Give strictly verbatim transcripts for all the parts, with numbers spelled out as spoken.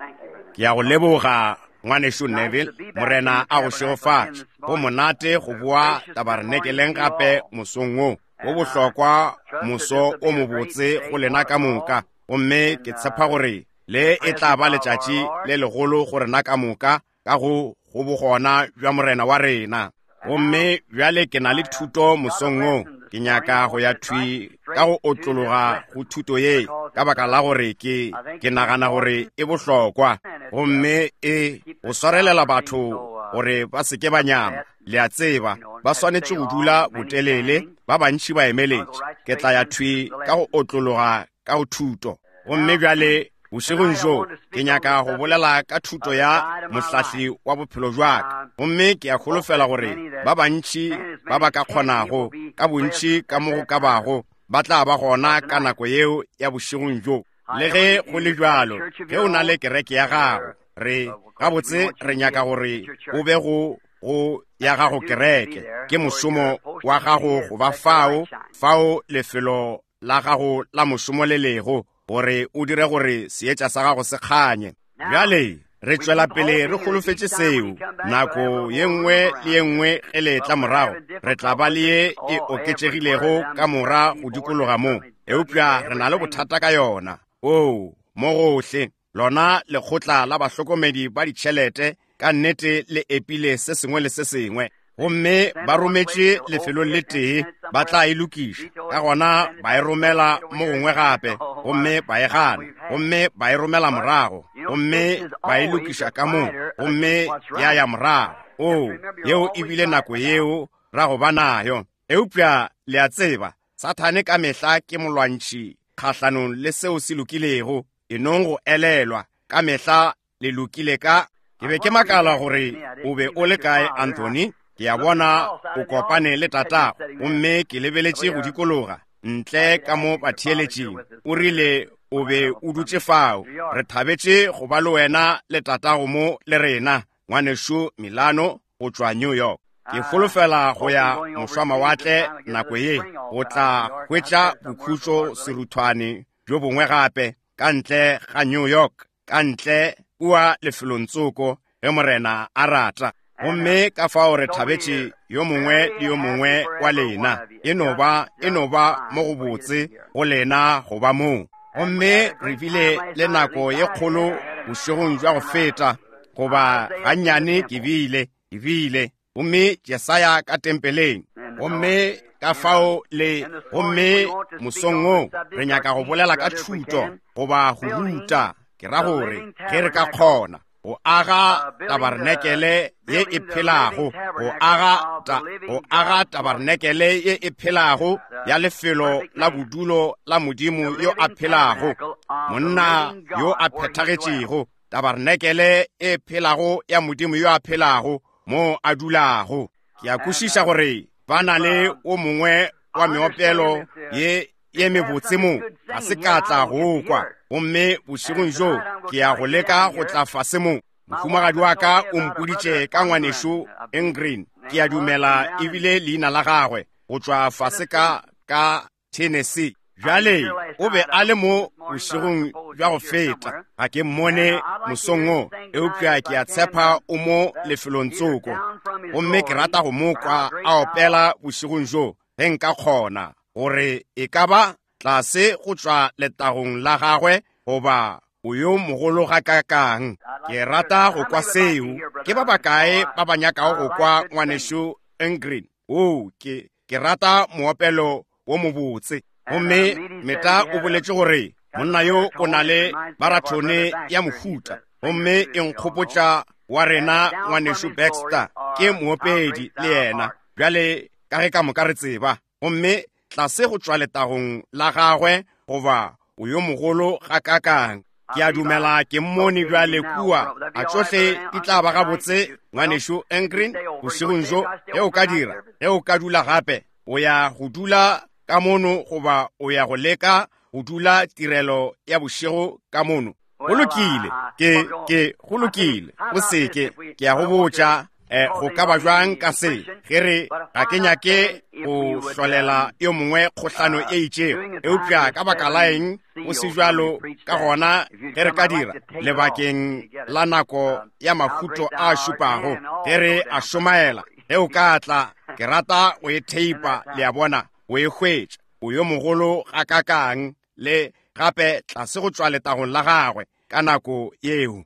ke ya go leboga ngwaneso Neville morena a go sheofatša go monate go boa tabarenekeleng gape mosong o go bohlokwa moso o mobotse go lena ka moka gomme ke tshepa gore le e tla ba letšatši le legolo go rena ka moka ka go go bogona jwa morena wa rena gomme bjale ke na le thuto mosong o ke nyaka go ya thwi ka go otlologa go thuto ye ka baka la gore ke ke nagana gore e bohlokwa gomme e go swarelela batho gore ba seke ba nyama le a tseba ba swanetše go dula botelele ba bantši ba emeletše ke tla ya thwi ka go otlologa ka go thuto gomme bjale bošegong jo ke nyaka go bolela ka thuto ya mohlahli wa bophelo jwaka gomme ke a kgolofela gore ba bantši ba ba ka kgonago ka bontši ka mo go ka bago ba tla ba gona ka nako yeo ya bošegong jo le ge go le jalo ge o na le kereke ya gago re gabotse re nyaka gore o be go go ya gago kereke ke mošomo wa gago go ba fao fao lefelo la gago la mošomo le lego gore o dire gore seetša sa gago se kganye bjale re tšwela pele re golofetše seo nako ye nngwe le ye nngwe ge le tla morago re tla ba le ye e oketšegilego ka mora go dikologa mo eupša re na le bothata ka yona o mo gohle lona lekgotla la bahlokomedi ba ditšhelete ka nnete le epile se sengwe le se sengwe gomme ba rometše lefelong le tee ba tla e lokiša ka gona ba e romela mo gongwe gape gomme ba e gana gomme ba e romela morago gomme ba e lokiša ka moo gomme ya ya morago o yeo e bile nako yeo ra go ba nayo eupša le a tseba Sathane ka mehla ke molwantši kgahlanong le seo se lokilego e nong go elelwa ka mehla le lokile ka ke be ke makala gore o be o le kae Anthony ke ya bona o kopane le tata gomme ke lebeletše go dikologa ntle ka mo batheeletšeng o rile o be o dutše fao re thabetše go ba le wena le tatago mo le rena ngwaneso Milano go tšwa New York ke folofela go ya mošwamawatle nako ye go tla hwetša bokhutšo seruthwane jo bongwe gape ka ntle ga New York ka ntle ua lefelontsoko ge morena a rata gomme ka fao re thabetše yo mongwe le yo mongwe wa lena e no ba e no ba mo go botse go lena go ba moo gomme re bile le nako ye kgolo bošegong jwa go feta goba gannyane ke bile ke bile gomme Jesaya ka tempeleng gomme ka fao le gomme mosong o re nyaka go bolela ka thuto goba go ruta ke ra gore ge re ka kgona go aga tabarnekele ye e phelago go aga ta go aga tabarnekele ye e phelago ya lefelo la bodulo la modimo yo a phelago monna yo a phethagetšego tabarnekele e phelago ya modimo yo a phelago mo a dulago ke a kwešiša gore ba na le o mongwe wa meopelo ye ye mebotse mo ga se ka tla go kwa gomme bošegong jo ke ya go leka go tla fase mo mohumagadi wa ka o mpoditše ka ngwaneso Ingrid ke ya dumela ebile leina la gagwe go tšwa fase ka ka Tennessee bjale o be a le mo bošegong jwa go feta ga ke mmone mosong o eupša ke a tshepa o mo lefelontsoko gomme ke rata go mokwa a opela bošegong jo ge nka kgona gore e ka ba tlase go tšwa letagong la gagwe goba o yo mogolo ga kakang ke rata go kwa seo ke ba bakae ba ba nyakago go kwa ngwaneso Ingrid o ke ke rata moopelo wo mobotse gomme meta o boletše gore monna yo o na le marathone ya mohuta gomme e nkgopotša wa rena ngwaneso Baxter ke moopedi le yena bjale ka ge ka moka re tseba gomme tlase go tšwa letagong la gagwe goba o yo mogolo ga kakang ke a dumela ke mmone bjale kua a tsohle di tla ba gabotse ngwaneso Ingrid bošegong jo ge o ka dira ge o ka dula gape o ya go dula ka mono goba o ya go leka go dula tirelo ya bošego ka mono go lokile ke ke go lokile o seke ke ya go botša eh go ka ba jwang ka se ge re ga ke nyake go hlolela yo mongwe kgohlano e itše eupša ka baka la eng o se jalo ka gona ge re ka dira lebakeng la nako ya mahuto a šupago ge re a šomaela ge o ka tla ke rata o e theipa le a bona o e hwetša o yo mogolo ga kakang le gape tlase go tšwa letagong la gagwe ka nako yeo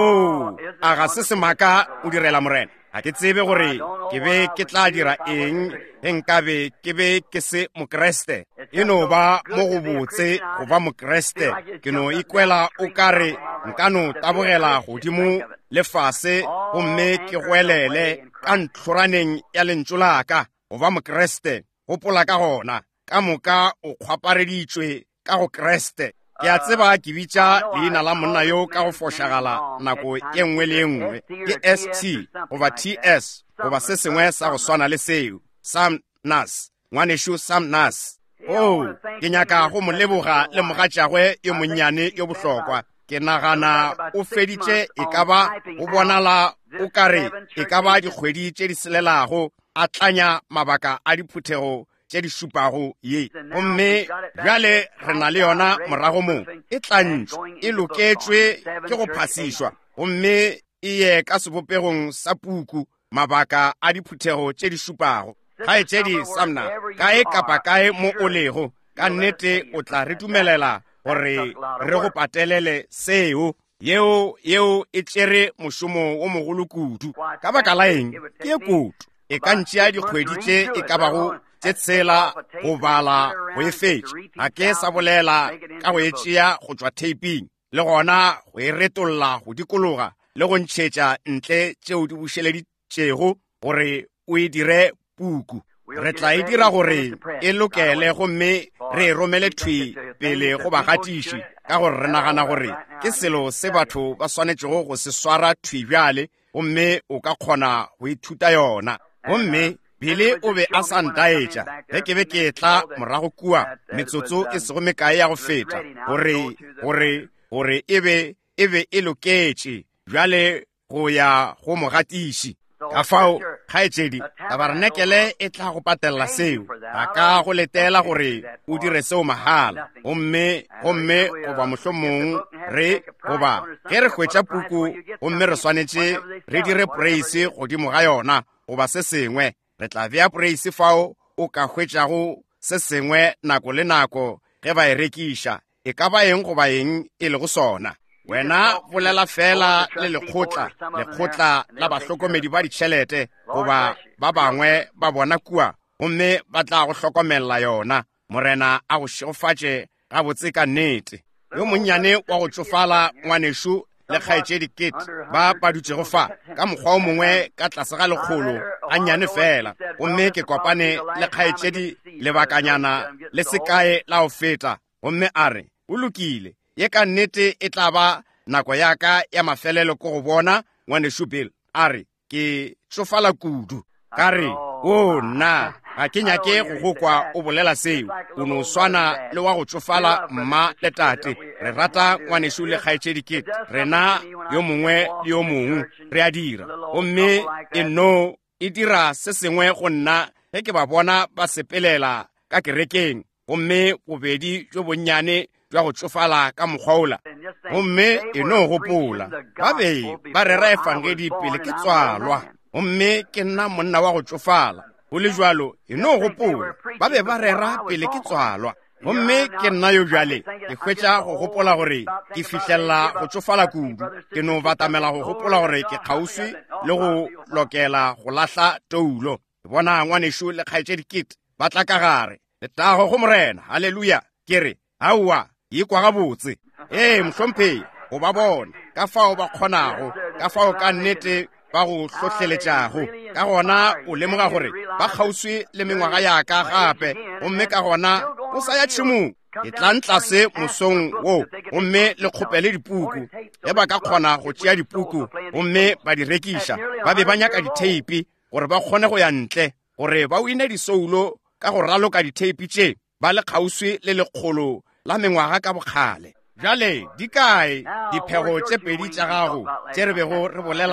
o a ga se semaka o direla morena ga ke tsebe gore ke be ke tla dira eng ge nkabe ke be ke se mokreste e no ba mo go botse go ba mokreste ke no ikwela o kare nka no tabogela godimo lefase gomme ke gwelele ka ntlhoraneng ya lentso laka go ba mokreste gopola ka gona ka moka o kgwapareditšwe ka go kreste ke a tseba ke bitša leina la monna yo ka go fošagala nako e nngwe le nngwe ke S T goba T S goba se sengwe sa go swana le seo Sam Nas ngwanešo Sam Nas o ke nyaka go mo leboga le mogatšagwe yo monnyane yo bohlokwa ke nagana o feditše e ka ba go bonala o kare e ka ba dikgwedi tše di selelago a tlanya mabaka a diphuthego tše di šupago ye gomme bjale re na le yona morago mo e tlantšwe e loketšwe ke go phasišwa gomme e ye ka sebopegong sa puku mabaka a diphuthego tše di šupago kgaetšedi Samna kae kapa kae mo o lego ka nnete o tla re dumelela gore re go patelele seo yeo yeo e tšere mošomo o mogolo kudu ka baka la eng ke kudu e ka ntšea dikgwedi tše e ka bago tše tshela go bala go e fetše ga ke sa bolela ka go e tšea go tšwa taping le gona go e retolla go dikologa le go ntšhetša ntle tšeo di bušeleditšego gore o e dire puku re tla e dira gore e lokele gomme re e romele thwi pele go bagatiši ka gore re nagana gore ke selo se batho ba swanetšego go se swara thwi bjale gomme o ka kgona go ithuta yona gomme pele o be a sa ntaetša ge ke be ke tla morago kua metsotso e sego mekae ya go feta gore gore gore e be e be e loketše bjale go ya go mogatiši ka fao kgaetšedi tabaranekele e tla go patelela seo ga ka go letela gore o dire seo mahala gomme gomme goba mohlomong re goba ge re hwetša puku gomme re swanetše re dire praise godimo ga yona goba se sengwe re tla bea praise fao o ka hwetšago se sengwe nako le nako ge ba e rekiša e ka ba eng goba eng e le go sona wena bolela fela le lekgotla lekgotla la bahlokomedi ba ditšhelete goba ba bangwe ba bona kua gomme ba tla go hlokomela yona morena a go šegofatše gabotse ka nnete yo monnyane wa go tšofala ngwanešo le kgaetšedi kete ba padutšego fa ka mokgwa o mongwe ka tlase ga lekgolo a nnyane fela gomme ke kopane le kgaetšedi lebakanyana le sekae la go feta gomme a re o lokile ye ka nnete e tla ba nako yaka ya mafelelo ko go bona ngwanešo Bill a re ke tšofala kudu ka re o nna ga ke nyake go go kwa o bolela seo o no swana le wa go tšofala mma le tate re rata ngwanešo le kgaetšedi kete rena yo mongwe le yo mongwe re a dira gomme e no e dira se sengwe go nna ge ke ba bona ba sepelela ka kerekeng gomme bobedi jo bonnyane jwa go tšofala ka mokgwaola gomme e no gopola ba be ba rera efangedi pele ke tswalwa gomme ke nna monna wa go tšofala go le jwalo e no gopola ba be ba rera pele ke tswalwa gomme ke nna yo bjale ke hwetša go gopola gore ke fihlelela go tšofala kudu ke no batamela go gopola gore ke kgauswi le go lokela go lahla toulo ke bona ngwanešo le kgaetšedi kete ba tla ka gare letago go morena halleluja ke re aowa e kwa gabotse ee mohlomphei go ba bona ka fao ba kgonago ka fao ka nnete ba go hlohleletšago ka gona o lemoga gore ba kgauswi le mengwaga yaka gape gomme ka gona o sa ya tšhimong ke tla ntlase mosong wo gomme le kgopele dipuku ge ba ka kgona go tšea dipuku gomme ba di rekiša ba be ba nyaka diteipi gore ba kgone go ya ntle gore ba wine disoulo ka go raloka diteipi tše ba le kgauswi le lekgolo la mengwaga ka bokgale bjale di kae diphego tše pedi tša gago tše re bego re bolela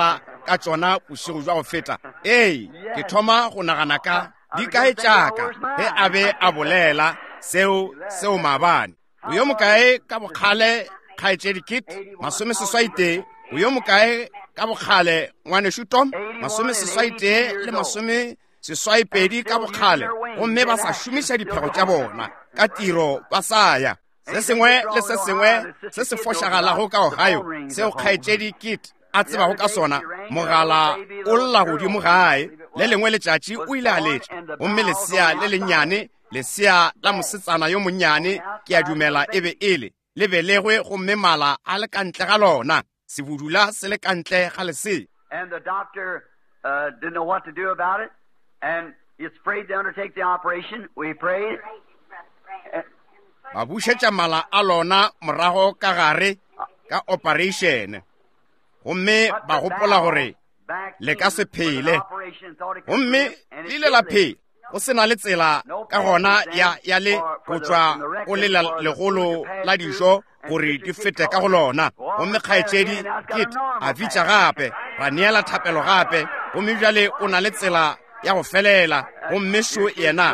ka tšona bošego jwa go feta. Ee, ke thoma go nagana ka di kae tšaka ge a be a bolela seo seo maabane. O yo mokae ka bokgale kgaetšedi Kit masome seswai tee, o yo mokae ka bokgale ngwaneso Tom masome seswai tee le masome seswai pedi ka bokgale, gomme ba sa šomiša diphego tša bona ka tiro ba sa ya. Se sengwe le se sengwe se se fošagalago ka Ohio seo kgaetšedi Kit a tsebago ka sona, mogala o lla godimo gae. Le lengwe letšatši o ile a letša, gomme lesea le lennyane, lesea la mosetsana yo monnyane, ke a dumela e be e le le belegwe gomme mala a le kantle ga lona, sebudula se le kantle ga lesea. And the doctor uh, didn't know what to do about it, and he's afraid to undertake the operation. We prayed. Ba bušetša mala a lona morago ka gare ka operation, gomme ba gopola gore le ka se phele, gomme le ile la phela go sena le tsela ka gona ya ya le go tšwa go le legolo la dijo gore di fete ka go lona. Gomme kgaetšedi Kit a bitša gape, ra neela thapelo gape, gomme bjale o na le tsela ya go felela. Gomme šo yena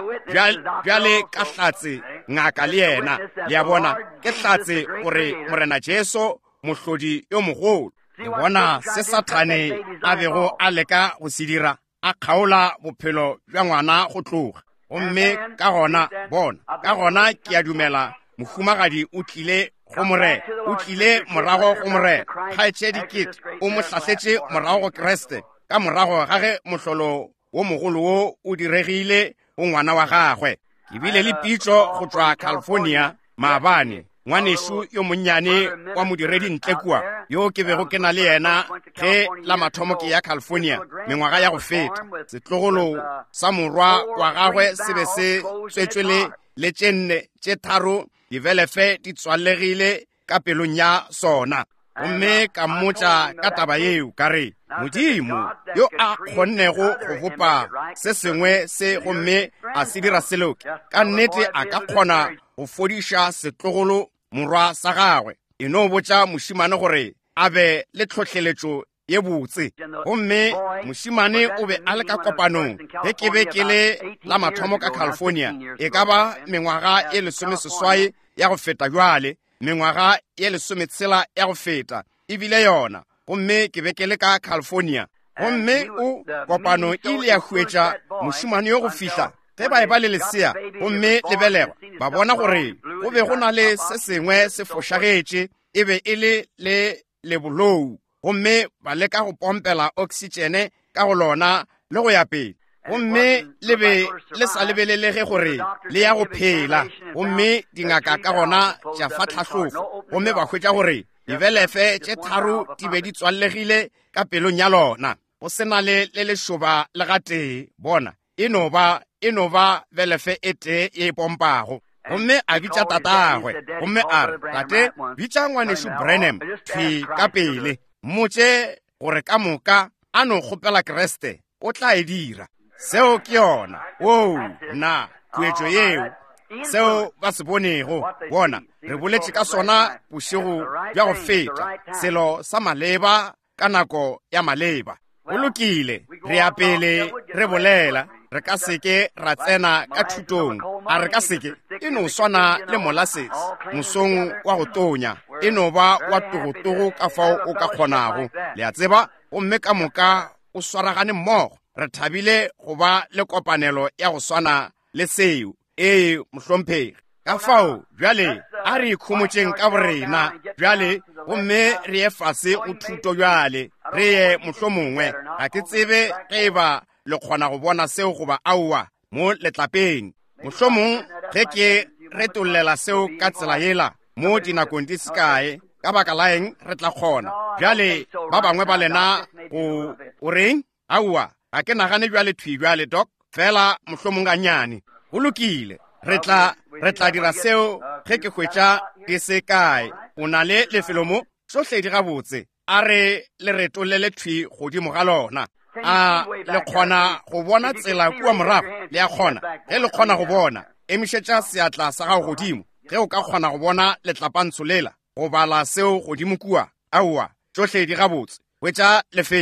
bjale ka hlatse ngaka le yena le ya bona ke hlatse gore morena Jesu mohlodi yo mogolo. Le bona se Sathane a bego a leka go se dira, a kgaola bophelo bja ngwana go tloga. Gomme ka gona bona, ka gona ke a dumela mohumagadi o tlile go morena, o tlile morago go morena. Kgaetšedi Kit o mo hlahletše morago go Kreste ka morago ga ge mohlolo wo mogolo wo o diregile go ngwana wa gagwe. Ke bile le pitšo go tšwa California maabane, ngwaneso yo monnyane wa modiredi ntle kua yo ke bego ke na le yena ge la mathomo ke ya California mengwaga ya go feta. Setlogolo sa morwa wa gagwe se be se tswetswele le tše nne tše tharo dibelefe di tswalegile ka pelong ya sona. Gomme ka mmotša ka taba yeo ka re, Modimo yo a kgonnego go bopa se sengwe se gomme a se dira seloke, ka nnete a ka kgona go fodiša setlogolo morwa sa gagwe. E no botša mošimane gore a be le tlhohleletšo ye botse. Gomme mošimane o be a le ka kopanong ge ke be ke le la mathomo ka California, e ka ba mengwaga e lesome seswai ya go feta jwale, mengwaga ye lesome tshela ya go feta ebile yona. Gomme ke be ke le ka California, gomme o kopano ile ya huetša mošimane yo go fihla ge ba e ba le lesea, gomme le belegwa ba bona gore go be go na le se sengwe se fošagetše, e be e le le lebolou. Gomme ba leka go pompela oxygene ka go lona le go ya pele, gomme le be le sa lebelelege gore le ya go phela. Gomme dingaka ka gona tša fa tlhatlhogo, gomme ba hwetša gore dibelefe tše tharo di be di tswalegile ka pelong ya lona, go sena le le lešoba le ga tee. Bona e no ba e no ba belefe e tee e pompago. Gomme a bitša tatagwe, gomme a re, tate bitša ngwaneso Branham thwi ka pele, mmotše gore ka moka a no kgopela Kreste o tla e dira. Seo ke yona o na tuetšo yeo seo ba se bonego. Bona re boletše ka sona bošego bja go feta, selo sa maleba ka nako ya maleba. Go lokile re apele re bolela, re ka seke ra tsena ka thutong, a re ka seke e no swana le molasses mosong wa go tonya, e no ba wa togotogo ka fao o ka kgonago. Le a tseba gomme ka moka o swaragane mmogo. Re thabile go ba le kopanelo ya go swana le seo. Ee mohlomphegi ka fao bjale a re ikhomotšeng ka borena bjale, gomme re ye fase go thuto bjale, re ye mohlomongwe. Ga ke tsebe ge ba le kgona go bona seo goba aua mo letlapeng. Mohlomong ge ke retollela seo ka tsela yela mo dinakong di se kae, ka baka la eng re tla kgona. Bjale ba bangwe ba lena go o reng, aua ga ke nagane bjale thwi bjale dok, fela mohlomong ga nyane. Go lokile re tla re tla dira seo ge ke hwetša ke se kae. O na le lefelo mo sohle di gabotse, a re le retolele thwi godimo ga lona. A le kgona go bona tsela kua morago, le a kgona ge le kgona go bona emišetša seatla sa gago godimo, ge o ka kgona go bona letlapantsho lela go bala seo godimo kua. Aua tsohle di gabotse, hwetša lefelo.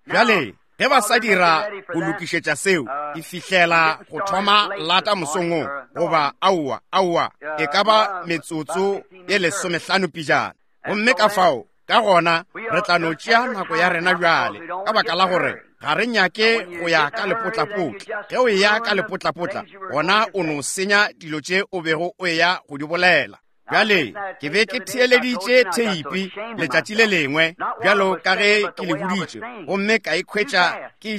bjale ge ba sa dira go lokišetša seo e fihlela go thoma lata mosongo goba aowa aowa e ka ba metsotso ye lesomehlano pijana gomme ka fao ka gona re tla no tšea nako ya rena bjale ka baka la gore ga re nyake go ya ka lepotlapotla ge o ya ka lepotlapotla gona o no senya dilo tše o bego o ya go di bolela bjale ke be ke theeleditše theipi letšatši le lengwe bjalo ka ge ke le boditše gomme ka ikhwetša ke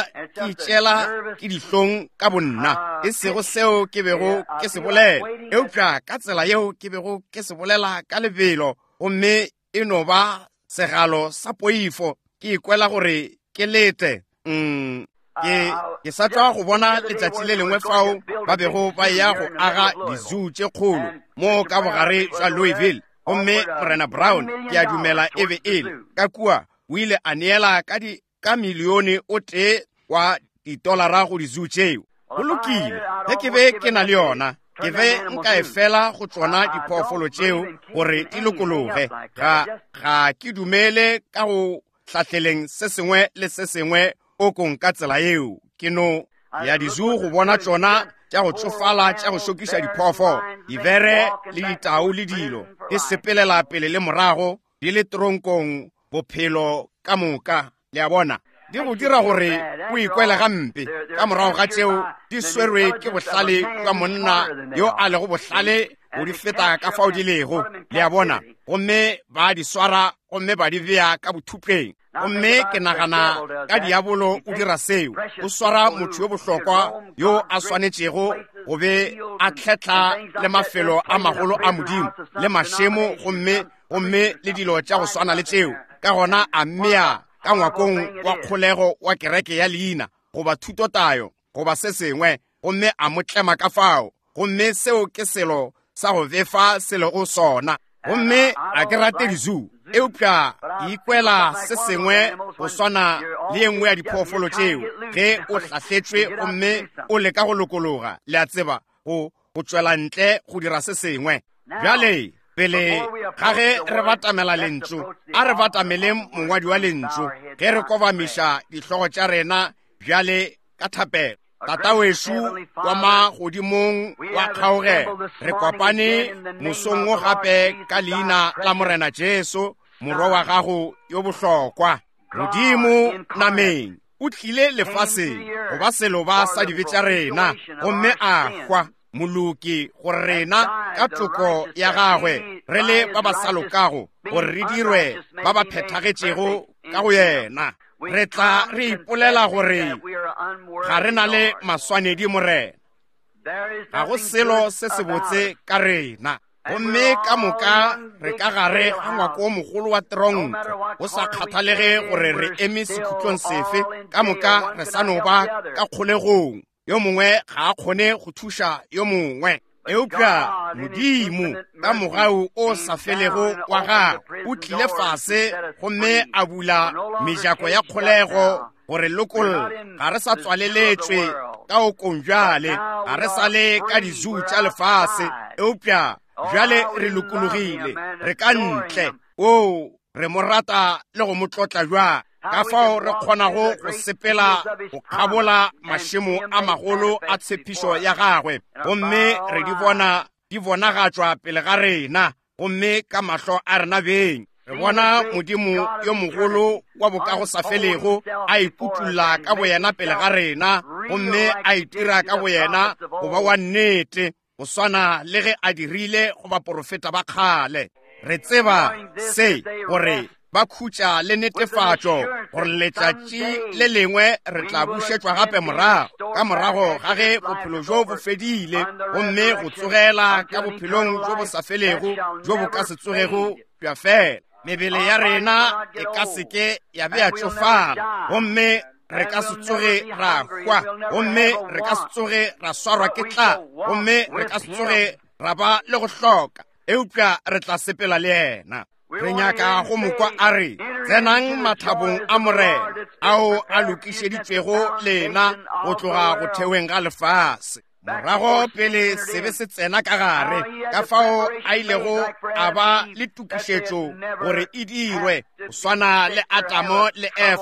itšeela ke dihlong ka bonna e sego seo ke bego ke se bolela eupša ka tsela yeo ke bego ke se bolela ka lebelo gomme e no ba segalo sa poifo ke ikwela gore ke lete mm, ke ke sa tswa go bona letšatši le lengwe fao ba bego ba ya go aga dizoo tše kgolo mo ka bogare jwa Louisville gomme morena Brown ke a dumela e be ele ka kua o ile a neela ka di ka milione o tee wa ditolara go dizoo tšeo go lokile ge ke be ke na le yona ke be nka e fela go tsona diphoofolo tšeo gore di lokologe ga ga ke dumele ka go hlahleleng se sengwe le se sengwe o kong ka tsela yeo ke no ya dizoo go bona tsona tša go tsofala tša go šokiša diphoofolo dibere le ditau le dilo di sepelela pele le morago di le tronkong bophelo ka moka le a bona di go dira gore o ikwele gampe ka morago ga tšeo di swerwe ke bohlale jwa monna yo a lego bohlale go di feta ka fao di lego le a bona gomme ba di swara gomme ba di bea ka bothupeng gomme ke nagana ka diabolo o dira seo o swara motho yo bohlokwa yo a swanetšego go be a tlhetla le mafelo a magolo a modimo le mašemo gomme gomme le dilo tša go swana le tšeo ka gona a mmea ka ngwakong wa kgolego wa kereke ya leina goba thutotayo goba se sengwe gomme a motlema ka fao gomme seo ke selo sa go befa selo o sona gomme a ke rate dizoo eupša ke ikwela se sengwe go swana le ye nngwe ya diphoofolo tšeo ge o hlahletšwe gomme o leka go lokologa le a tseba go tšwela ntle go dira se sengwe bjale pele ga ge re batamela lentšu a re batamele mongwadi wa lentšu ge re kobamiša dihlogo tša rena bjale ka thapelo tata wešo wa magodimong wa kgaogelo re kopane mosong o gape ka leina la morena Jesu morwa wa gago yo bohlokwa modimo nameng o tlile lefaseng go ba seloba sa dibe tša rena gomme a hwa moloki gore rena ka toko ya gagwe re le ba ba sa lokago gore re dirwe ba ba phethagetšego ka go yena re tla re ipolela gore ga re na le maswanedi morena ga go selo se se botse ka rena gomme ka moka re ka gare ga ngwako o mogolo wa tronko o sa kgathalege gore re eme sekhutlong sefe ka moka re sa no ba ka kgolegong yo mongwe ga a kgone go thuša yo mongwe eupša modimo ka mogau o sa felego wa gagwe o tlile fase gomme a bula mejako ya kgolego gore lokolola ga re sa tswaleletšwe ka o konjale ga re sa le ka dizoo tša lefase eupša bjale re lokologile re ka ntle o re mo rata le go mo tlotla jwa ka fao re kgonago go sepela go kgabola mašemo a magolo a tshepišo ya gagwe gomme re di bona di bonagatšwa pele ga rena gomme ka mahlo a rena beng re bona modimo yo mogolo wa bokago sa felego a iputula ka boyena pele ga rena gomme a itira ka boyena go ba wa nnete go swana le ge a dirile go baporofeta ba kgale re tseba se gore ba khutša le netefatšo gore letšatši le lengwe re tla bušetšwa gape morago ka morago ga ge bophelo jo bo fedile gomme go tsogela ka bophelong jo bo sa felego jo bo ka se tsogego bja fela mebele ya rena e ka seke ya be ya tšofala gomme re ka se tsoge ra hwa gomme re ka se tsoge ra swarwa ke tla gomme re ka se tsoge ra ba le go hloka eupša re tla sepela le yena re nyaka go mokwa a re tsenang mathabong a morena ao a lokišeditšwego lena go tloga go theoweng ga lefase morago pele se be se tsena ka gare ka fao a ilego a ba le tukišetšo gore e dirwe go swana le Atamo le Efa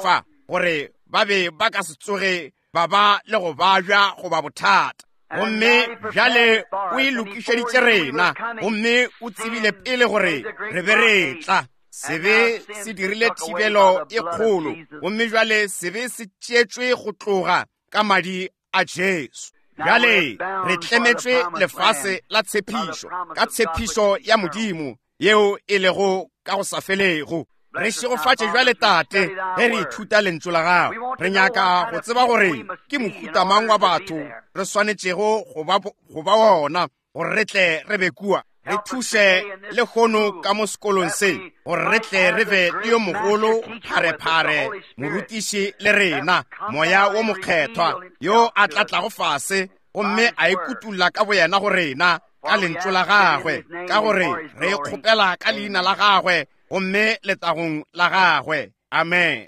gore ba be ba ka se tsoge ba ba le go bajwa go ba bothata. Gomme bjale o e lokišeditše rena, gomme o tsebile pele gore re be re tla. Se be se dirile thibelo e kgolo, gomme bjale se be se tšetšwe go tloga ka madi a Jesu. Bjale re tlemetswe lefase la tshepišo, ka tshepišo ya Modimo yeo e lego ka go sa felego. Re šegofatše bjale Tate ge re ithuta lentswe la gago. Re nyaka go tseba gore ke mohuta mang wa batho re swanetšego go ba wona gore re tle re be kua. Re thuše le kgono ka mo sekolong se gore re tle re be le yo mogolo pharephare morutiši le rena, moya wo mokgethwa yo a tlatlago fase gomme a ikutulla ka boyena go rena ka lentswe la gagwe, ka gore re kgopela ka leina la gagwe gomme letagong la gagwe. Amen.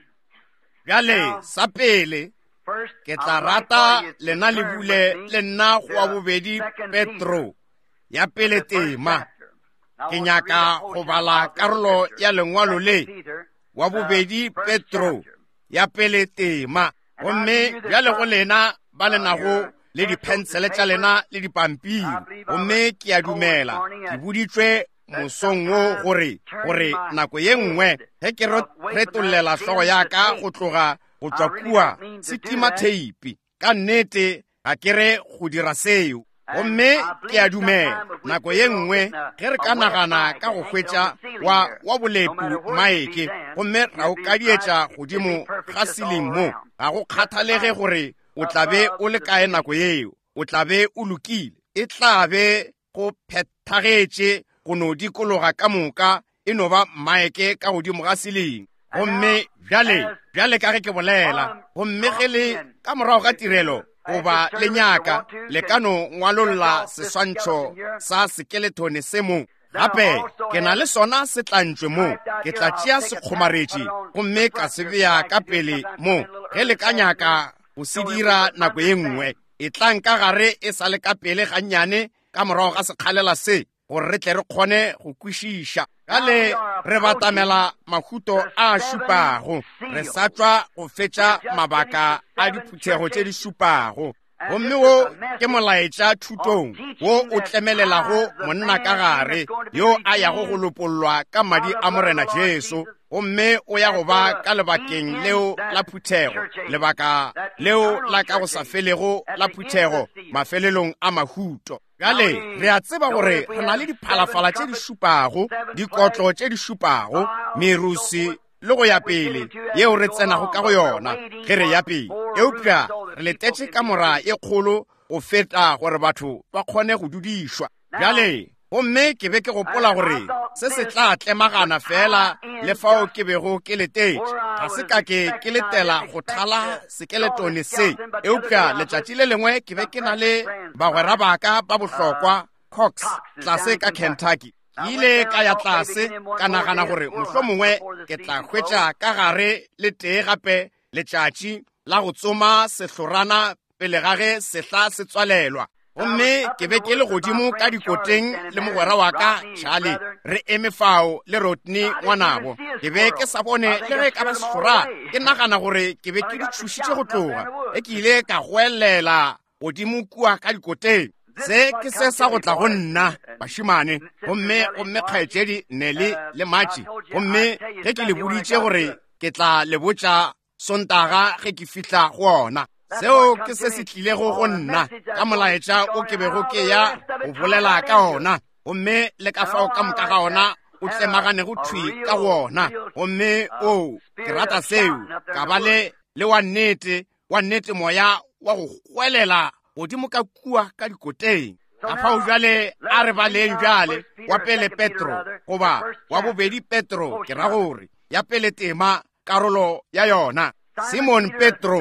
Bjale sa pele ke tla rata lena le bule le nna go wa bobedi Petro ya pele tema. Ke nyaka go bala karolo ya lengwalo le wa bobedi Petro ya pele tema. Gomme bjale go lena ba lenago le diphensele tša lena le dipampiri, gomme ke a dumela ke boditšwe mosong wo gore gore nako ye nngwe ge ke retollela hlogo yaka go tloga go tšwa kua setima theipi, ka nnete ga ke re go dira seo. Gomme ke a dumela nako ye nngwe ge re ka nagana ka go hwetša wa wa bolepu maeke, gomme ra o kadietša godimo ga seleng mo, ga go kgathalege gore o tla be o le kae nako yeo, o tla be o lokile. E tla be go phethagetše go no dikologa ka moka e no ba maeke ka godimo ga seleng. Gomme bjale bjale ka ge ke bolela, gomme ge le ka morago ga tirelo goba le nyaka le ka no ngwalolla seswantšho sa skeletone se mo. Gape ke na le sona setlantšwe mo, ke tla tšea sekgomaretši gomme ka se beya ka pele mo. Ge le ka nyaka go se dira nako ye nngwe, e tlang ka gare e sa le ka pele gannyane ka morago ga sekgalela se, gore re tle re kgone go kwešiša. Kale re batamela mahuto a šupago, re sa tšwa go fetša mabaka a diphuthego tše di šupago. Gomme wo ke molaetša thutong wo o tlemelelago monna ka gare yo a yago go lopollwa ka madi a morena Jesu, gomme o ya go ba ka lebakeng leo la phuthego, lebaka leo la ka go sa felego la phuthego mafelelong a mahuto. Gale re a tseba gore re na le diphalafala tše di šupago, dikotlo tše di šupago, merusi le go ya pele yeo re tsenago ka go yona ge re ya pele. Eupša re letetše ka mora e kgolo go feta gore batho ba kgone go dudišwa. Bjale gomme ke be ke gopola gore se se tla tlemagana fela le fao ke bego ke letetše, ga se ka ke ke letela go thala sekeletone se. Eupša letšatši le lengwe ke be ke na le bagwera baka ba bohlokwa Cox tlase ka Kentucky. Ke ile ka ya tlase ka nagana gore mohlomongwe ke tla hwetša ka gare le tee gape letšatši la go tsoma sehlorana pele ga ge sehla se tswalelwa. Gomme ke be ke le godimo ka dikoteng le mogwera wa ka Charlie, re eme fao le Rodney ngwanabo. Ke be ke sa bone le ge ka ba sehlora, ke nagana gore ke be ke di tšhošitše go tloga, e ke ile ka goelela godimo kua ka dikoteng. Se ke se sa go tla go nna bašimane, gomme gomme kgaetšedi Nelly le Matši, gomme ge ke le boditše gore ke tla le botša Sontaga ge ke fihla go ona. Seo ke se se tlilego go nna ka molaetša o ke bego ke ya go bolela ka ona, gomme le ka fao ka moka ga ona o tlemagane go thwi ka go ona. Gomme o ke rata seo ka ba le le wa nnete wa nnete moya wa go hwelela godimo ka kua ka dikoteng. Ka fao bjale a re baleng bjale wa pele Petro goba wa bobedi Petro, ke ra gore ya pele tema karolo ya yona. Simon Petro,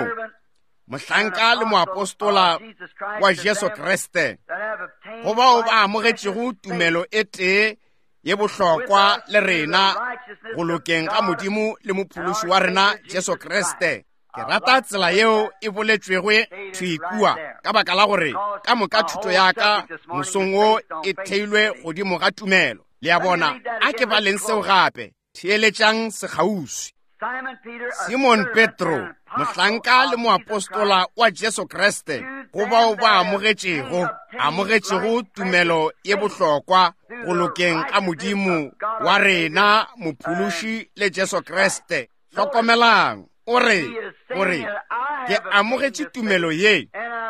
mohlanka le moapostola wa Jesu Kriste, go bao ba amogetšego tumelo e tee ye bohlokwa le rena go lokeng ga Modimo le mophološi wa rena Jesu Kriste. Ke rata tsela yeo e boletšwego thwikua ka baka la gore ka moka thuto ya ka mosong wo e theilwe godimo ga tumelo. Le ya bona a ke baleng seo gape theeletšang sekgauswi. Simon Petro, mohlanka le moapostola wa Jesu Kriste, go bao ba amogetšego amogetšego tumelo ye bohlokwa go lokeng ka Modimo wa rena mophološi le Jesu Kriste. Hlokomelang o re gore ke amogetše tumelo ye,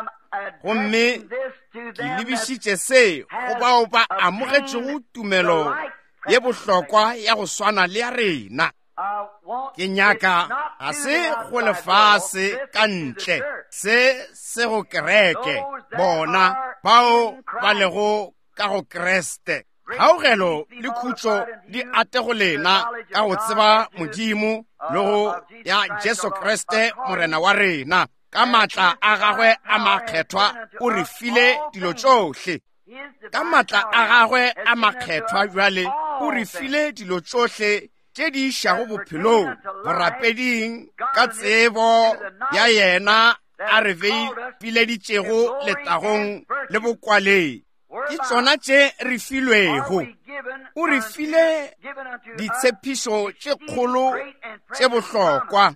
gomme ke lebišitše se go bao ba amogetšego tumelo ye bohlokwa ya go swana le ya rena. Ke nyaka ga se go lefase ka ntle, se se go kereke bona bao ba lego ka go Kriste. Kgaogelo le khutšo di ate go lena ka go tseba Modimo le go ya Jesu Kriste morena wa rena. Ka matla a gagwe a makgethwa o re file dilo tšohle. Ka matla a gagwe a makgethwa bjale o re file dilo tšohle tše di išago bophelong, borapeding ka tsebo ya yena a re fileditšego letagong le bokwaleng. Ke tšona tše re filwego. O re file ditshepišo tše kgolo tše bohlokwa,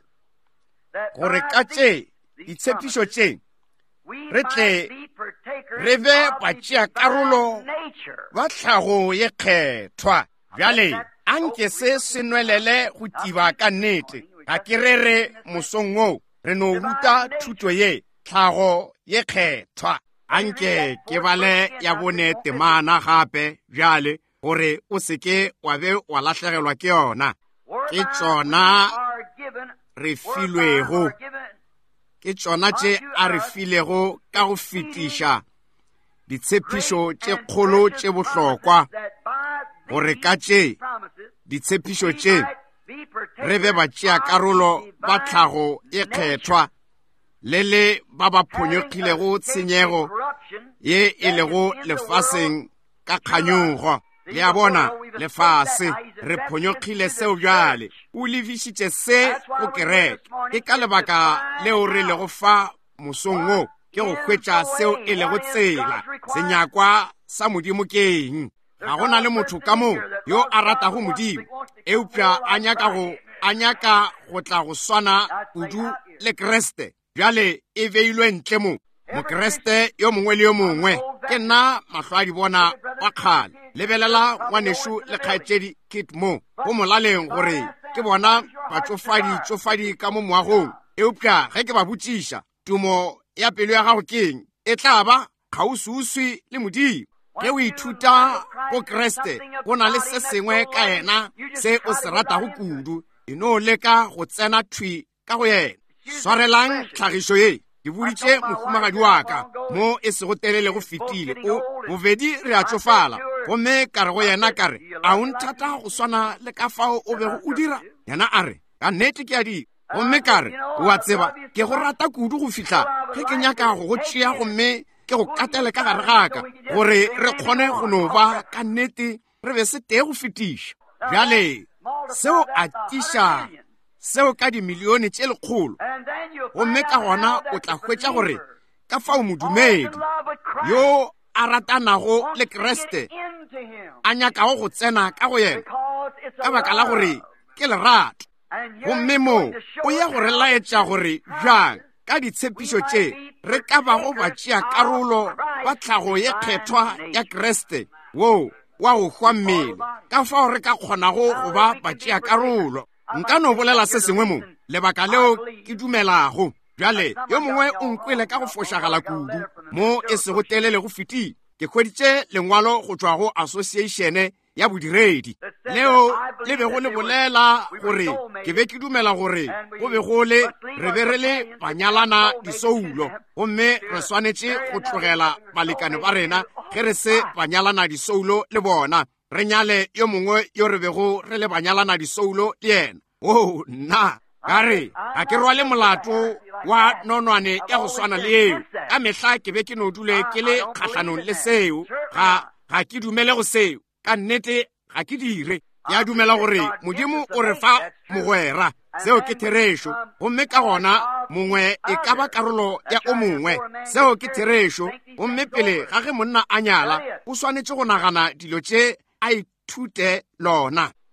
gore ka tše ditshepišo tše re tle re be batšeakarolo ba tlhago ye kgethwa. Bjale anke se se nwelele go tiba ka nnete, ga ke re re mosong o re no ruta thuto ye tlhago ye kgethwa. Anke ke bale ya bone temana gape bjale gore o seke wa be wa lahlegelwa ke yona. Ke tšona re filwego, ke tšona tše a re filego ka go fetiša ditshepišo tše kgolo tše bohlokwa, gore ka tše ditshepišo tše re be batšeakarolo ba tlhago e kgethwa le le ba ba phonyokilego tshenyego ye e lego lefaseng ka kganyogo. Le a bona lefase re phonyokile seo bjale o lebišitše se go kereke. Ke ka lebaka leo re lego fa mosong o ke go hwetša seo e lego tsela. Senyakwa sa Modimo ke eng? Ga gona le motho ka mo yo a ratago Modimo, eupša a nyaka go a nyaka go tla go swana kudu le Kriste. Bjale e beilwe ntle mo mokreste yo mongwe le yo mongwe. Ke nna mahlo a di bona wa kgale. Lebelela ngwanešu le kgaetšedi Kit mo go molaleng gore ke bona batsofadi tsofadi ka mo moagong. Eupša ge ke ba botšiša tumo ya pelo ya gago keng, e tla ba kgauswi le Modimo. Ge o ithuta go Kriste go na le se sengwe ka yena se o se ratago kudu, e no leka go tsena thwi ka go yena. Swarelang tlhagišo ye ke boditše mohumagadi wa ka mo e se go telele go fetile o bobedi re a tsofala, gomme ka re go yena ka re a o nthata go swana le ka fao o bego o dira. Yena a re ka nnete ke a dira, gomme ka re o a tseba ke go rata kudu go fihla ge ke nyaka go go tšea, gomme ke go katele ka gare gaka gore re kgone go no ba ka nnete re be se tee go fetiša. Bjale seo a tiša seo ka dimilione tše lekgolo, gomme ka gona o tla hwetša gore ka fao modumedi yo a ratanago le Kriste a nyakago go tsena ka go yena ka baka la gore ke lerato. Gomme mo o ya gore laetša gore bjang ka ditshepišo tše re ka bago batšeakarolo ba tlhago ye kgethwa ya Kriste wo wa go hwa mmele, ka fao re ka kgonago go ba batšeakarolo. Nka no bolela se sengwe mo lebaka leo ke dumelago. Bjale yo mongwe o nkwele ka go fošagala kudu mo e se go telele go fetile. Ke hweditše lengwalo go tšwa go associatione ya bodiredi leo le be go le bolela gore ke be ke dumela gore go be go le re be re le banyalana disoulo, gomme re swanetše go tlogela balekane ba rena ge re se banyalana disoulo le bona, re nyale yo mongwe yo re bego re le banyalana disoulo le yena. O nna ka re ga ke rwale molato wa nonwane ya go swana le eo. Ka mehla ke be ke no dule ke le kgatlhanong le seo, ga ga ke dumele go seo, ka nnete ga ke dire. Ya dumela gore Modimo o re fa mogwera, seo ke therešo, gomme ka gona mongwe e ka ba karolo ya o mongwe, seo ke therešo. Gomme pele ga ge monna a nyala o swanetše go nagana dilo tše a ithute lona.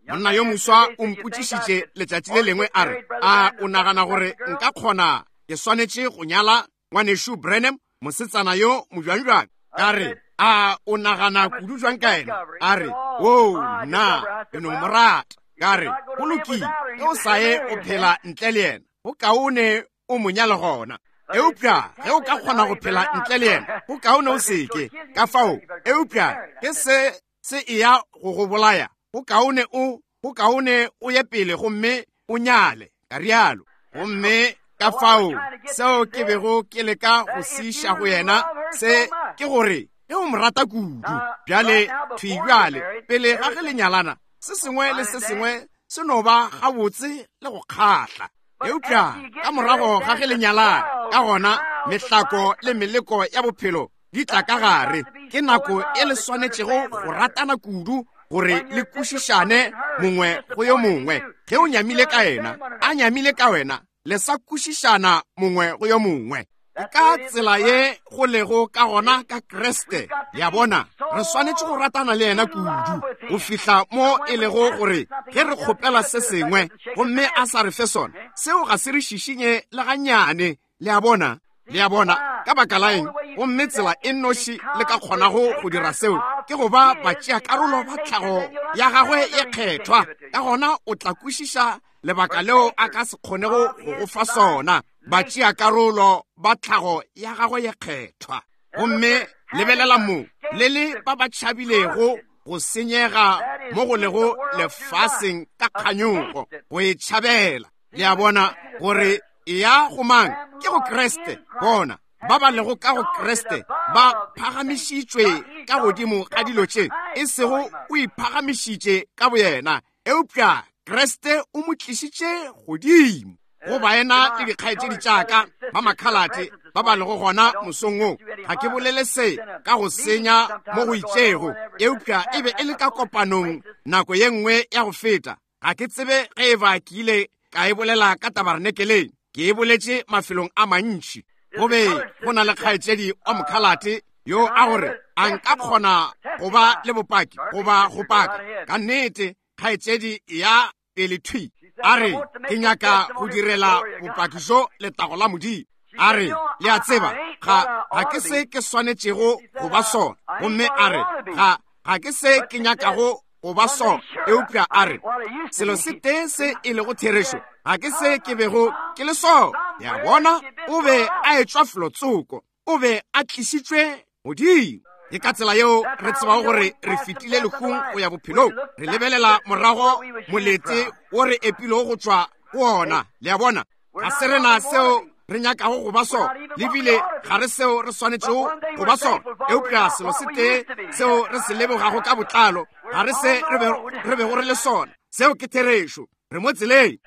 monna yo moswa o mpotšišitše letšatši le lengwe a re, a o nagana gore nka kgona ke swanetše go nyala ngwanešo Branham mosetsana yo mojwanjwane? Ka re, a o nagana kudu jwang ka ena? A re, o nna ke no mo rata. Ka re, go lokile ge o sa ye o phela ntle le ena, go kaone o mo nyale gona. Eupša ge o ka kgona go phela ntle le ena, go kaone o seke ka fao. Eupša ke se se e ya go go bolaya, go kaone o go kaone o ye pele gomme o nyale ka rialo. Gomme ka fao seo ke bego ke leka go siša go yena se ke gore ge o mo rata kudu. Bjale thwi bjale pele ga ge le nyalana, se sengwe le se sengwe se no ba gabotse le go kgatlha. Eupša ka morago ga ge le nyalana, ka gona mehlako le meleko ya bophelo di tla ka gare. Ke nako e le swanetšego go ratana kudu gore le kwešišane mongwe go yo mongwe. Ge o nyamile ka ena, a nyamile ka wena, le sa kwešišana mongwe go yo mongwe. Ka tsela ye go lego ka gona ka Kriste, ya bona re swanetše go ratana le yena kudu go fihla mo e lego gore ge re kgopela se sengwe gomme a sa re fe sona, seo ga se re šišinye le gannyane. Le a bona le a bona ka baka la eng gomme tsela e nnoši le ka kgonago go dira seo ke go ba batšeakarolo ba tlhago ya gagwe e kgethwa. Ka gona o tla kwešiša lebaka leo a ka se kgonego go go fa sona. Batšeakarolo ba tlhago ya gagwe e kgethwa. Gomme lebelela mo le le ba ba tšhabilego go senyega mo go lego lefaseng ka kganyogo go e tšhabela. Le a bona gore e ya go mang? Ke go Kriste. Bona ba ba lego ka go Kriste ba phagamišitšwe ka godimo ga dilo tše, e sego o iphagamišitše ka boyena. Eupša Kriste o mo tlišitše godimo go baena le dikgaetšedi tšaka ba makhalate ba ba lego gona mosong o. Ga ke bolele se ka go senya mo go itšego. Eupša e be e le ka kopanong nako ye nngwe ya go feta. Ga ke tsebe ge e ba ke ile ka e bolela ka tabernakeleng, ke e boletše mafelong a mantši. Go be go na le kgaetšedi wa mokhalate yo a gore a nka kgona go ba le bopaki go ba go paka. Ka nnete kgaetšedi ya pele thwi a re ke nyaka go direla bopaki jo letago la Modimo. A re le a tseba ga ga ke se ke swanetšego go ba sona, gomme a re ga ga ke se ke nyakago go ba sona. Eupša a re selo se tee se e lego therešo ga ke se ke bego ke le sona. Ya bona o be a etšwa felotsoko, o be a tlišitšwe Modimo. Ke ka tsela yeo re tsebago gore re fetile lekgong go ya bophelong. Re lebelela morago molete o re epilego go tšwa go ona. Le a bona ga se rena seo re nyakago go ba sona, lebile ga re seo re swanetšego go ba sona. Eupša selo se tee seo re se lebogago ka botlalo ga re se re bego re le sona, seo ke therešo. Re mo tseleng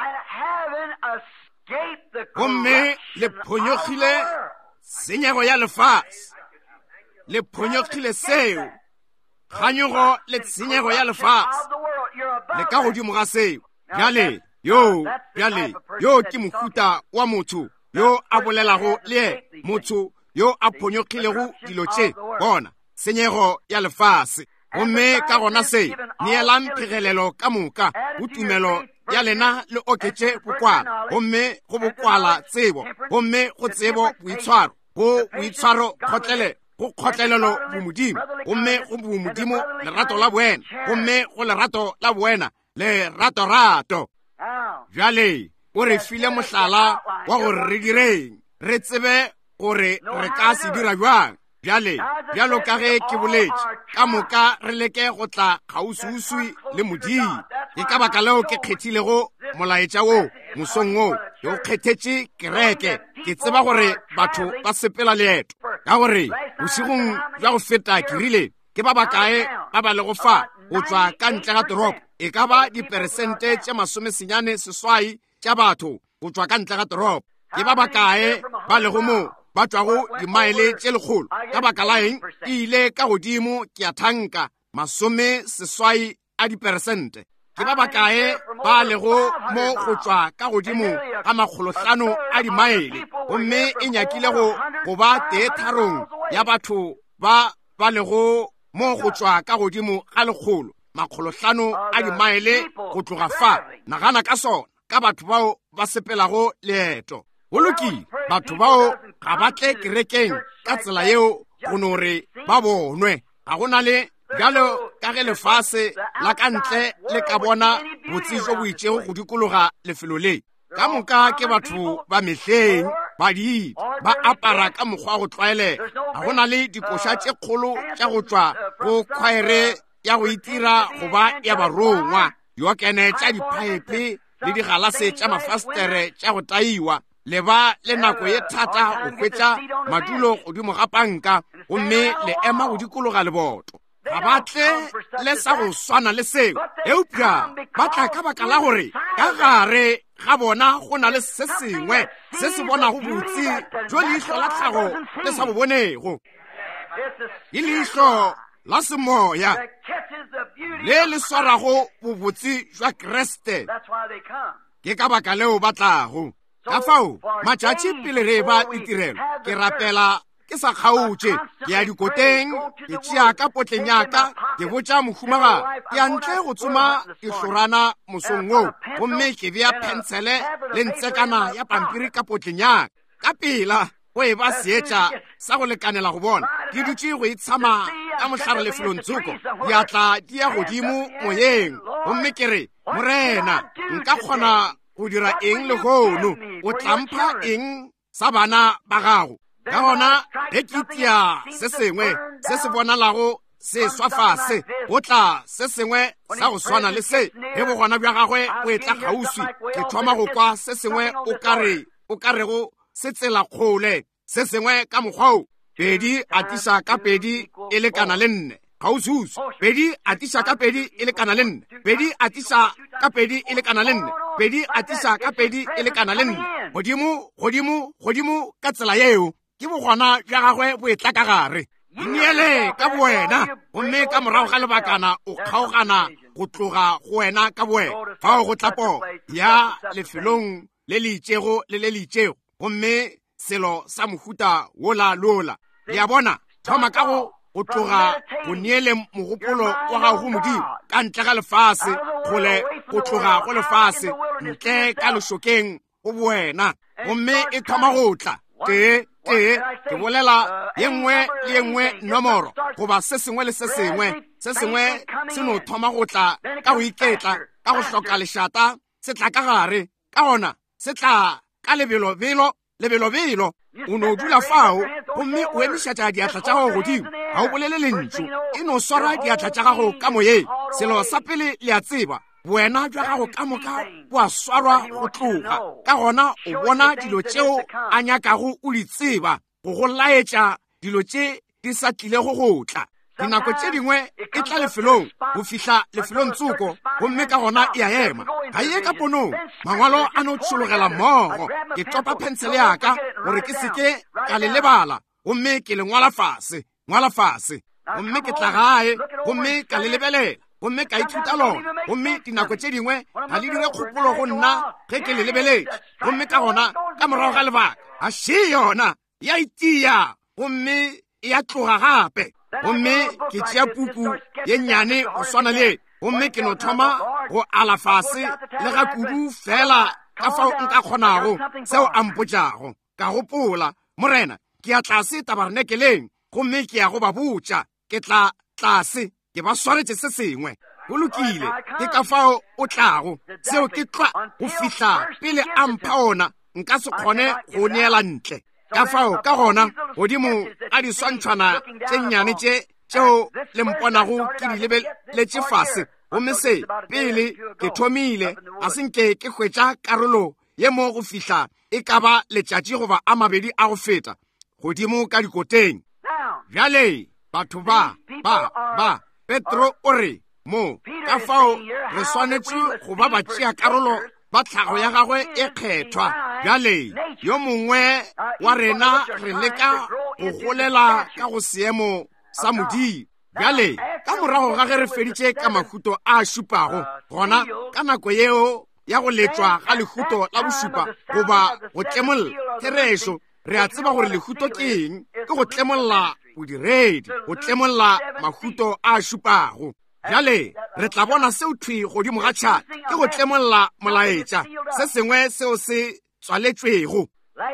gomme le phonyogile senyego ya lefase, le phonyogile seo kganyogo le tshenyego ya lefase le ka godimo ga seo. Bjale yo bjale yo ke mohuta wa motho yo a bolelago le ena, motho yo a phonyogilego dilo tše. Bona senyego ya lefase. Gomme ka gona se neelang phegelelo ka moka go tumelo ya lena le oketše bokwala, gomme go bokwala tsebo, gomme go tsebo boitshwaro, go boitshwaro kgotlele go kgotlelelo bomodimo, gomme go bomodimo lerato la boena, gomme go lerato la boena le rato-rato. Bjale o re file mohlala wa gore re direng, re tsebe gore re ka se dira jwang. Bjale bjalo ka ge ke boletše ka moka re leke go tla kgauswi le Modimo. Ke ka baka leo ke kgethilego molaetša wo mosong wo yo kgethetše kereke. Ke tseba gore batho ba sepela leeto ka gore bošigong bja go feta ke rile ke ba bakae ba ba lego fa go tšwa ka ntle ga toropo. E ka ba diperesente tše masomesenyane seswai tša batho go tšwa ka ntle ga toropo. Ke ba bakae ba lego moo ba tšwago dimaele tše lekgolo. Ka baka la eng e ile ka godimo ke a thanka masome seswai a diperesente. Ke ba bakae ba lego mo go tšwa ka godimo ga makgolohlano a dimaele, gomme e nyakile go go ba tee tharong ya batho ba ba lego mo go tšwa ka godimo ga lekgolo. makgolohlano a dimaele go tloga fa. Nagana ka sona ka batho bao ba sepelago leeto. Go lokile batho bao ga ba tle kerekeng ka tsela yeo go no re ba bonwe. Ga go na le bjalo ka ge lefase la ka ntle le ka bona botse jo bo itšego go dikologa lefelo le. Ka moka ke batho ba mehleng ba di ba apara ka mokgwa go tlwaelega. Ga go na le dikoša tše kgolo tša go tšwa go khwaere ya go itira go ba ya barongwa, diokene tša diphaepe le digalase tša mafastere tša go taiwa, le ba le nako ye thata go hwetša madulo godimo ga panka, gomme le ema go dikologa leboto. Ga batle le sa go swana le seo. Eupša ba tla ka baka la gore ka gare ga bona go na le se sengwe se se bonago botse jo leihlo la tlhago le sa bo bonego. Ke leihlo la semoya le le swarago bobotse jwa Kreste. Ke ka baka leo ba tlago. Ka fao matšatši pele re ba ditirelo ke rapela ke sa kgaotše, ke ya dikoteng, ke tšea ka potleng yaka, ke botša mohumaga, ke a ntle go tsoma dihlorana mosong wo, gomme ke bea pensele le ntsekana ya pampiri ka potleng yaka. Ka pela go e ba seetša sa go lekanela go bona, ke dutše go itshama ka mohlare lefelong tsoko, diatla di ya godimo moyeng, gomme ke re, Morena, nka kgona go dira eng le gono, o tlampha eng sa bana ba gago. Ka gona ge ke tia se sengwe se se bonalago se swa fase, go tla se sengwe sa go swana le se, ge bogona bja gagwe o e tla kgauswi, ke thoma go kwa se sengwe o kare o karego se tsela kgole, se sengwe ka mokgwao. Pedi atisa ka pedi e lekana le nne. Gaususu, pedi atisa ka pedi e lekana le nne. Pedi atisa ka pedi e lekana le nne. Pedi atisa ka pedi e lekana le nne. Godimo, godimo, godimo ka tsela yeo. Ke bogona bja gagwe bo e tla ka gare. Neele ka bowena, gomme ka morago ga lebakana o kgaogana go tloga go wena ka bowena. Fao go tlapo ya lefelong le le itšego le le le itšego, gomme selo sa mohuta wola lola. Le ya bona, thoma ka go go tloga go neele mogopolo wa gago go Modimo ka ntle ga lefase, gole go tloga go lefase, ntle ka lešokeng go bowena, gomme e thoma go tla. Tee, tee, ke bolela ye nngwe le ye nngwe nomoro, goba se sengwe le se sengwe, se sengwe se no thoma go tla ka go iketla, ka go hloka lešata, se tla ka gare, ka gona, se tla ka lebelo-belo, lebelo-belo, o no dula fao, gomme o emišatša diatla tša gago godimo, ga o bolele lentšu, e no swara diatla tša gago ka moyeng. Selo sa pele le a tseba, wena jwa gago ka moka bo a swarwa go tloga, ka gona o bona dilo tšeo a nyakago o di tseba, go go laetša dilo tše di sa tlile go gotla. Dinako tše dingwe e tla lefelong, go fihla lefelong tsoko, gomme ka gona e a ema. Ga ye ka ponong, mangwalo a no tšhologela mmogo, ke topa pensele yaka gore ke seke ka le lebala, gomme ke le ngwala fase, ngwala fase, gomme ke tla gae, gomme ka le lebelela, gomme ka ithuta lona, gomme dinako tše dingwe ga le dire kgopolo go nna ge ke le lebeletše, gomme ka gona ka morago ga lebaka a še yona ya itia, gomme e a tloga gape, gomme ke tšea pupu ye nnyane go swana le, gomme ke no thoma go ala fase le ga kudu fela ka fao nka kgonago seo a mpotšago. Ka gopola, Morena, ke a tlase tabernakeleng, gomme ke ya go ba botša, ke tla tlase ke ba swaretše se sengwe. Go lokile, ke ka fao o tlago, seo ke tla go fihla pele a mpha ona, nka se kgone go neela ntle. Ka fao ka gona godimo a di swantšhwana tše nnyane tše tšeo le mponago ke di lebeletše fase, gomme se pele ke thomile a senke ke hwetša karolo ye mo go fihla e ka ba letšatši goba a mabedi a go feta godimo ka dikoteng. Bjale batho ba ba ba Petro o re mo ka fao re swanetše go ba batšea karolo ba tlhago ya gagwe e kgethwa. Bjale yo mongwe wa rena re leka go golela ka go seemo sa Modimo. Bjale ka morago ga ge re feditše ka mahuto a šupago, gona ka nako yeo ya go letšwa ga lehuto la bošupa goba go tlemolla therešo, re a tseba gore lehuto ke eng, ke go tlemolla bodiredi, go tlemolla mahuto a šupago. Jale re tla bona seo thwi godimo ga tšhata ke go tlemolla molaetša se sengwe seo se tswaletšwego.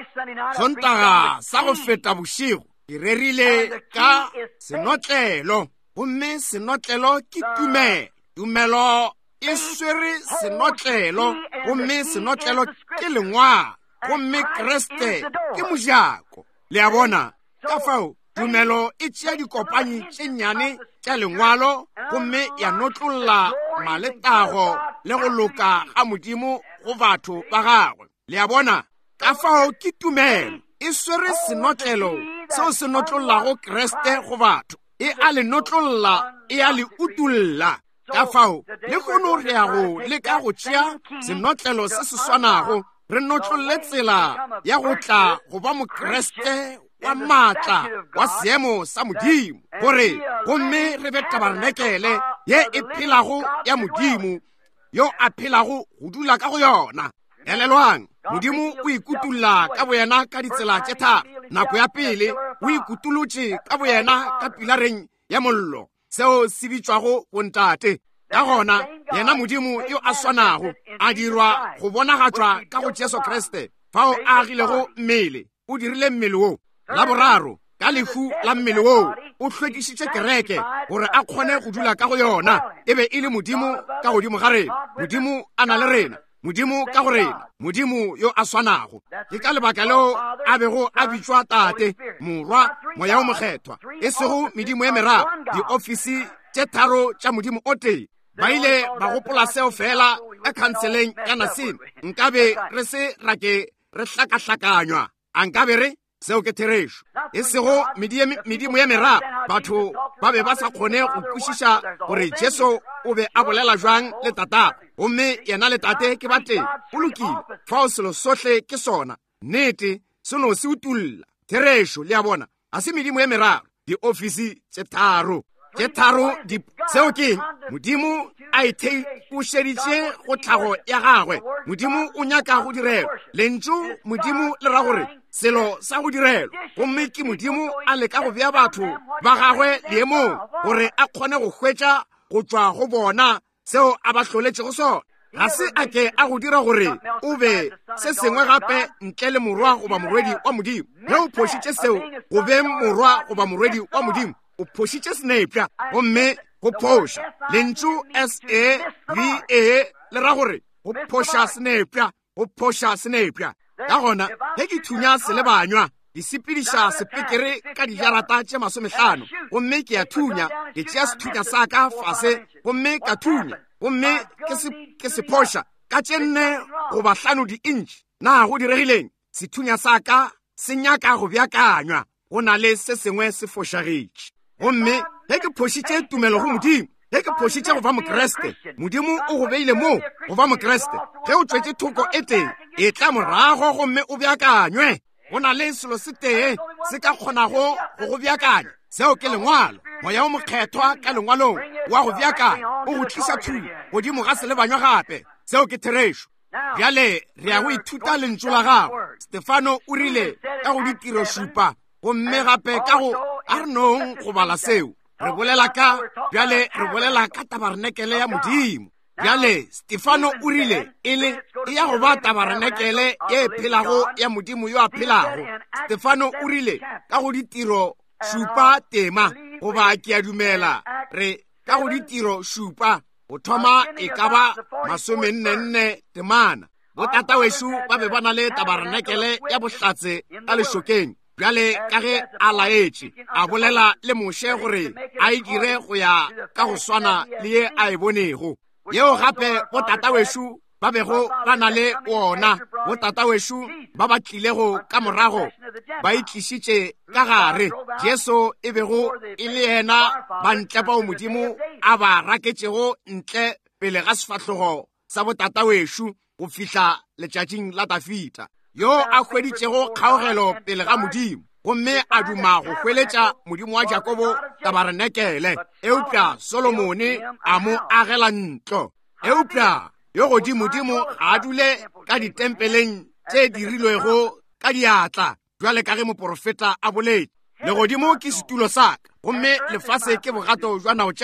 Sontaga sa go feta bošego ke rerile ka senotlelo, gomme senotlelo ke tumelo. Tumelo e swere senotlelo, gomme senotlelo ke lengwalo, gomme Kriste ke mojako. Le a bona ka fao tumelo e tšea dikopanyi tše nnyane tša lengwalo, gomme ya notlolla maletago le go loka ga Modimo go batho ba gagwe. Le a bona ka fao ke tumelo e swere senotlelo seo se notlollago Kriste go batho, e a le notlolla, e a le utulla. Ka fao le kgono re ya go leka go tšea senotlelo se se swanago, re notlolle tsela ya go tla go ba mokreste wa maatla wa seemo sa Modimo, gore gomme re be tabarnekele ye e phelago ya Modimo, yo a phelago go dula ka go yona. Elelwang, Modimo o ikutulla ka boyena ka ditsela tše tharo. Nako ya pele o ikutulotše ka boyena ka pilareng ya mollo, seo se bitšwago bontate. Ka gona yena Modimo yo a swanago a dirwa go bonagatšwa ka go Jesu Kriste, fao a agilego mmele, o dirile mmele wo. La boraro, ka lehu la mmele wo o hlwekišitše kereke gore a kgone go dula ka go yona, e be e le Modimo ka godimo ga rena. Modimo a na le rena, Modimo ka go rena, Modimo yo a swanago. Ke ka lebaka leo a bego a bitšwa tate, morwa, moya o mokgethwa, e sego medimo ye meraro, diofisi tše tharo tša Modimo o tee. Ba ile ba gopola seo fela ka khanseleng ya Nasine. Nkabe re se rake re hlakahlakanywa, a nkabe re seo ke therešo. E sego medimo ya meraro, batho ba be ba sa kgone go kwešiša gore Jesu o be a bolela jwang le tatago, gomme yena le tate ke bateng. O lokile, fao selo sohle ke sona, nnete seno se utulla. Therešo le a bona, a se medimo ya meraro, diofisi tše tharo. Tše tharo di seo ke Modimo a itheišeditše go tlhago ya gagwe. Modimo o nyaka go direlwa lentšu, Modimo le ra gore selo sa go direlwa, gomme ke Modimo a leka go bea batho ba gagwe leemong gore a kgone go hwetša go tšwa go bona seo a ba hloletšego sona. Ga se a ke a go dira gore o be se sengwe gape ntle le morwa goba morwedi wa Modimo. Ge o phošitše seo go be morwa goba morwedi wa Modimo, o phošitše senepša, gomme go phoša lentšu S A V A le ra gore go phoša senepša, go phoša senepša. Ka gona ge ke thunya selebanywa ke sepediša sepekere ka dijarata tše masomehlano, gomme ke ya thunya ke tšea sethunya sa ka fase, gomme ka thunya, gomme ke se phoša ka tše nne goba hlano di-inch. Na go diregileng? Sethunya sa ka se nyaka go beakanywa, go na le se sengwe se fošagetše. Gomme ge ke phošitše tumelo go Modimo, ge ke phošitše go ba mokreste, Modimo o go beile mo go ba mokreste. Ge o tšwetše thoko e teng e tla morago, gomme o beakanywe. Go na le selo se tee se ka kgonago go go beakanya, seo ke lengwalo. Moya o mokgethwa ka lengwalong wa go beakanya o go tliša thunya godimo ga selebanywa gape, seo ke therešo. Bjale re ya go ithuta lentšu la gago. Stefano o rile ka go ditiro šupa, gomme gape ka go a re nong go bala seo. Re bolela ka bjale re bolela ka tabarnekele ya Modimo. Bjale Stefano o rile e le e ya go ba tabarnekele ye phelago ya Modimo yo a phelago. Stefano o rile ka go ditiro šupa tema, goba ke a dumela re ka go ditiro šupa go thoma e ka ba masomennenne temana. Botata wešo ba be ba na le tabarnekele ya bohlatse ka lešokeng. Bjale ka ge a laetše a bolela le moše gore a e dire go ya ka go swana le ye a e bonego. Yeo gape botata wešo ba bego ba na le ona, botata wešo ba ba tlilego ka morago ba itlišitše ka gare. Jesu e bego e le yena ba ntle bao Modimo a ba raketšego ntle pele ga sefahlogo sa botata wešo go fihla letšatšing la Dafita, yo a hweditšego kgaogelo pele ga Modimo, gomme a duma go hweletša Modimo wa Jakobo tabarnekele. Eupša Solomone a mo agela ntlo. Eupša yo godimodimo a dule ka ditempeleng tše dirilwego ka diatla, jwale ka ge moprofeta a boletse. Legodimo ke setulo sa ka, gomme lefase ke bogato jwa nao tša ka.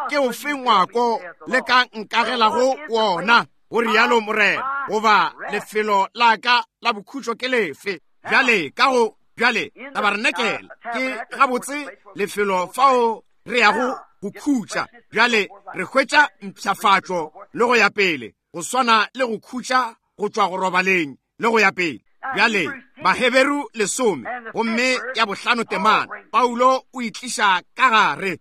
ke o fe ngwako le ka nkagelago wona, o rialo morena, goba lefelo la ka la bokhutšo ke lefe. Bjale ka go bjale tabarenekele ke gabotse lefelo fao re yago go khutša. Bjale re hwetša mpšhafatšo le go ya pele, go swana le go khutša go tšwa go robaleng le go ya pele. Bjale Baheberu lesome gomme ya bohlano temana, Paulo o itliša ka gare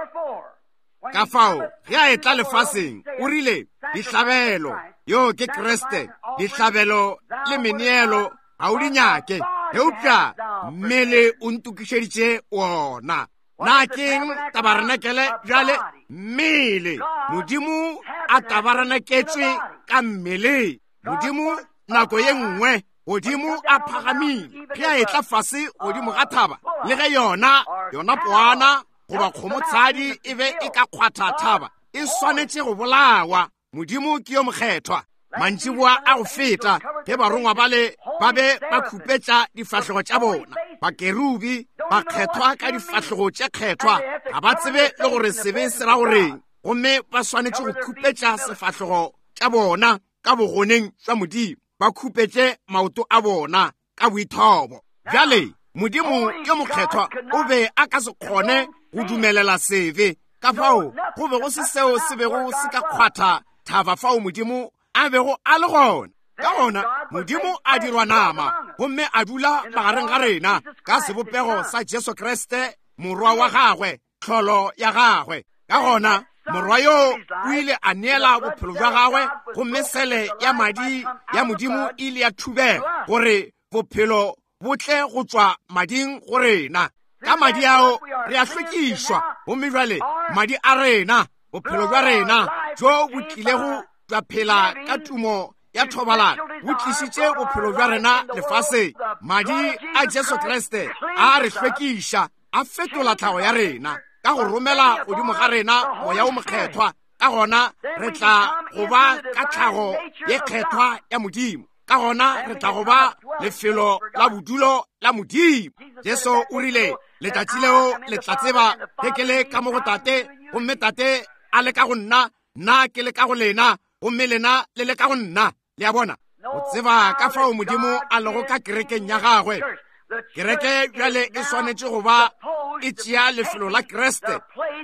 ka fao ge a etla lefaseng, o rile dihlabelo yo ke Kriste, dihlabelo le meneelo ga o di nyake, eupša mmele o ntukišeditše wona. Na keng tabarenekele bjale? Mmele. Modimo a tabareneketšwe ka mmele. Modimo nako ye nngwe godimo a phagamile ge a etla fase godimo ga thaba, le ge yona yona poana goba kgomotshadi e be e ka kgwatha thaba, e swanetše go bolawa. Modimo ke yo mokgethwa. Mantšiboa a go feta ge barongwa bale ba be ba khupetša difahlego tša bona, bakerubi ba kgethwa ka difahlego tše kgethwa, ga ba tsebe le gore sebe se ra goreng, gomme ba swanetše go khupetša sefahlego tša bona ka bogoneng jwa Modimo, ba khupetše maoto a bona ka boithobo. Bjale Modimo yo mokgethwa o be a ka se kgone go dumelela sebe, ka fao go be go se seo se bego se ka kgwatha thaba fao Modimo a bego a le gona. Ka gona Modimo a dirwa nama, gomme a dula magareng ga rena ka sebopego sa Jesu Kriste, morwa wa gagwe, tlholo ya gagwe. Ka gona morwa yo o ile a neela bophelo jwa gagwe, gomme sele ya madi ya Modimo ile ya thubega gore bophelo botle go tswa mading go rena. Ka madi ao re a hlwekišwa, gomme jwale madi a rena, bophelo jwa rena jo bo tlilego jwa phela ka tumo ya thobalano, bo tlišitše bophelo jwa rena lefaseng. Madi a Jesu Kriste a re hlwekiša, a fetola tlhago ya rena ka go romela godimo ga rena moya o mokgethwa. Ka gona re tla go ba ka tlhago ye kgethwa ya Modimo, ka gona re tla go ba lefelo la bodulo la Modimo. Jesu o rile letšatši leo le tla tseba ge ke le ka mo go Tate, gomme Tate a le ka go nna, nna ke le ka go lena, gomme lena le le ka go nna. Le a bona o tseba ka fao Modimo a lego ka kerekeng ya gagwe. Kereke bjale e swanetše go ba e tšea lefelo la Kriste,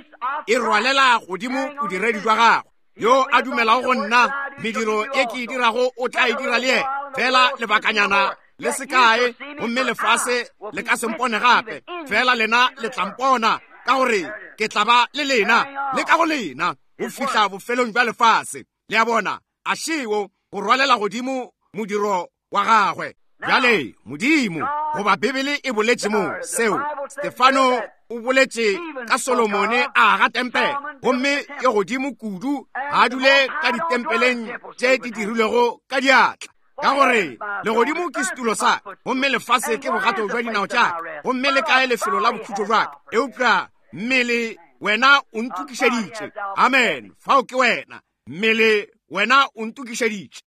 e rwalela godimo bodiredi jwa gagwe. Yo a dumelago go nna, mediro e ke e dirago o tla e dira le ye, fela lebakanyana le sekae, gomme lefase le ka sempone gape, fela lena le tlampona, ka gore ke tla ba le lena le ka go lena go fihla bofelong jwa lefase. Le a bona a šeo go rwalela godimo modiro wa gagwe. Bjale Modimo goba Bibele e boletše mo seo. Stefano o boletše ka Solomone a aga tempele, gomme ye godimo kudu a dule ka ditempeleng tše di dirilwego ka diatla, ka gore le godimo ke setulo sa, gomme lefase ke bogato jwa dinao tša, gomme le kae lefelo la bokhutšo jwaka. Eupša mmele wena o ntukišeditše. Amen. Fao ke wena mmele, wena o ntukišeditše.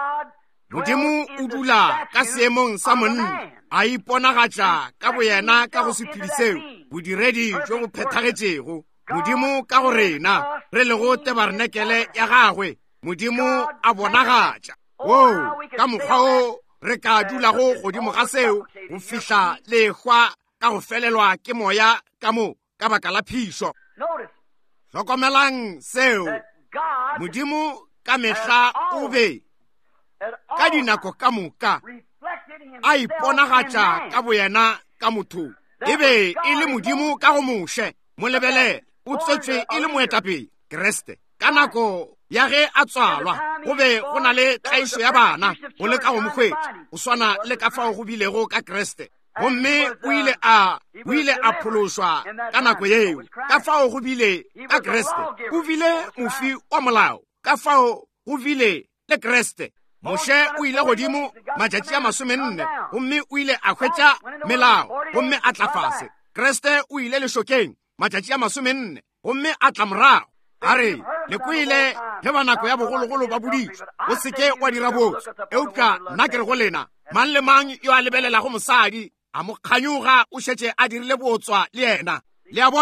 Modimo o dula ka seemong sa monna, a iponagatša ka boyena ka go sephediseo bodiredi jo bo phethagetšego. Modimo ka go rena re lego tabarenekele ya gagwe, Modimo a bonagatša. O ka mokgwa o re ka dulago godimo ga seo go fihla lekgwa ka go felelwa ke moya ka mo ka baka la phišo. Hlokomelang seo, Modimo ka mehla o be ka dinako ka moka a iponagatša ka boyena ka motho. E be e le Modimo ka go moše, mo lebelele o tswetswe e le moetapele Kriste. Ka nako ya ge a tswalwa go be go na le tlaišo ya bana go le ka go mokgwetši, go swana le ka fao go bilego ka Kriste. Gomme o ile a o ile a phološwa ka nako yeo, ka fao go bile ka Kriste. O bile mofi wa molao, ka fao go bile le Kriste. Moshe o ile godimo matšatši a masomenne, gomme o ile a hwetša melao, gomme a tla fase. Kriste o ile lešokeng matšatši a masomenne, gomme a tla morago. A re le kwele ge ba nako ya bogologolo ba boditšwe, o seke wa dira botse. Eupša nna ke re go lena, mang le mang yo a lebelelago mosadi a mo kganyoga o šetše a dirile botswa le yena. Le a bona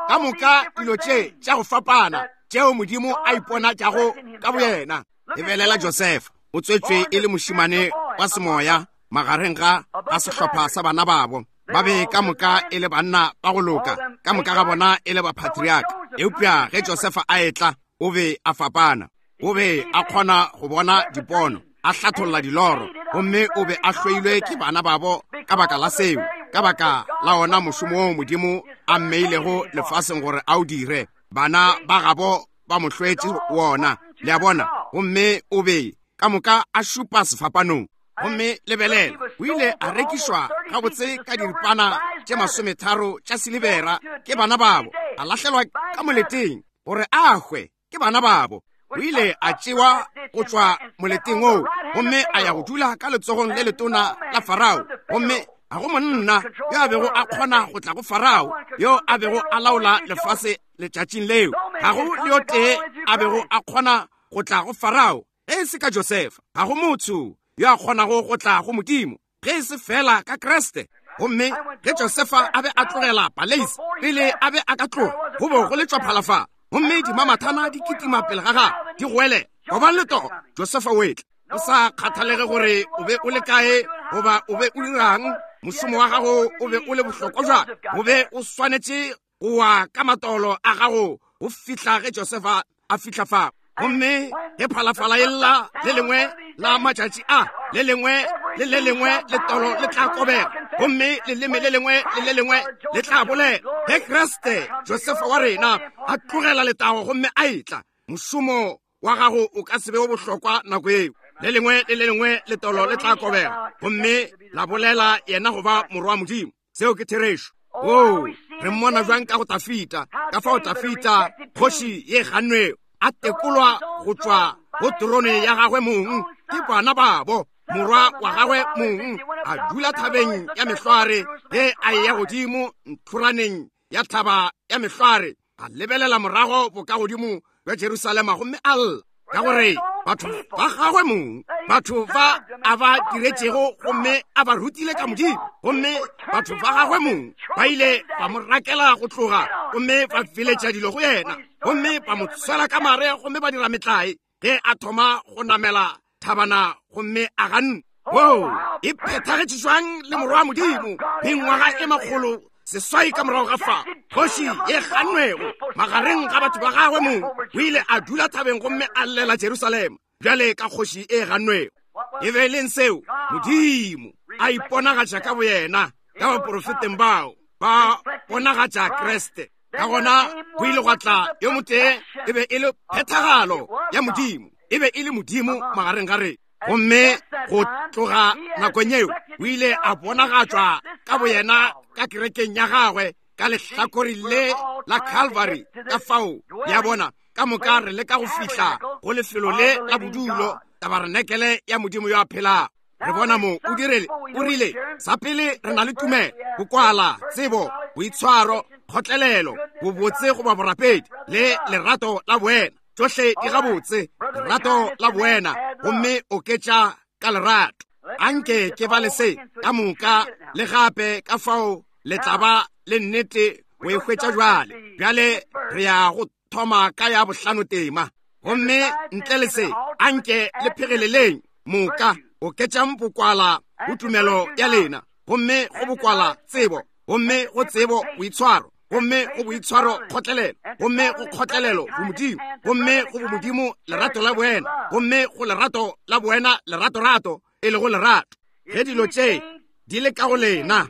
ka moka dilo tše tša go fapana tšeo modimo a ipona tšago ka boyena. Lebelela Josefa, o tswetswe e le mošimane wa semoya magareng ga a sehlopha sa bana babo. Ba be ka moka e le banna ba go loka, ka moka ga bona e le bapatriaka. Eupša ge Josefa a etla o be a fapana, o be a kgona go bona dipono, a hlatholla diloro, gomme o be a hloilwe ke bana babo ka baka la seo, ka baka la ona mošomo o modimo a mmeilego lefaseng gore a o dire. Bana ba gabo ba mo hlwetse wona, le a bona, gomme o be ka moka a šupa sefapanong. Gomme lebelela, o ile a rekišwa gabotse ka diripana tše masometharo tša silibera ke bana babo, a lahlelwa ka moleteng gore a hwe ke bana babo. O ile a tšewa go tšwa moleteng oo, gomme a ya go dula ka letsogong le letona la Farao. Gomme a go monna yo a bego a kgona go tla go Farao, yo a bego a laola lefase letšatšing leo. Ga go le yo tee a bego a kgona go tla go Farao ge e se ka Josefa. Ga go motho yo a kgonago go tla go modimo ge e se fela ka Kreste. Gomme ge Josefa a be a tlogela Palace pele a be a ka tloga, go bo go le tšwa phalafala. Gomme dimamathana di kitima pele ga ga di gwele gobane le toho Josefa o etla. O sa kgathalege gore o be o le kae goba o be o dirang, mošomo wa gago o be o le bohlokwa jang, o be o swanetše go wa ka matolo a gago go fihla ge Josefa a fihla fa. Gomme ge phalafala e lla le lengwe la matšatši a le lengwe le le lengwe le tolo le tla kobega, gomme leleme le lengwe le le lengwe le tla bolela. Ge Kriste Josefa wa rena a tlogela letago gomme a etla, mošomo wa gago o ka se be o bohlokwa nako eo. Le lengwe le le lengwe le tolo le tla kobega, gomme la bolela yena go ba morwa modimo. Seo ke therešo. O re mmona jwang ka go Tafita, ka fao Tafita kgoši ye gannweo a tekolwa go tšwa go trone ya gagwe mong ke bana babo. Morwa wa gagwe mong a dula thabeng ya mehlware ge a ya godimo nthoraneng ya thaba ya mehlware, a lebelela morago boka godimo bja Jerusalema, gomme a lla ka gore batho ba gagwe mong, batho ba a ba diretšego gomme a ba rutile ka modimo, gomme batho ba gagwe mong ba ile ba mo rakela go tloga, gomme ba filetša dilo go yena, gomme ba mo tshwela ka mare, gomme ba dira metlae ge a thoma go namela thabana, gomme a ganne. Wo e phethagetše jwang le morwa modimo mengwaga e magolo seswai ka morago ga fa kgoši ye gannwego magareng ga batho ba gagwe mong, o ile a dula thabeng gomme a llela Jerusalema bjale ka kgoši e gannwego. E be leng seo modimo a iponagatša ka boyena ka baprofeteng bao ba ponagatša Kreste. Ka gona go ile gwa tla yo motee, e be e le phethagalo ya modimo, e be e le modimo magareng ga rena. Gomme go tloga nakong eo o ile a bonagatšwa ka boyena ka kerekeng ya gagwe ka lehlakori le la Calvary, ka fao ya bona ka moka re le ka go fihla go lefelo le la bodulo tabaranekele ya modimo yo a phelago. Re bona mo o direle o rile sa pele re na le tumelo, bokwala, tsebo, boitshwaro, kgotlelelo, bobotse go ba borapedi le lerato la boena. Tsohle di gabotse, lerato la boena, gomme o ketša ka lerato. Anke ke ba lese ka moka le gape ka fao le tlaba le nnete o e hwetša jwale. Bjale re ya go thoma ka ya bohlano tema, gomme ntle le se anke le phegeleleng moka o ketšang bokwala go tumelo ya lena, gomme go bokwala tsebo, gomme go tsebo boitshwaro, gomme go boitshwaro kgotlelelo, gomme go kgotlelelo go modimo, gomme go modimo lerato la boena, gomme go lerato la boena lerato-rato e le go lerato. Ge dilo tše di le ka go lena,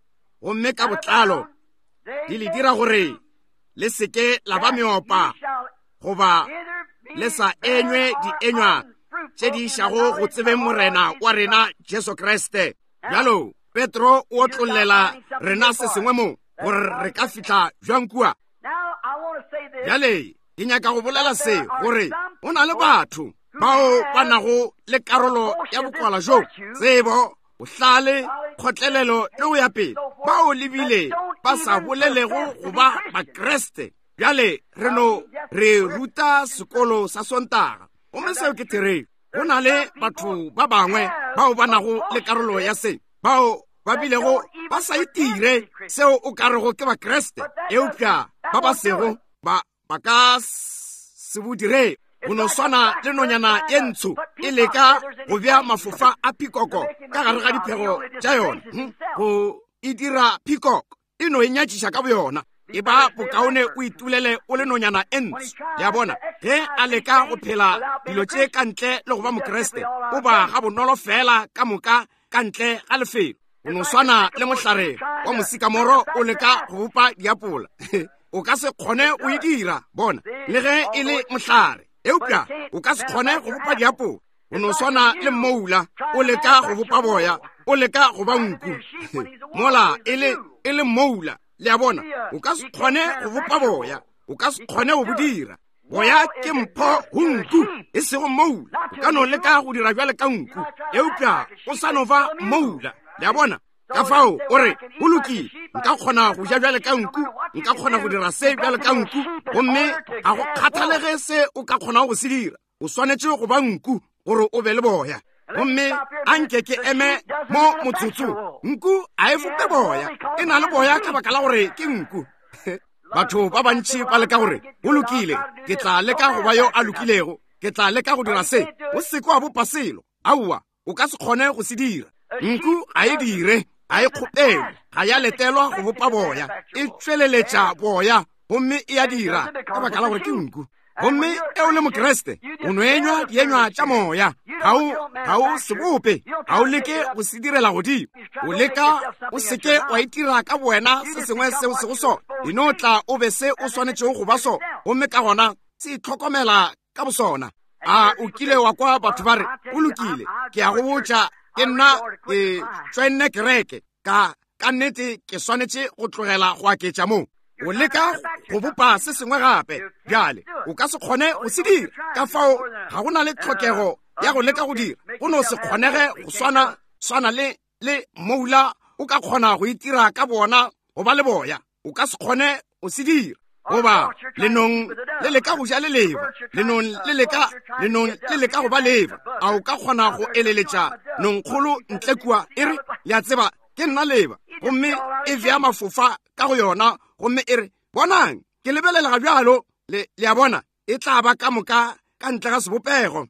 gomme ka botlalo di le dira gore le seke la ba meopa goba le sa enywe di enywa tše di išago go tsebeng morena wa rena Jesu Kriste. Bjalo Petro o tlollela rena se sengwe mo gore re ka fihla jwang kua. Bjale ke nyaka go bolela se gore go na le batho bao ba nago le karolo ya bokwala jo, tsebo, bohlale, kgotlelelo le go ya pele, bao lebile ba sa bolelego go ba bakreste. Bjale re no re ruta sekolo sa Sontaga, gomme seo ke tereng go na le batho ba bangwe bao ba nago le karolo ya se, bao ba bilego ba sa itire seo o ka rego ke ba Kriste eupša ba ba sego ba ba ka se bodire go no swana le nonyana e ntsho e leka go bja mafofa a pikoko ka gare ga diphego tša yona go e dira pikoko e no e nyatšiša ka boyona e ba bokaone o itulele o le nonyana e ntsho ya bona ge a leka go phela dilo tše ka ntle le go ba mokreste o ba ga bonolo fela ka moka ka ntle ga lefelo o no swana le mohlare wa mosikamoro o leka go bopa diapola o ka se kgone o e dira bona le ge e le mohlare eupša o ka se kgone go bopa diapola o no swana le mmoula o leka go bopa boya o leka go ba nku mola e le e le mmoula le a bona o ka se kgone go bopa boya o ka se kgone go bodira boya ke mpho go nku e sego mmoula o ka no leka go dira bjale ka nku eupša o sa no ba mmoula le a bona ka fao o re go lokile nka kgona go ja bjale ka nku nka kgona go dira se bjale ka nku gomme ga go kgathalege se o ka kgona go se dira o swanetše go ba nku gore o be le boya gomme a nke ke eme mo motsotso nku a e fope boya e na le boya ka baka la gore ke nku batho ba bantši ba leka gore go lokile ke tla leka go ba yo a lokilego ke tla leka go dira se o seko wa bopa selo aowa o ka se kgone go se dira nku a e dire a e kgopelwe ga ya letelwa go bopa boya e tsweleletša boya gomme e a dira ka baka la gore ke nku gomme e o le mokreste o no enywa dienywa tša moya ga o se bope ga o leke go se direla godimo o leka o seke wa itira ka boena se sengwe seo se go sona eno tla o be se o swanetšego go ba sona gomme ka gona se itlhokomela ka bosona a o kile wa kwa batho ba re o lokile ke ya go botša ke nna ke tswenne kereke ka ka nnete ke swanetše go tlogela go aketša moo o leka go bopa se sengwe gape bjale o ka se kgone go se dira ka fao ga go na le tlhokego ya go leka go dira go no se kgonege go swana swana le le moula o ka kgona go itira ka bona go ba le boya o ka se kgone go se dira goba lenong le leka go ja le leba lenong le leka lenong le leka go ba leba a o ka kgona go eleletša nonkgolo ntle kua e re le a tseba ke nna leba gomme e bja mafofa ka go yona gomme e re bonang ke lebelela ga bjalo le a bona e tla ba ka moka ka ntle ga sebopego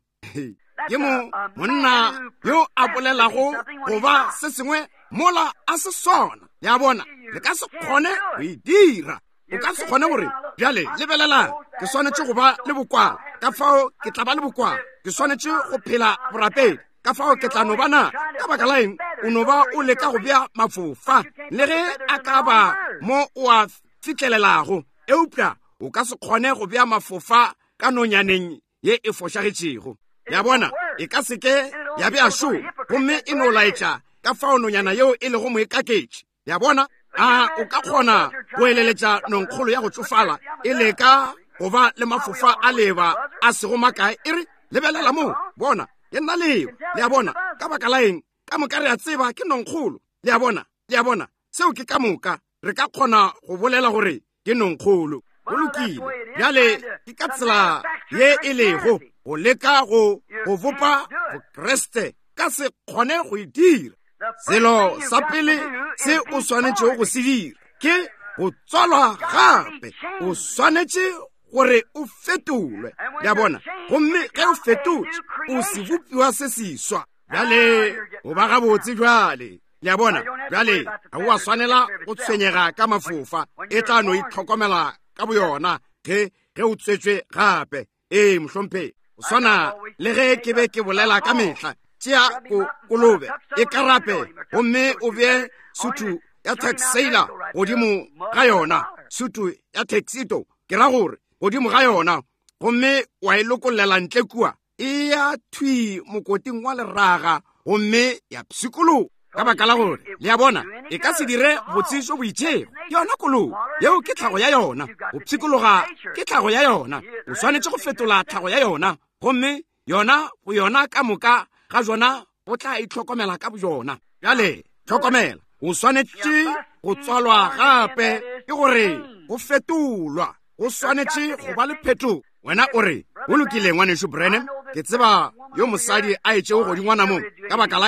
ke mo monna yo a bolelago go ba se sengwe mola a se sona ya bona le ka se kgone go e dira o ka se kgone gore bjale lebelelang ke swanetše go ba le bokwala ka fao ke tla ba le bokwala ke swanetše go phela borapedi ka fao ke tla no bana ka baka la eng o no ba o leka go bja mafofa le ge a ka ba mo o a fitlhelelago eupša o ka se kgone go bja mafofa ka nonyaneng ye e fošagetšego ya bona e ka seke ya bja šo gomme e no laetša ka fao nonyana yeo e lego moekaketše ya bona a o ka kgona go eleletša nonkgolo ya go tsofala e leka go ba le mafofa a leba a sego makae e re lebelela moo bona e nna leba le a bona ka baka la eng ka moka re a tseba ke nonkgolo le a bona le a bona seo ke ka moka re ka kgona go bolela gore ke nonkgolo go lokile bjale ke ka tsela ye e lego go leka go go bopa bokreste ka se kgone go e dira selo sa pele se o swanetše go se dira ke go tswalwa gape o swanetše gore o fetolwe ya bona gomme ge o fetotše o se bopiwa se seswa bjale o ba gabotse bjale le a bona bjale ga o a swanela go tshwenyega ka mafofa e tla no itlhokomela ka boyona ge ge o tswetswe gape ee mohlompe o swana le ge ke be ke bolela ka mehla tšea kolobe e karape gomme o bje sutu ya taxila godimo ga yona sutu ya taxito ke ra gore godimo ga yona gomme wa e lokolela ntle kua e ya thwi mokoting wa leraga gomme ya psikolo ka baka la gore le a bona e ka se dire botsitso boitšego yona kolobe yeo ke tlhago ya yona o psikologa ke tlhago ya yona o swanetše go fetola tlhago ya yona gomme yona go yona ka moka ga jona o tla itlhokomela ka bojona bjale tlhokomela o swanetše go tswalwa gape ke gore go fetolwa go swanetše go ba le phetho wena o re o lokile ngwanešo Branham ke tseba yo mosadi a etšego go dingwana mo ka baka la eng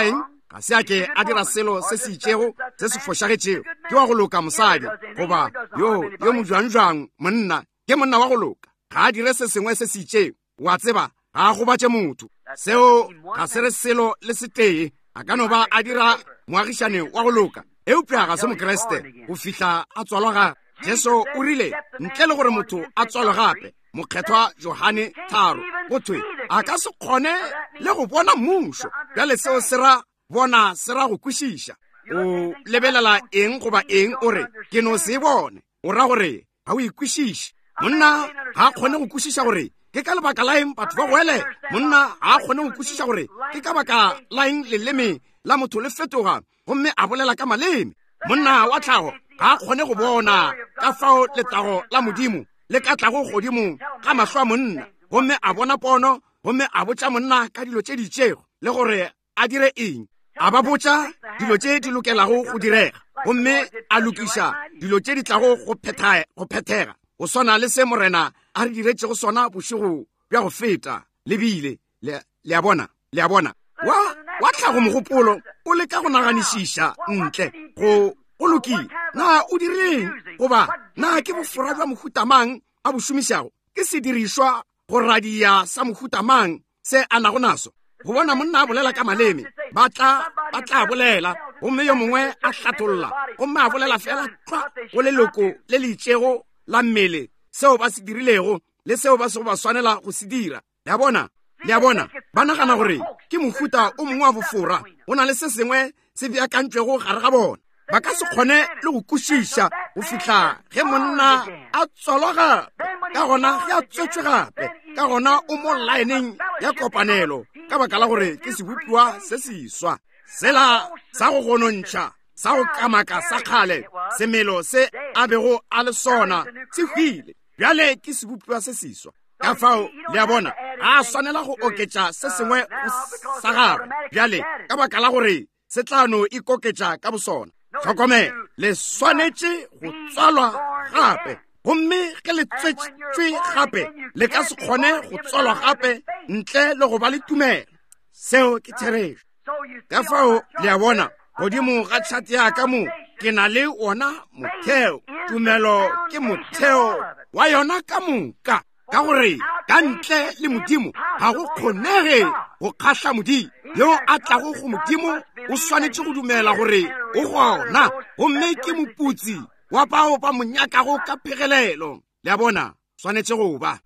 ga se a ke a dira selo se se itšego se se fošagetšego ke wa go loka mosadi goba yo yo mojwanjwang monna ke monna wa go loka ga a dire se sengwe se se itšego wa tseba ga a gobatše motho seo ga se re selo le setee a ka no ba a dira moagišane wa go loka eupša ga se mokreste go fihla a tswalwa ga Jesu o rile ntle le gore motho a tswalwe gape mokgethwa Johane tharo go thwe a ka se kgone le go bona mmušo bjale seo se ra bona se ra go kwešiša o lebelela eng goba eng o re ke no se bone o ra gore ga o ikwešiše monna ga a kgone go kwešiša gore ke ka lebaka la eng batho ba go ele monna ga a kgone go kwešiša gore ke ka baka la eng leleme la motho le fetoga gomme a bolela ka maleme monna wa tlhago ga a kgone go bona ka fao letlago la modimo le ka tlago godimo ga mahlo a monna gomme a bona pono gomme a botša monna ka dilo tše ditšego le gore a dire eng a ba botša dilo tše di lokelago go direga gomme a lokiša dilo tše di tlago go phethega go swana le se morena a re diretšego sona bošego bja go feta lebile le a bona le a bona wa wa tlhago mogopolo o le ka go naganišiša ntle go go lokile na o direng goba na ke bofora bja mohutamang a bo šomišago ke sedirišwa go radia sa mohutamang se a nago naso go bona monna a bolela ka maleme ba tla ba tla bolela gomme yo mongwe a hlatolola gomme a bolela fela tla go leloko le le itšego la mmele seo ba se dirilego le seo ba se go ba swanela go se dira le a bona le a bona ba nagana gore ke mohuta o mongwe wa bofora go na le se sengwe se beakantšwego gare ga bona ba ka se kgone le go kwešiša go fihla ge monna a tswalwa gape ka gona ge a tswetšwe gape ka gona o mo laeneng ya kopanelo ka baka la gore ke sebopiwa se seswa sela sa go gonontšha sa go kamaka sa kgale semelo se a bego a le sona se hwile bjale ke sebopiwa se seswa ka fao le a bona ga a swanela go oketša se sengwe sa gagwe bjale ka baka la gore se tlano e koketša ka bosona tlhokomele le swanetše go tswalwa gape gomme ge le tswetšwe gape le ka se kgone go tswalwa gape ntle le go ba le tumelo seo ke therešo ka fao le a bona godimo ga tšhate ya ka mo ke na le ona motheo tumelo ke motheo wa yona ka moka ka gore ka ntle le modimo ga go kgonege go kgahla modimo yo a tlago go modimo o swanetše go dumela gore o gona gomme ke moputsi wa bao ba monyakago ka phegelelo le a bona swanetše go ba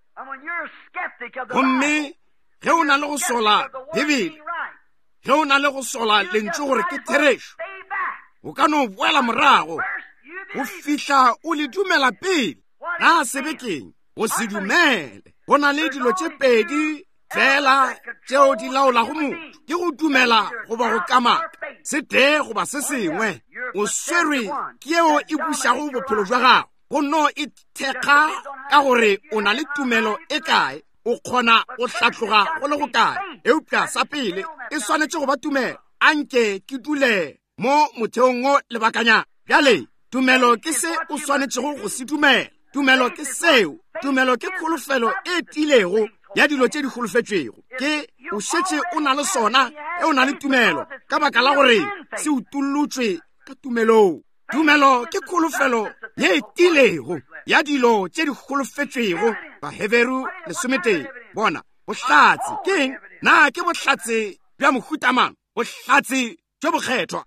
gomme ge o na le go sola bibele ge o na le go sola lentšu gore ke therešo o ka no boela morago go fihla o le dumela pele na sebekeng o se dumele go na le dilo tše pedi fela tšeo di laolago motho ke go dumela goba go kamaka se tee goba se sengwe o swerwe ke yeo e bušago bophelo jwa gago go no e thekga ka gore o na le tumelo e kae o kgona o hlatloga go le go kae eupša sa pele e swanetše go ba tumelo anke ke dule mo motheong o lebakanyana bjale tumelo ke se o swanetšego go se dumela tumelo ke seo tumelo ke kgolofelo e tilego ya dilo tše di golofetšwego ke o šetše o na le sona e o na le tumelo ka baka la gore se utullotšwe ka tumelong tumelo ke kgolofelo ye e tilego ya dilo tše di golofetšwego Baheberu lesometeng bona bohlatse keng na ke bohlatse bja mohutamang bohlatse jo bokgethwa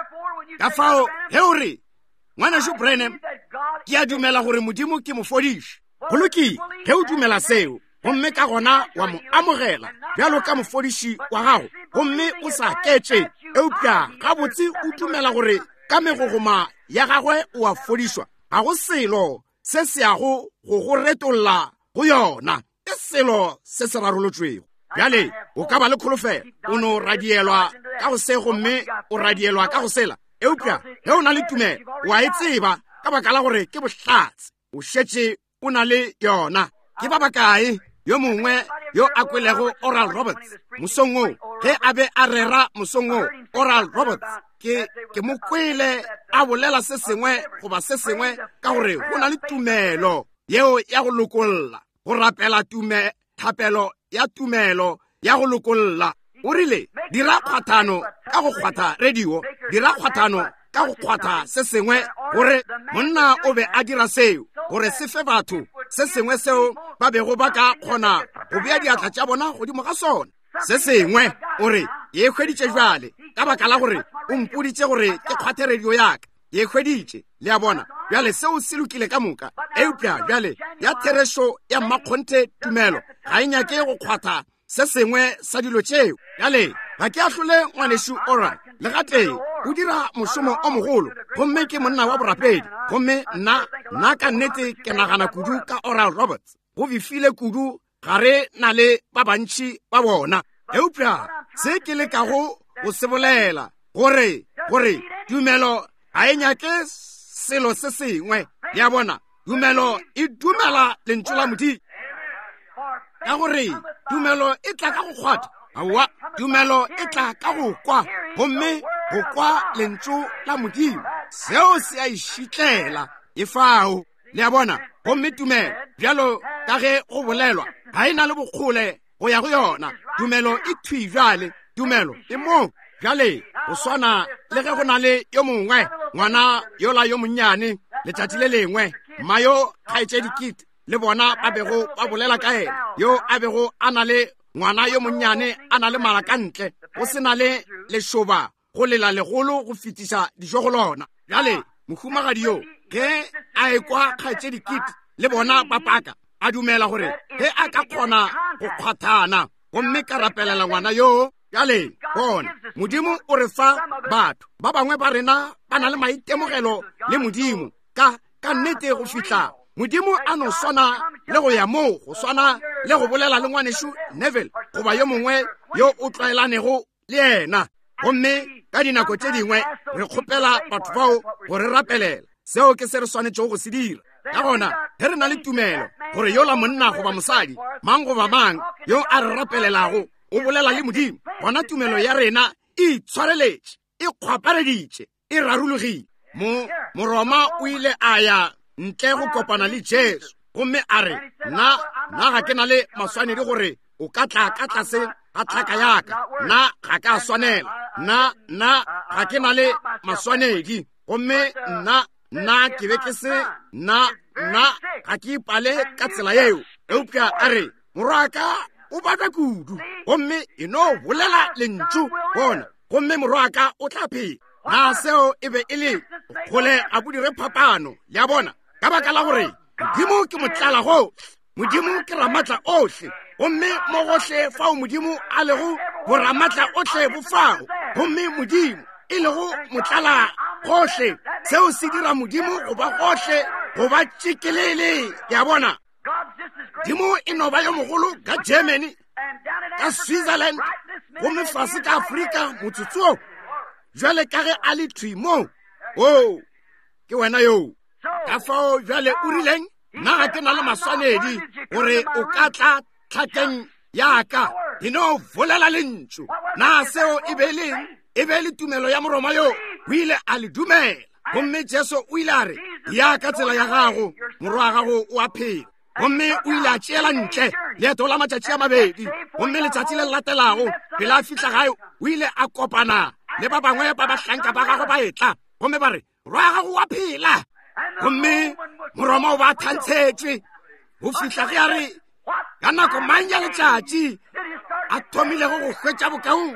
ka fao ge o re ngwaneso Branham ke a dumela gore modimo ke mofodiši go lokile ge o dumela seo gomme ka gona wa mo amogela bjalo ka mofodiši wa gago gomme o sa ketše eupša gabotse o dumela gore ka megogoma ya gagwe o a fodišwa ga go selo se se yago go go retolola go yona ke selo se se rarolotšwego bjale o ka ba le kholofelo o no radielwa ka go se gomme o radielwa ka go sela eupša ge o na le tumelo wa e tseba ka baka la gore ke bohlatse o šetše o na le yona ke ba bakae yo mongwe yo a kwelego Oral Roberts mosong o ge a be a rera mosong o Oral Roberts ke ke mo kwele a bolela se sengwe goba se sengwe ka gore go na le tumelo yeo ya go lokolola go rapela tume thapelo ya tumelo ya go lokolola o rile dira kgwathano ka go kgwatha radio, dira kgwathano ka go kgwatha se sengwe gore monna o be a dira seo gore se fe batho se sengwe seo ba bego ba ka kgona go bea diatla tša bona godimo ga sona. Se sengwe o re ye hweditše jwale ka baka la gore o mpoditše gore ke kgwathe radio yaka, ye hweditše le a bona bjale seo se lokile ka moka. Eupša bjale ya thereso ya mmakgonthe Tumelo ga e nyake go kgwatha se sengwe sa dilo tšeo. Bjale ga ke ahlole ngwanešo ora le gatee o dira mošomo o mogolo, gomme ke monna wa borapedi, gomme nna nna ka nnete ke nagana kudu ka Oral Roberts, go bifile kudu gare na le ba bantši ba bona. Eupša se ke le ka go go sebolela gore gore Tumelo ga e nyake selo se sengwe. Ya bona Tumelo e dumela lentšu la Modimo ka gore Tumelo e tla ka go kgwatha. Aowa, Tumelo e tla ka go kwa, gomme go kwa lentšu la Modimo seo se a išitlela e fao. Le a bona gomme Tumelo bjalo ka ge go bolelwa ga e na le bokgole go ya go yona. Tumelo e thwi jwale, Tumelo e mo bjale go swana le ge go na le yo mongwe ngwana yola yo monnyane letšatši le lengwe mayo kgaetšedikite le bona ba bego ba bolela ka ena, yo a bego a na le ngwana yo monnyane a na le mala ka ntle, go se na le lešoba go lela legolo go fetiša dijo go lona. Bjale mohumagadi yo ge a ekwa kgaetšedikite le bona ba paka, a dumela gore ge a ka kgona go kgwathana gomme ka rapelela ngwana yo. Bjale bona Modimo o re fa batho ba bangwe ba rena ba na le maitemogelo le Modimo ka ka nnete go fihla Modimo a no swana le go ya moo go swana le go bolela le ngwanešo Neville goba yo mongwe yo o tlwaelanego le yena. Gomme ka dinako tše dingwe re kgopela batho bao go re rapelela seo ke se re swanetšego go se dira. Ka gona ge re na le Tumelo gore yola monna goba mosadi mang goba mang yo a re rapelelago o bolela le Modimo, gona Tumelo ya rena e itshwareletše, e kgwapareditše, e rarologile. Mo Moroma o ile a ya ntle go kopana le Jesu, gomme a re nna nna ga ke na le maswanedi gore o ka tla ka tlase ga tlhaka yaka, nna ga ka swanela, nna nna ga ke na le maswanedi, gomme nna nna ke be ke se nna nna ga ke ipale ka tsela yeo. Eupša a re morwaka o batla kudu, gomme e no bolela lentšu bona, gomme morwaka o tla phela. Na seo e be e le kgole a bodire phapano ya bona ka baka la gore Modimo ke motlala go, Modimo ke ramatla ohle, gomme mo gohle fao Modimo a lego go ramatla ohle bo fao, gomme Modimo e lego motlala gohle. Seo se dira Modimo go ba gohle go ba tšikelele. Ya bona Modimo e no ba yo mogolo ka Germany, ka Switzerland, gomme fase ka Afrika motsotso jwale ka ge a le thwimo. O ke wena yo ka fao jwale o rileng nna ga ke na le maswanedi gore o ka tla tlhakeng yaka e no volela lentšu. Na seo e be leng e be le Tumelo ya Moroma yo o ile a le dumela, gomme Jesu o ile a re ya ka tsela ya gago morwa gago o a phela. Gomme o ile a tšeela ntle leeto la matšatši a mabedi, gomme letšatši le latelago pele a fitlha gae o ile a kopana le ba bangwe ba bahlanka ba gago ba etla, gomme ba re rwa gago wa phela. Gomme Moroma o ba thantšhetšwe go fitlha ge a re ka nako mang ya letšatši a thomilego go hwetša bokaone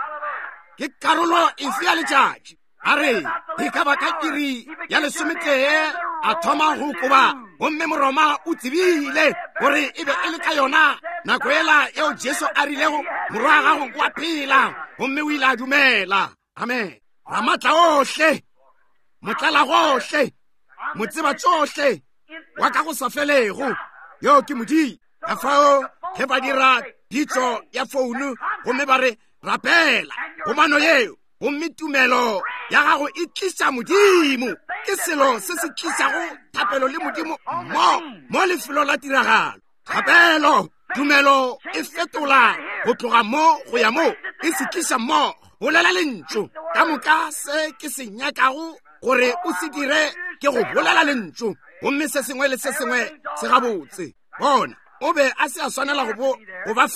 ke karolo efe ya letšatši. A re e ka ba ka iri ya lesometee a thoma go koba, gomme Moroma o tsebile gore e be e le ka yona nako ela eo Jesu a rilego morwa gago wa phela, gomme o ile a dumela. Amen. Ramatla ohle, motlala gohle, motseba tsohle wa ka go sa felego yo ke Modimo. Ka fao ge ba dira ditso ya founu gomme ba re rapela go mano yeo, gomme Tumelo ya gago e tliša Modimo, ke selo se se tlišago thapelo le Modimo mo mo lefelo la tiragalo. Thapelo Tumelo e fetola go tloga mo go ya mo, e se tliša mo bolela lentšu. Ka moka se ke se nyakago gore o se dire ke go bolela lentšu, gomme se sengwe le se sengwe se gabotse. Bona o be a se a swanela go ba fao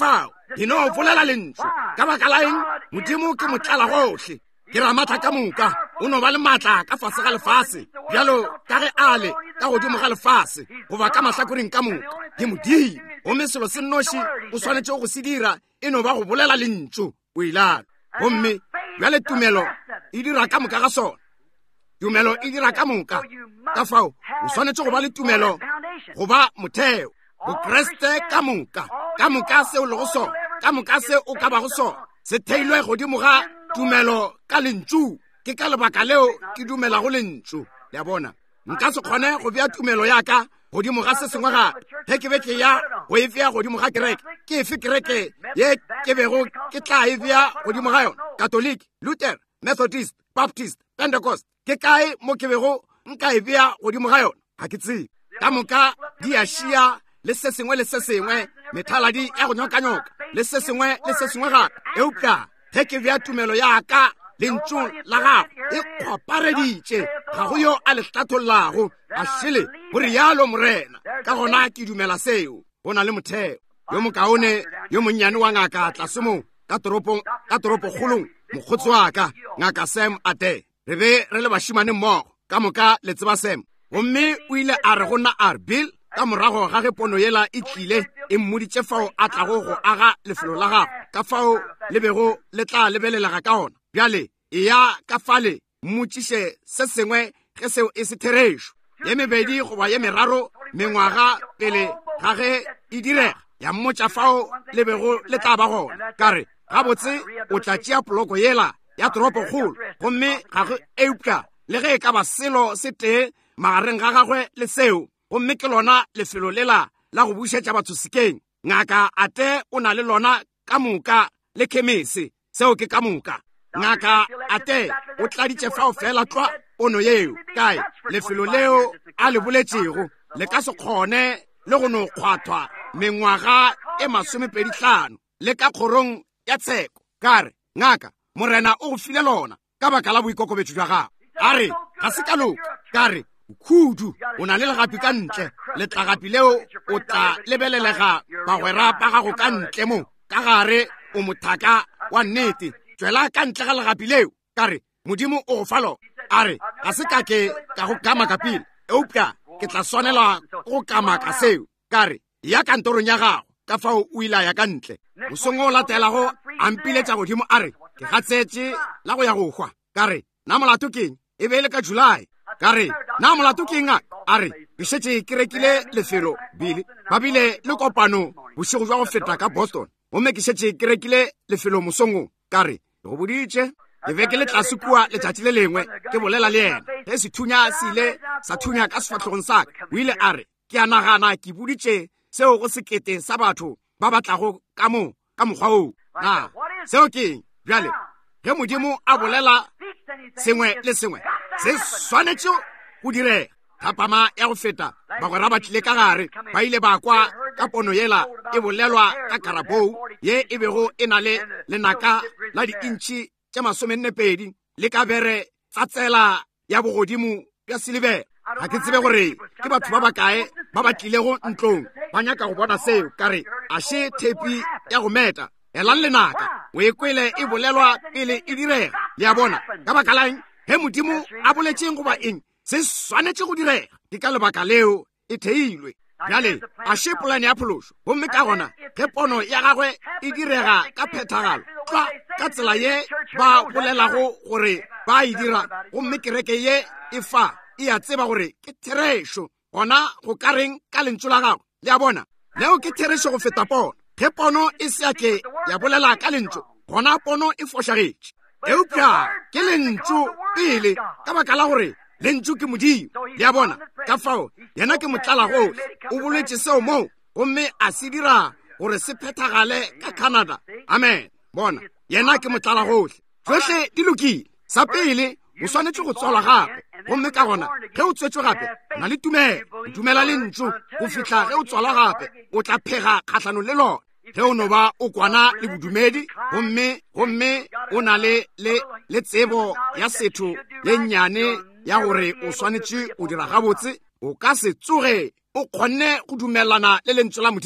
di no bolela lentswe ka baka la eng modimo ke motlala gohle ke ra matla ka moka o no ba le matla ka fase ga lefase bjalo ka ge ale ka godimo ga lefase goba ka mahlakoreng ka moka ke modimo o meselo se nnoši o swanetše go se dira e no ba go bolela lentšu o ilalo gomme bjale tumelo e dira ka moka ga sona tumelo e dira ka moka ka fao o swanetše go ba le tumelo go ba motheo bokreste ka moka ka moka se o lego sona ka moka se o ka bago sona se theilwe godimo ga tumelo ka lentšu ke ka lebaka leo ke dumela go lentšu le a bona nka se kgone go bea tumelo ya ka godimo ga se sengwe gape ge ke be ke ya go e bea godimo ga kereke ke efe kereke ye ke bego ke tla e bea godimo ga yona catholic luther methodist baptist pentecost ke kae mo ke bego nka e bea godimo ga yona ga ke tsebe ka moka di a šia le se sengwe le se sengwe methaladi ya go nyoka-nyoka le se sengwe le se sengwe gape eupša ge ke bea tumelo ya ka lentšong la gago e kgopareditše ga go yo a le hlathollago a šele go rialo morena ka gona ke dumela seo go na le motheo yo mokaone yo monnyane wa ngaka tlase mo ka toropong ka toropo kgolong mokgotsi wa ka ngaka Sam Ate re be re le bašimane mmogo ka moka le tseba Sam gomme o ile a re go nna a re Bill ka morago ga ge pono yela e tlile e mmoditše fao a tlago go aga lefelo la gago ka fao le bego le tla lebelelega ka ona bjale e ya ka fale mmotšiše se sengwe ge seo e se therešo ye mebedi goba ye meraro mengwaga pele ga ge e direga ya mmotša fao le bego le tla ba gona ka re gabotse o tla tšea poloko yela ya toropo kgolo gomme ga go eupša le ge e ka ba selo se tee magareng ga gagwe le seo gomme ke lona lefelo lela la go bušetša batho sekeng ngaka Ate o na le lona ka moka le khemisi seo ke ka moka ngaka Ate o tladitše fao fela twa pono yeo kae lefelo leo a le boletšego le ka se kgone le go no kgwathwa mengwaga e masomepedi hlano le ka kgorong ya tsheko kare ngaka morena o go file lona ka baka la boikokobetšo jwa gago a re ga se ka loka kare khudu o na le legapi ka ntle letlagapi leo o tla lebelelega bagwera ba gago ka ntle mo ka gare o mothaka wa nnete tswela ka ntle ga legapi leo kare modimo o go fa lona a re ga se ka ke ka go kama ka pele eupša ke tla swanela go kama ka seo kare ya kantorong ya gago ka fao o ile ya ka ntle mosong o latelago a mpiletša godimo a re ke gatsetše la go ya go hwa kare na molato keng e be le ka July kare na molato keng a re ke šetše ke rekile lefelo Bile ba bile le kopano bošego jwa go feta ka Boston gomme ke šetše ke rekile lefelo mosongong kare go boditše ke be ke le tlase kua letšatši le lengwe ke bolela le yena ge sethunya se ile sa thunya ka sefatlhogong sa ka o ile a re ke a nagana ke boditše seo go sekete sa batho ba batlago ka mo ka mokgwa oo na seo keng bjale ge modimo a bolela sengwe le sengwe se swanetše go direga thapama ya go feta bagwera ba tlile ka gare ba ile ba kwa ka pono yela e bolelwa ka karabou ye e bego e na le lenaka la diintšhi tše masomennepedi le ka bere tsa tsela ya bogodimo bja silibere ga ke tsebe gore ke batho ba bakae ba ba tlilego ntlong ba nyaka go bona seo kare a she thepi ya go meta elang lenaka o e kwele e bolelwa pele e direga le a bona ka baka laeng ge modimo a boletšeng goba eng se swanetše go direga ke ka lebaka leo e theilwe bjale a she polane ya phološo gomme ka gona ge pono ya gagwe e direga ka phethagalo tla ka tsela ye ba bolelago gore ba e dira gomme kereke ye e fa e a tseba gore ke therešo gona go kareng ka lentšu la gago le a bona leo ke therešo go feta pono ge pono e seake ya bolela ka lentšu gona pono e fošagetše eupša ke lentšu pele ka baka la gore lentšu ke modimo le a bona ka fao yena ke motlala gohle o boletše seo moo gomme a se dira gore se phethagale ka Canada amen bona yena ke motlala gohle tsohle di lokile sa pele o swanetše go tswalwa gape gomme ka gona ge o tswetšwe gape o na le tumelo o dumela lentšu go fihla ge o tswalwa gape o tla phega kgahlano le lona ge o no ba o kwana le bodumedi gomme gomme o na le le le tsebo ya setho le nnyane ya gore o swanetše o dira gabotse o ka se tsoge o kgonne go dumelana le lentšu la modimo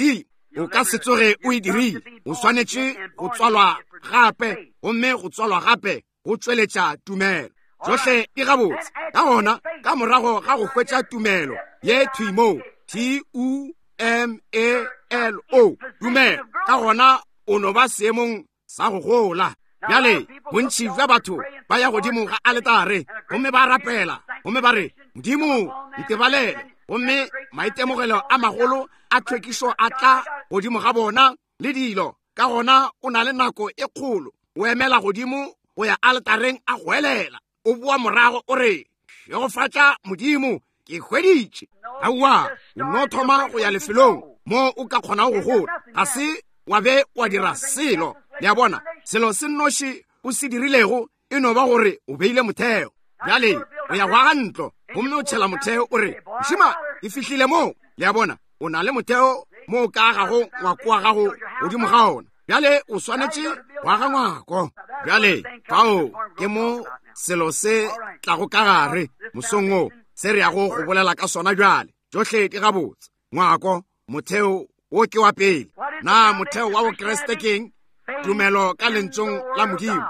o ka se tsoge o e dirile. O swanetše go tswalwa gape, gomme go tswalwa gape go tsweletša tumelo. Tsohle di gabotse. Ka gona ka morago ga go hwetša tumelo ye thuimo, T U M A L O, tumelo, ka gona o no ba seemong sa go gola. Bjale bontši bja batho ba ya godimo ga aletare, gomme ba rapela, gomme ba re Modimo ntebalele, gomme maitemogelo a magolo a tlhwekišo a tla godimo ga bona le dilo. Ka gona o na le nako e kgolo, o emela godimo go ya aletareng a hwelela. O bua morago o re, ye go fatša Modimo ke hweditše. Aowa, o no thoma go ya lefelong mo o ka kgonago go gola. Ga se wa be wa dira selo. Le a bona, selo se nnoši o se dirilego e no ba gore o beile motheo. Bjale o ya go aga ntlo, gomme o tšhela motheo o re, mošima e fihlile mo. Le a bona, o na le motheo mo o ka agago ngwako wa gago godimo ga ona. Bjale o swanetše go aga ngwako. Bjale fao ke mo selo se tlago ka gare mosong o se re yago go bolela ka sona. Bjale tsohle di gabotse. Ngwako, motheo o ke wa pele. Na motheo wa bokreste keng? Tumelo ka lentsong la Modimo.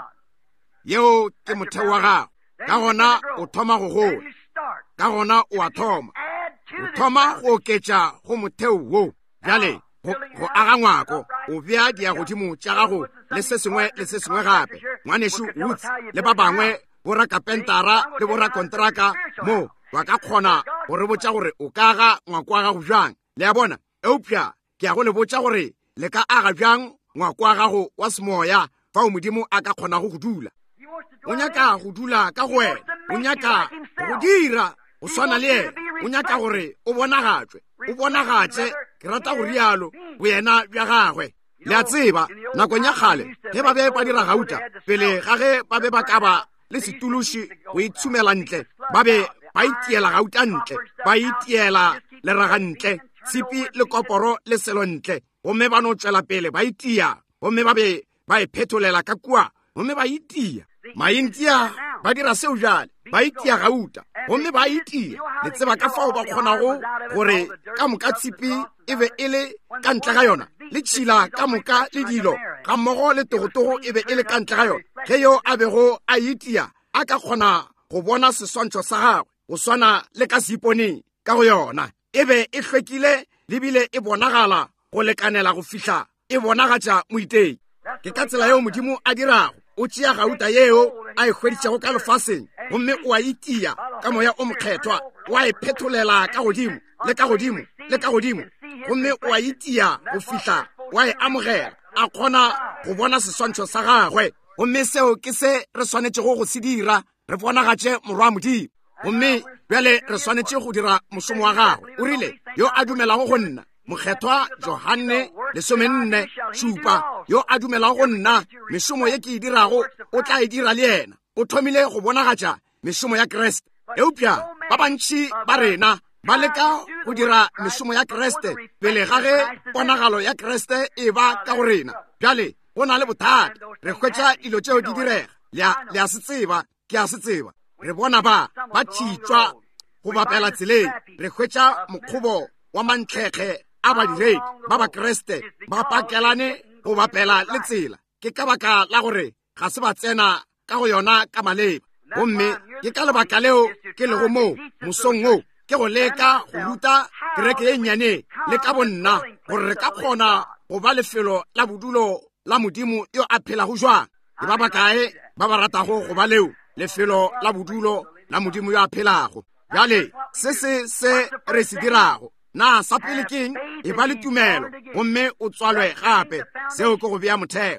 Yeo ke motheo wa gago. Ka gona o thoma go gola, ka gona o a thoma o thoma go oketša go motheo wo. Bjale go aga ngwako o bea dia godimo tša gago le se sengwe le se sengwe gape. Ngwanešo Woods le ba bangwe borakapentara le borakontraka mo ba ka kgona go re botša gore o ka aga ngwako wa gago bjang. Le a bona, eupša ke ya go le botša gore le ka aga bjang ngwako wa gago wa semoya fao Modimo a ka kgona go go dula. O nyaka go dula ka go wena, o nyaka go dira go swana le ena, o nyaka gore o bonagatšwe, o bonagatše. Ke rata go rialo bo yena bja gagwe. Le a tseba nakong ya kgale ge ba be ba dira gauta pele ga ge ba be ba ka ba le setuluši go itshumela ntle, ba be ba itiela gauta ntle, ba itiela leraga ntle, tshipi le koporo le selo ntle, gomme ba no tšwela pele ba itia, gomme ba be ba iphetholela ka kua, gomme ba itia. Maintia ba dira seo jale, ba itia gauta, gomme ba itia. Le tseba ka fao ba kgonago gore ka moka tshipi e be e le ka ntle ga yona, le tšhila ka moka le dilo ga mmogo le togotogo e be e le ka ntle ga yona. Ge yo a bego a itia a ka kgona go bona seswantšho sa gagwe go swana le ka seiponeng ka go yona, e be e hlwekile lebile e bonagala go lekanela go fihla e bonagatša moitei. Ke ka tsela yeo Modimo a dirago. O tšea gauta yeo a e hweditšego ka lefaseng, gomme o a itia ka moya o mokgethwa, o a e phetholela ka godimo le ka godimo le ka godimo, gomme o a itia go fihla o a e amogela, a kgona go bona seswantšho sa gagwe. Gomme seo ke se re swanetšego go se dira, re bonagatše morwa Modimo. Gomme bjale re swanetše go dira mošomo wa gagwe. O rile yo a dumelago go nna mokgethwa Johane lesomenne šupa, yo a dumelago go nna mešomo ye ke e dirago o tla e dira le yena. O thomile go bonagatša mešomo ya Kreste. Eupša ba bantši ba rena ba leka go dira mešomo ya Kreste pele ga ge ponagalo ya Kreste e ba ka go rena. Bjale go na le bothata, re hwetša dilo tšeo di direga. Le a se tseba, ke a se tseba, re bona ba ba thitšwa go bapela tseleng. Re hwetša mokgobo wa mantlhekge a badiredi ba ba Kreste ba pakelane go bapela le tsela. Ke ka baka la gore ga se ba tsena ka go yona ka maleba. Gomme ke ka lebaka leo ke lego mo mosong o ke go leka go ruta kereke ye nnyane le ka bonna gore re ka kgona go ba lefelo la bodulo la Modimo yo a phelago jwang. Ke ba bakae ba ba ratago go ba leo lefelo la bodulo la Modimo yo a phelago. Bjale se se se re se dirago na sa pele keng e ba le tumelo, gomme o tswalwe gape, seo ke go bea motheo.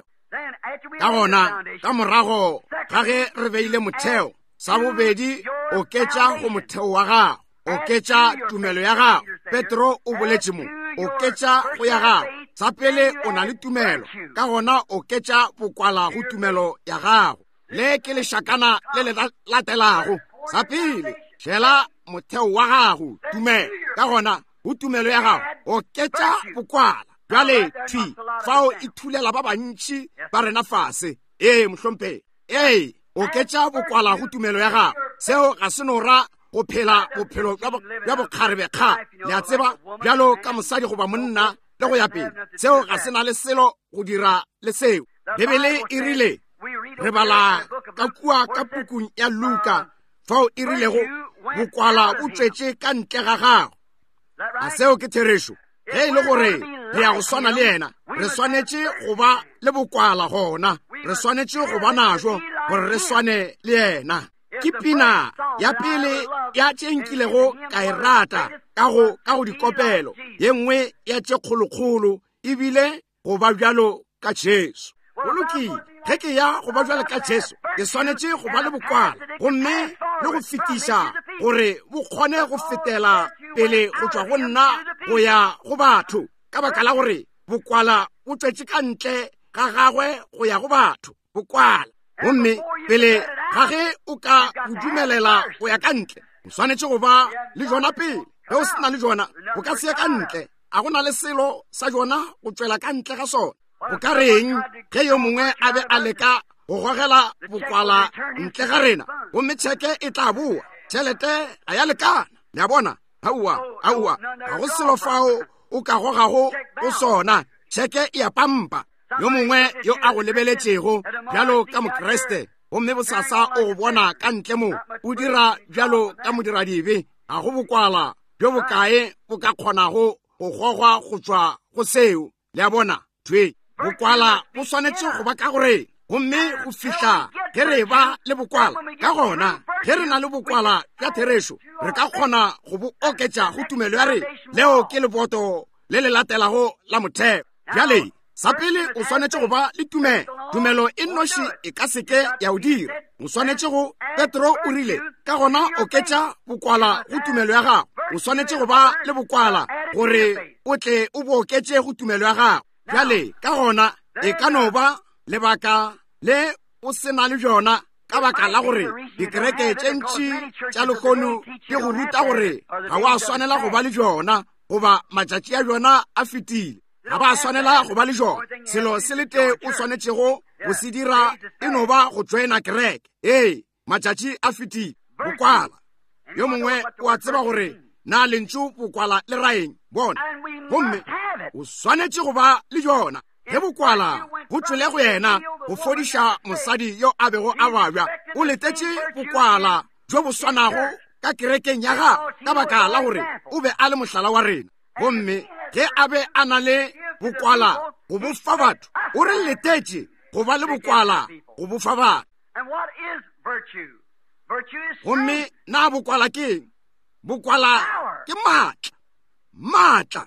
Ka gona ka morago ga ge re beile motheo, sa bobedi o ketša go motheo wa gago, o ketša tumelo ya gago. Petro o boletše mo, o ketša go ya gago. Sa pele o na le tumelo, ka gona o ketša bokwala go tumelo ya gago. Le ke lešakana le le latelago. Sa pele šela motheo wa gago tumelo, ka gona go tumelo ya gago o ketša bokwala. Bjale thwi fao e thulela ba bantši ba rena fase. Ee mohlompe, ee o ketša bokwala go tumelo ya gago. Seo ga se no ra go phela bophelo bja bokgarebekga. Le a tseba bjalo ka mosadi goba monna le go ya pele. Seo ga se na le selo go dira le seo. Bebele e rile re bala ka kua ka pukung ya Luka fao e rilego bokwala bo tswetse ka ntle ga gago. A seo ke thereso. Ge e le gore re ya go swana le ena, re swanetse go ba le bokwala gona. Re swanetse go ba najo gore re swane le ena. Ke pina ya pele ya tšenkilego ka e rata ka go ka go dikopelo. Ye nngwe ya tše kgolokgolo ebile go ba bjalo ka Jesu. Bolokile ge ke ya go ba bjalo ka Jesu, ke swanetse go ba le bokwala gomme le go fetiša gore bo kgone go fetela pele go tswa go nna go ya go batho, ka baka la gore bokwala bo tswetse ka ntle ga gagwe go ya go batho. Bokwala gomme pele ga ge o ka o dumelela go ya ka ntle, o swanetse go ba le jona pele. Ge o sena le jona o ka se ya ka ntle, a go na le selo sa jona go tswela ka ntle ga sona. O ka reng ge yo mongwe a be a leka go gogela bokwala ntle ga rena, gomme tšheke e tla boa, tšhelete a ya lekana. Le a bona, aua aua, ga go selo fao o ka gogago o sona, tšheke e a pampa. Yo mongwe yo a go lebeletšego bjalo ka mokreste, gomme bosasa o go bona ka ntle mo o dira bjalo ka modiradibe, ga go bokwala bjo bokae bo ka kgonago go gogwa go tswa go seo. Le a bona twe bokwala bo swanetse go ba ka gore gomme go fihla ge re ba le bokwala ka gona, ge re na le bokwala bja thereso, re ka kgona go bo oketša go tumelo ya re leo ke leboto le le latelago la motheo. Bjale sa pele o swanetse go ba le tumelo. Tumelo e noši e ka seke ya o dira. O swanetse go, Petro o rile ka gona oketša bokwala go tumelo ya gago. O swanetse go ba le bokwala gore o tle o bo oketše go tumelo ya gago. Bjale ka gona e ka no ba lebaka le o sena le jona, ka baka la gore dikereke tše ntši tša lekgono di go ruta gore ga o a swanela go ba le jona goba matšatši a jona a fetile. Ga ba swanela go ba le jona. Selo se le te o swanetšego go se dira e no ba go joina kereke. Ee, matšatši a fetile. Bokwala yo mongwe o a tseba gore na lentšu bokwala le raeng. Bona gomme o swanetše go ba le jona. Ge bokwala go tswile go yena go fodiša mosadi yo a bego a babja, o letetše bokwala jo bo swanago ka kerekeng ya gago ka baka la gore o be a le mohlala wa rena. Gomme ge a be a na le bokwala go bofa batho, o re letetše go ba le bokwala go bofa batho. Gomme na bokwala ke bokwala ke maatla. Maatla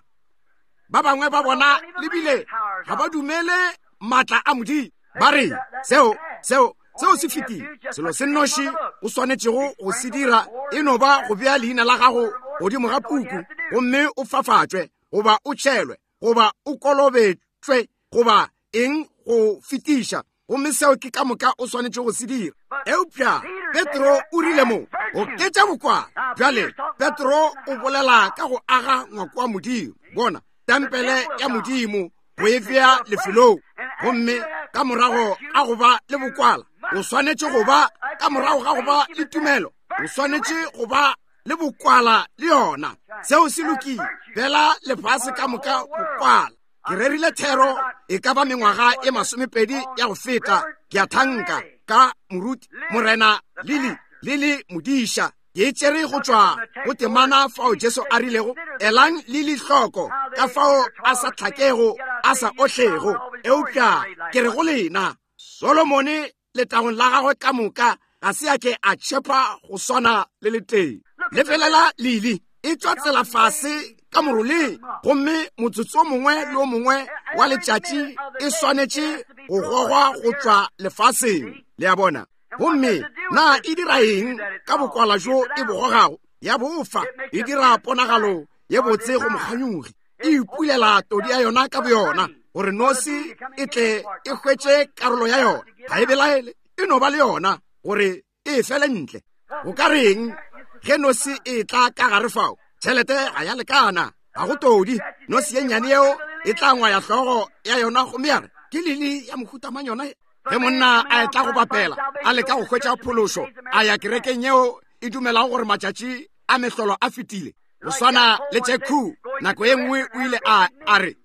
ba bangwe ba bona lebile ga ba dumele maatla a Modimo, ba re seo seo seo se fetile. Selo se noši o swanetšego go se dira e no ba go bea leina la gago godimo ga puku, gomme o fafatšwe goba o tšhelwe goba o kolobetšwe goba eng go fetiša, gomme seo ke ka moka o swanetše go se dira. Eupša Petro o rile mo o ketša bokwala. Bjale Petro o bolela ka go aga ngwako wa Modimo. Bona tempele ya Modimo go e bea lefelong, gomme ka morago a go ba le bokwala o swanetše go ba, ka morago ga go ba le tumelo o swanetše go ba le bokwala le yona. Seo se lokile fela lefase ka moka bokwala. Ke rerile thero e ka ba mengwaga e masomepedi ya go feta ke a thanka ka moruti morena Lili Lili Modiša. Ke tšere go tswa go temana fao Jesu a rilego, elang Lili hloko ka fao a sa tlhakego a sa otlego. Eupša ke re go lena Solomone letagong la gagwe ka moka ga se a ke a tšhepa go swana le le teng. Lefelela Lili e tswa tsela fase ka moroleng, gomme motsotso mongwe le o mongwe wa letšatši e swanetše go gogwa go tswa lefaseng. Le a bona gomme na e dira eng ka bokwala jo e bogogago? Ya bofa e dira ponagalo ye botse go mokganyugi, e ipulela todi ya yona ka boyona gore nosi e tle e hwetše karolo ya yona. Ga e belaele e no ba le yona gore e fele ntle. O ka reng ge nosi e tla ka gare fao? Tšhelete ga ya lekana, ga go todi. Nosi ye nnyane yeo e tla ngwa ya hlogo ya yona gomme ya re ke Lili ya mohutamang yona. Ge monna a tla go bapela a leka go hwetša phološo a ya kerekeng yeo e dumelago gore matšatši a mehlolo a fetile, go swana le tše khu. Nako ye nngwe o ile a a re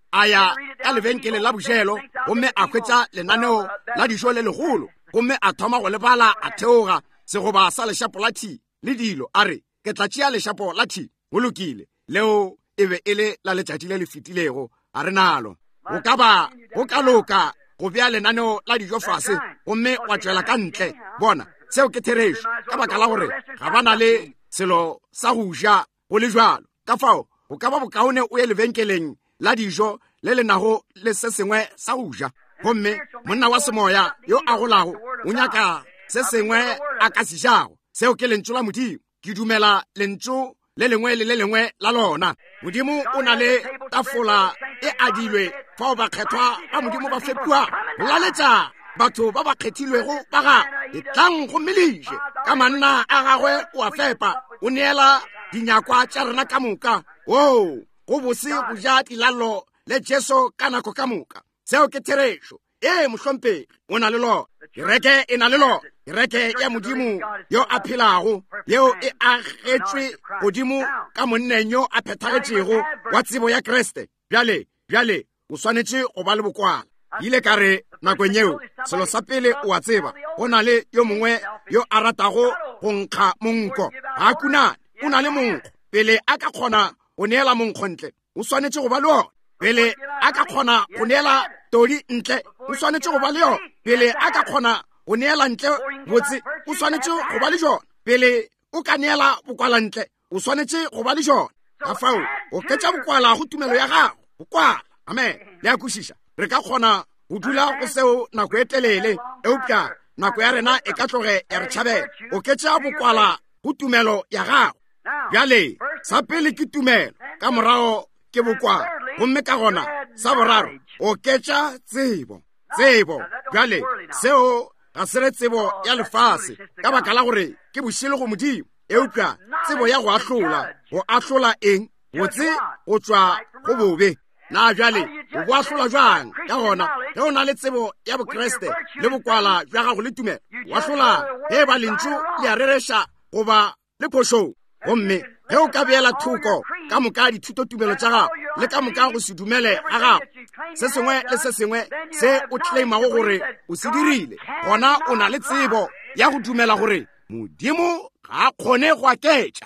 a ya ka lebenkele la bojelo gomme a hwetša lenaneo la dijo le legolo gomme a thoma go lebala a theoga segoba sa lešapo la thi le dilo a re ke tla tšea lešapo la thi go lokile leo e be e le la letšatši le le fetilego a re nalo go ka ba go ka loka go bea lenaneo la dijo fase gomme wa tšwela ka ntle bona seo ke therešo ka baka la gore ga ba na le selo sa go ja go le jalo ka fao go ka ba bokaone o ye lebenkeleng la dijo le le nago le se sengwe sa go ja gomme monna wa semoya yo a golago o nyaka se sengwe a ka se jago seo ke lentšu la modimo ke dumela lentšu le lengwe le le lengwe la lona modimo o na le tafola e adilwe fao bakgethwa ba modimo ba fepiwa go laletša batho ba ba kgethilwego ba ga e tlang go mmeliše ka manna a gagwe o a fepa o neela dinyakwa tša rena ka moka o go bose go ja tilalo le jesu ka nako ka moka seo ke therešo e mohlomphegi o na le lona kereke e na le lona kereke ya modimo yo a phelago yeo e agetšwe godimo ka monneng yo a phethagetšego wa tsebo ya kreste bjale bjale o swanetše go ba le bokwala ile ka re nakong yeo selo sa pele o a tseba go na le yo mongwe yo a ratago go nkga monko ga kunane o na le monkgo pele a ka kgona go neela monkgo ntle o swanetše go ba le yona pele a ka kgona go neela todi ntle o swanetše go ba le yona pele a ka kgona go neela ntle botse o swanetše go ba le jona pele o ka neela bokwala ntle o swanetše go ba le jona ka fao o ketša bokwala go tumelo ya gago bokwala amen le a kwešiša re ka kgona go dula go seo nako e telele eupša nako ya rena e ka tloge ya re tšhabela o ketša bokwala go tumelo ya gago bjale sa pele ke tumelo ka morago ke bokwala gomme ka gona sa boraro o ketša tsebo tsebo bjale seo ga se re tsebo ya lefase ka baka la gore ke bošele go modimo eupša tsebo ya go ahlola go ahlola eng botse go tšwa go bobe na bjale o bo ahlola jang ka gona ge o na le tsebo ya bokreste le bokwala bja gago le tumelo o ahlola ge ba lentšu le a rereša goba le phošong gomme ge o ka beela thoko ka moka dithuto tumelo tša gago le ka moka go se dumele ga gago se sengwe le se sengwe se o tlaimago gore o se dirile gona o na le tsebo ya go dumela gore modimo ga a kgone go aketša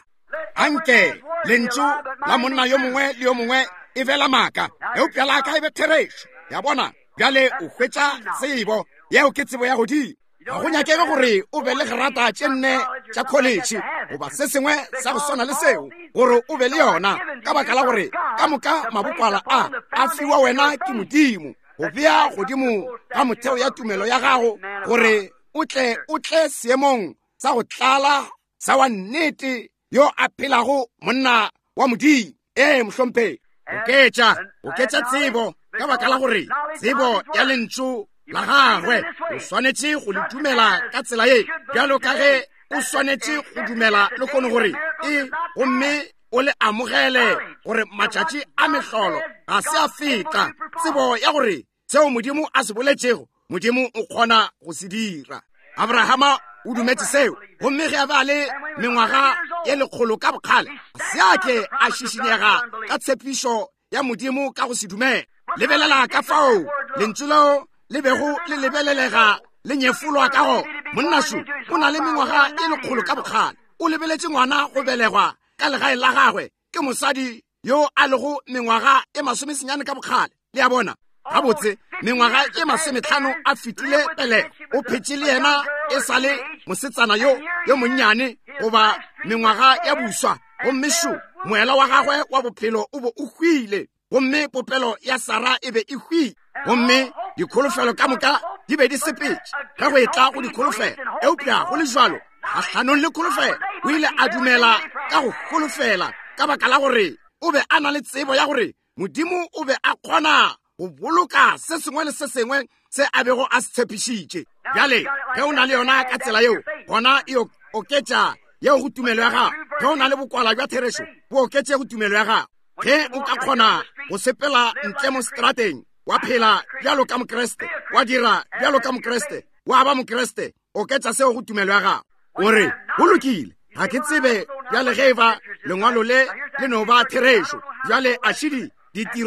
anke lentšu la monna yo mongwe le yo mongwe e fela maaka eupša la ka e be therešo ya bona bjale o hwetša tsebo yeo ke tsebo ya godimo ga go nyakege gore o be le gerata tše nne tša college goba se sengwe sa go swana le seo gore o be le yona ka baka la gore ka moka mabokwala a a fiwa wena ke modimo go bea godimo ka motheo ya tumelo ya gago gore o tle o tle seemong sa go tlala sa wa nnete yo a phelago monna wa modimo e mohlomphegi o ketša o ketša tsebo ka baka la gore tsebo ya lentšu la gagwe o swanetše go le dumela ka tsela ye bjalo ka ge o swanetše go dumela le kgone gore e gomme o le amogele gore matšatši a mehlolo ga se a feta tsebo ya gore seo modimo a se boletšego modimo o kgona go se dira abrahama o dumetše seo gomme ge a ba le mengwaga ye lekgolo ka bokgale se ake a šišinyega ka tshepišo ya modimo ka go se dumela lebelela ka fao lentšu leo le bego le lebelelega le nyefolwa ka go monnaso o na le mengwaga e lekgolo ka bokgale o lebeletše ngwana go belegwa ka legae la gagwe ke mosadi yo a lego mengwaga e masomesenyane ka bokgale le a bona gabotse mengwaga e masometlhano a fetile pele o phetše le yena e sa le mosetsana yo yo monnyane goba mengwaga ya buswa gommešo moela wa gagwe wa bophelo o bo o hwile gomme popelo ya Sara e be e hwile gomme dikholofelo ka moka di be di sepetše ka go etla go dikholofelo eupša go le jalo gahlanong le kholofelo o ile a dumela ka go kholofela ka baka la gore o be a na le tsebo ya gore modimo o be a kgona go boloka se sengwe le se sengwe se a bego a se tshepišitše bjale ge o na le yona ka tsela yeo gona e oketša yeo go tumelo ya gago ge o na le bokwala bja therešo bo oketše go tumelo ya gago ge o ka kgona go sepela ntle mo strateng wa phela bjalo ka mokreste wa dira bjalo ka mokreste wa ba mokreste o ketša seo go tumelo ya gago gore go lokile ga ke tsebe bjale ge e ba lengwalo le le no ba therešo bjale a šidi ditiro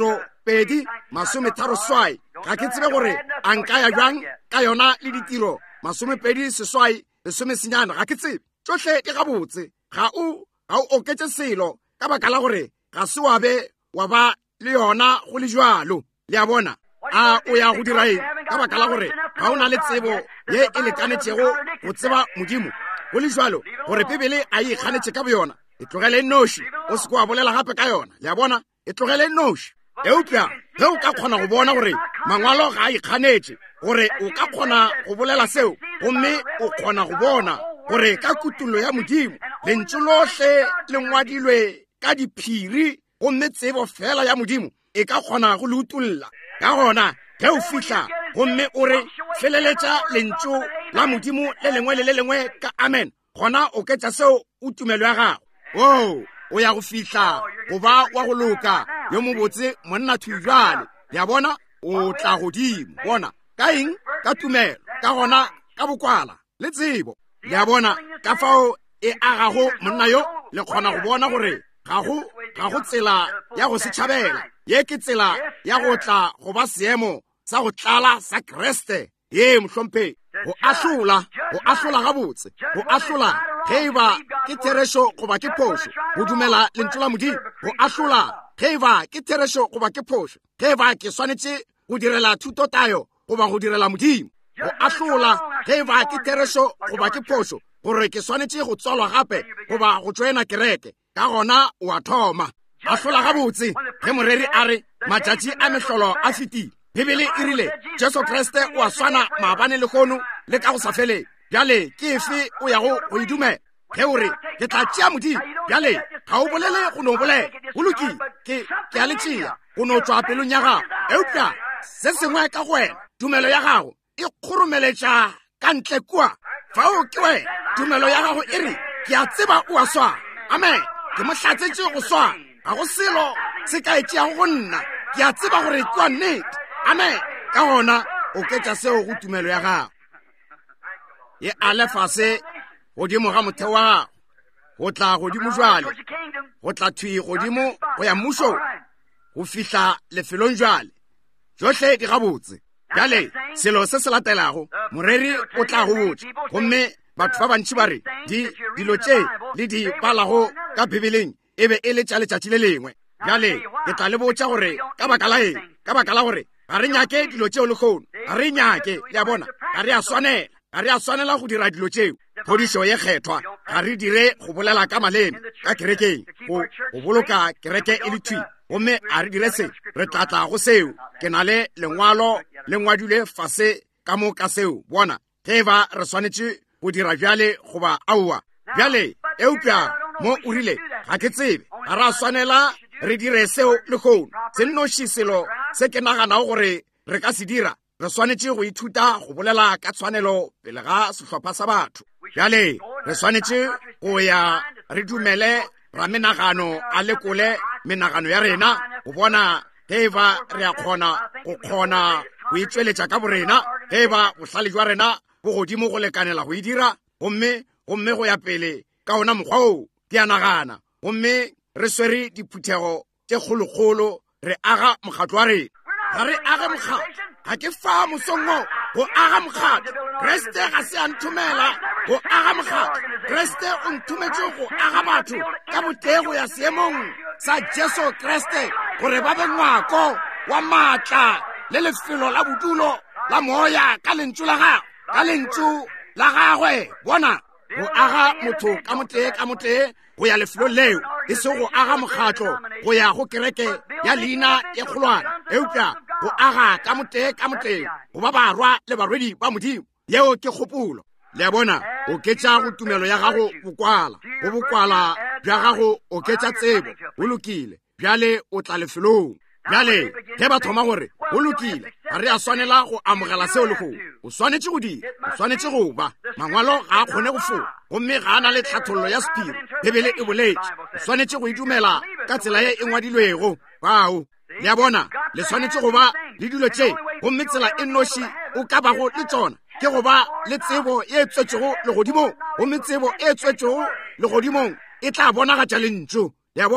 pedi masome tharo swai ga ke tsebe gore a nka ya jwang ka yona le ditiro masome pedi seswai lesome senyana ga ke tsebe tsotlhe ke gabotse ga o ga o oketse selo ka baka la gore ga se wa be wa ba le yona go le jwalo le a bona a o ya go dira eng ka baka la gore ga o na le tsebo ye e lekanetšego go tseba modimo go le jwalo gore bibele a e kganetše ka boyona e tlogele noši o se ko wa bolela gape ka yona le a bona e tlogele noši eupša ge o ka kgona go bona gore mangwalo ga a ikganetše gore o ka kgona go bolela seo gomme o kgona go bona gore ka kutullo ya modimo lentšu lohle le ngwadilwe ka diphiri gomme tsebo fela ya modimo e ka kgona go le utulla ka gona ge o fihla gomme o re feleletša lentšu la modimo le lengwe le le lengwe ka amen gona o ketša seo o tumelo ya gago o o ya go fihla go ba wa go loka yo mobotse monna thujale ya bona o tla godimo bona ka eng ka tumelo ka gona ka bokwala le tsebo ya bona ka fao e agago monna yo le kgona go bona gore ga go ga go tsela ya go se tšhabela ye ke tsela ya go tla go ba seemo sa go tlala sa Kriste ye mohlompe go ahlola go ahlola gabotse go ahlola heiba ke theresho goba ke phošo go dumela lentšu la modimo go ahlola heiba ke theresho goba ke phošo heiba ke swanetše go direla thuto tayo goba go direla modimo go ahlola heiba ke theresho goba ke phošo gore ke swanetše go tswalwa gape goba go tšwena kereke ka gona o a thoma ahlola gabotse ge moreri a re matšatši a mehlolo a fetile bibele e rile Jesu Kriste o a swana maabane le kgono le ka go sa fele bjale ke efe o ya go go idumela ge o re ke tla tšea modimo bjale ga o bolele go no bolela go lokile ke ke a le tšea go no tswa pelong ya gago eupša se sengwe ka go wena tumelo ya gago e kgoromeletša ka ntle kua fao ke wena tumelo ya gago e re ke a tseba o a swana amen ke mo hlatsetše go swana ga go selo se ka etšeago go nna ke a tseba gore ke wa nnete amen ka gona o ketša seo go tumelo ya gago ye a lefase godimo ga motheo wa gago go tla godimo jwale go tla thwi godimo go ya mmušo go fihla lefelong jwale johle di gabotse bjale selo se se latelago moreri o tla go botša gomme batho ba bantši ba re di dilo tše le di balago ka bibeleng e be e le tša letšatši le lengwe bjale ke tla le botša gore ka baka la eng ka baka la gore ga re nyake dilo tšeo le kgono ga re nyake le a bona ga re a swanela ga re a swanela go dira dilo tšeo phodišo ye kgethwa ga re dire go bolela ka maleme ka kerekeng go boloka kereke e le thwi gomme a re dire se re tlatla go seo ke na le lengwalo le ngwadilwe fase ka mo ka seo bona ge ba re swanetše go dira bjale goba aowa bjale eupša mo o rile ga ke tsebe ga re a swanela re dire seo le kgono se nnoši selo se ke naganago gore re ka se dira re swanetše go ithuta go bolela ka tshwanelo pele ga sehlopha sa batho bjale re swanetše go ya re dumele ra menagano a lekole menagano ya rena go bona ge ba re a kgona go kgona go itšweletša ka borena ge ba bohlale jwa rena bo godimo go lekanela go e dira gomme gomme go ya pele ka ona mokgwa o ke a nagana gomme re swere diphuthego tše kgolokgolo re aga mokgatlo wa rena ga re age mokgatlo ga ke fa mosongo go aga mokgatlo Kriste ga se a nthomela go aga mokgatlo Kriste o nthometše go aga batho ka botego ya seemong sa Jesu Kriste gore ba be ngwako wa maatla le lefelo la bodulo la moya ka lentšu la gago ka lentšu la gagwe bona go aga motho ka motee ka motee go ya lefelo leo e se go aga mokgatlo go ya go kereke ya leina e kgolwana eupša go aga ka motee ka motee go ba barwa le barwedi ba modimo yeo ke kgopolo le a bona o ketša go tumelo ya gago bokwala go bokwala bja gago o ketša tsebo o lokile bjale o tla lefelong bjale ge ba thoma gore go lokile ga re a swanela go amogela seo le go o swanetše go dira o swanetše go ba mangwalo ga a kgone go fola gomme ga a na le tlhathollo ya sepiri bibele e boletše o swanetše go idumela ka tsela ye e ngwadilwego bao le a bona le swanetše go ba le dilo tše gomme tsela e nnoši o ka bago le tsona ke go ba le tsebo e tswetšego legodimong gomme tsebo e tswetšego legodimong e tla bonagatša lentšu le a bona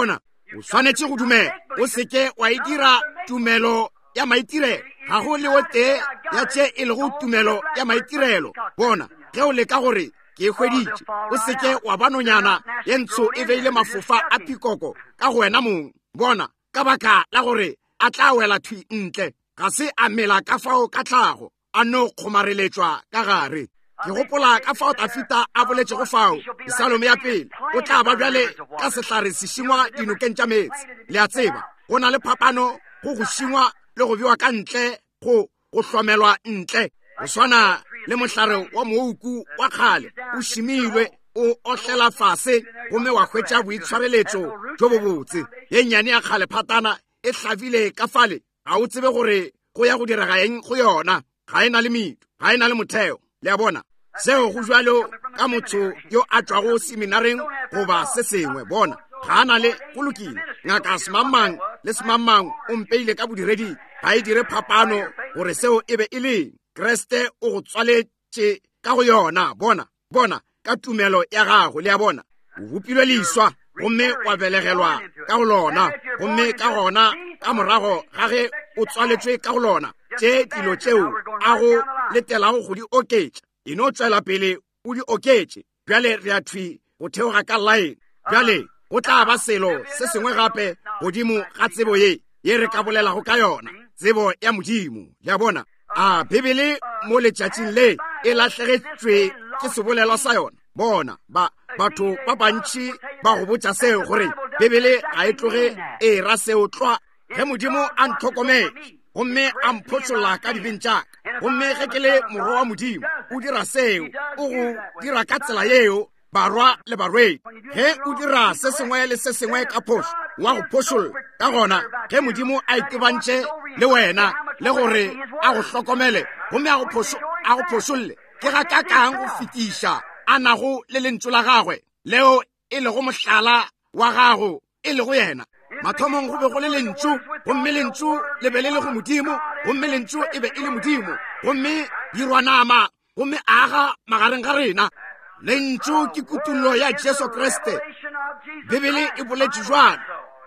o swanetse go dumela o seke wa e dira tumelo ya maitirelo ga go le o tee ya tše e le go tumelo ya maitirelo bona ge o leka gore ke e hweditše o seke wa banonyana ye ntsho e beile mafofa a pikoko ka go wena mong bona ka baka la gore a tla wela thwi ntle ga se a mela ka fao ka tlhago a no kgomareletswa ka gare ke gopola ka fao Dafita a boletše go fao Psalm ya pele o tla ba bjale ka sehlare se šingwa dinokeng tša meetse le a tseba go na le phapano go go šingwa le go bewa ka ntle go go hlomelwa ntle go swana le mohlare wa mooku wa kgale o šimilwe o otlela fase gomme wa hwetša boitshwareletšo jo bo botse ye nnyane ya kgale phatana e hlabile ka fale ga o tsebe gore go ya go direga eng go yona ga e na le medu ga e na le motheo le a bona seo go jwalo ka motho yo a tšwago seminareng goba se sengwe bona ga a na le go lokile ngaka semangmang le semangmang o mpeile ka bodiredi ga e dire phapano gore seo e be e leng Kriste o go tswaletše ka go yona bona bona ka tumelo ya gago le a bona o bopilwe leiswa gomme wa belegelwa ka go lona gomme ka gona ka morago ga ge o tswaletšwe ka go lona tše dilo tšeo a go letelago go di oketša e no tswela pele o di oketše bjale re a thwi go theoga ka line bjale go tla ba selo se sengwe gape godimo ga tsebo ye ye re ka bolelago ka yona tsebo ya modimo ya bona a Bibele mo letšatšing le e lahlegetšwe ke sebolelwa sa yona bona ba batho ba bantši ba go botša seo gore Bibele ga e tloge e ra seo tlwa ge modimo a ntlhokomele gomme a mphošolla ka dibeng tšaka gomme ge ke le morwa wa modimo o dira seo o go dira ka tsela yeo barwa le barwedi ge o dira se sengwe le se sengwe ka phošo wa go phošolla ka gona ge modimo a itebantše le wena le gore a go hlokomele gomme a go phošolle ke ga ka kang go fetiša a nago le lentšu la gagwe leo e lego mohlala wa gago e lego yena mathomong go be go le lentšu gomme lentšu le be le le go modimo gomme lentšu e be e le modimo gomme dirwa nama gomme aga magareng ga rena lentšu ke kutullo ya Jesu Kriste Bibele e boletše jwalo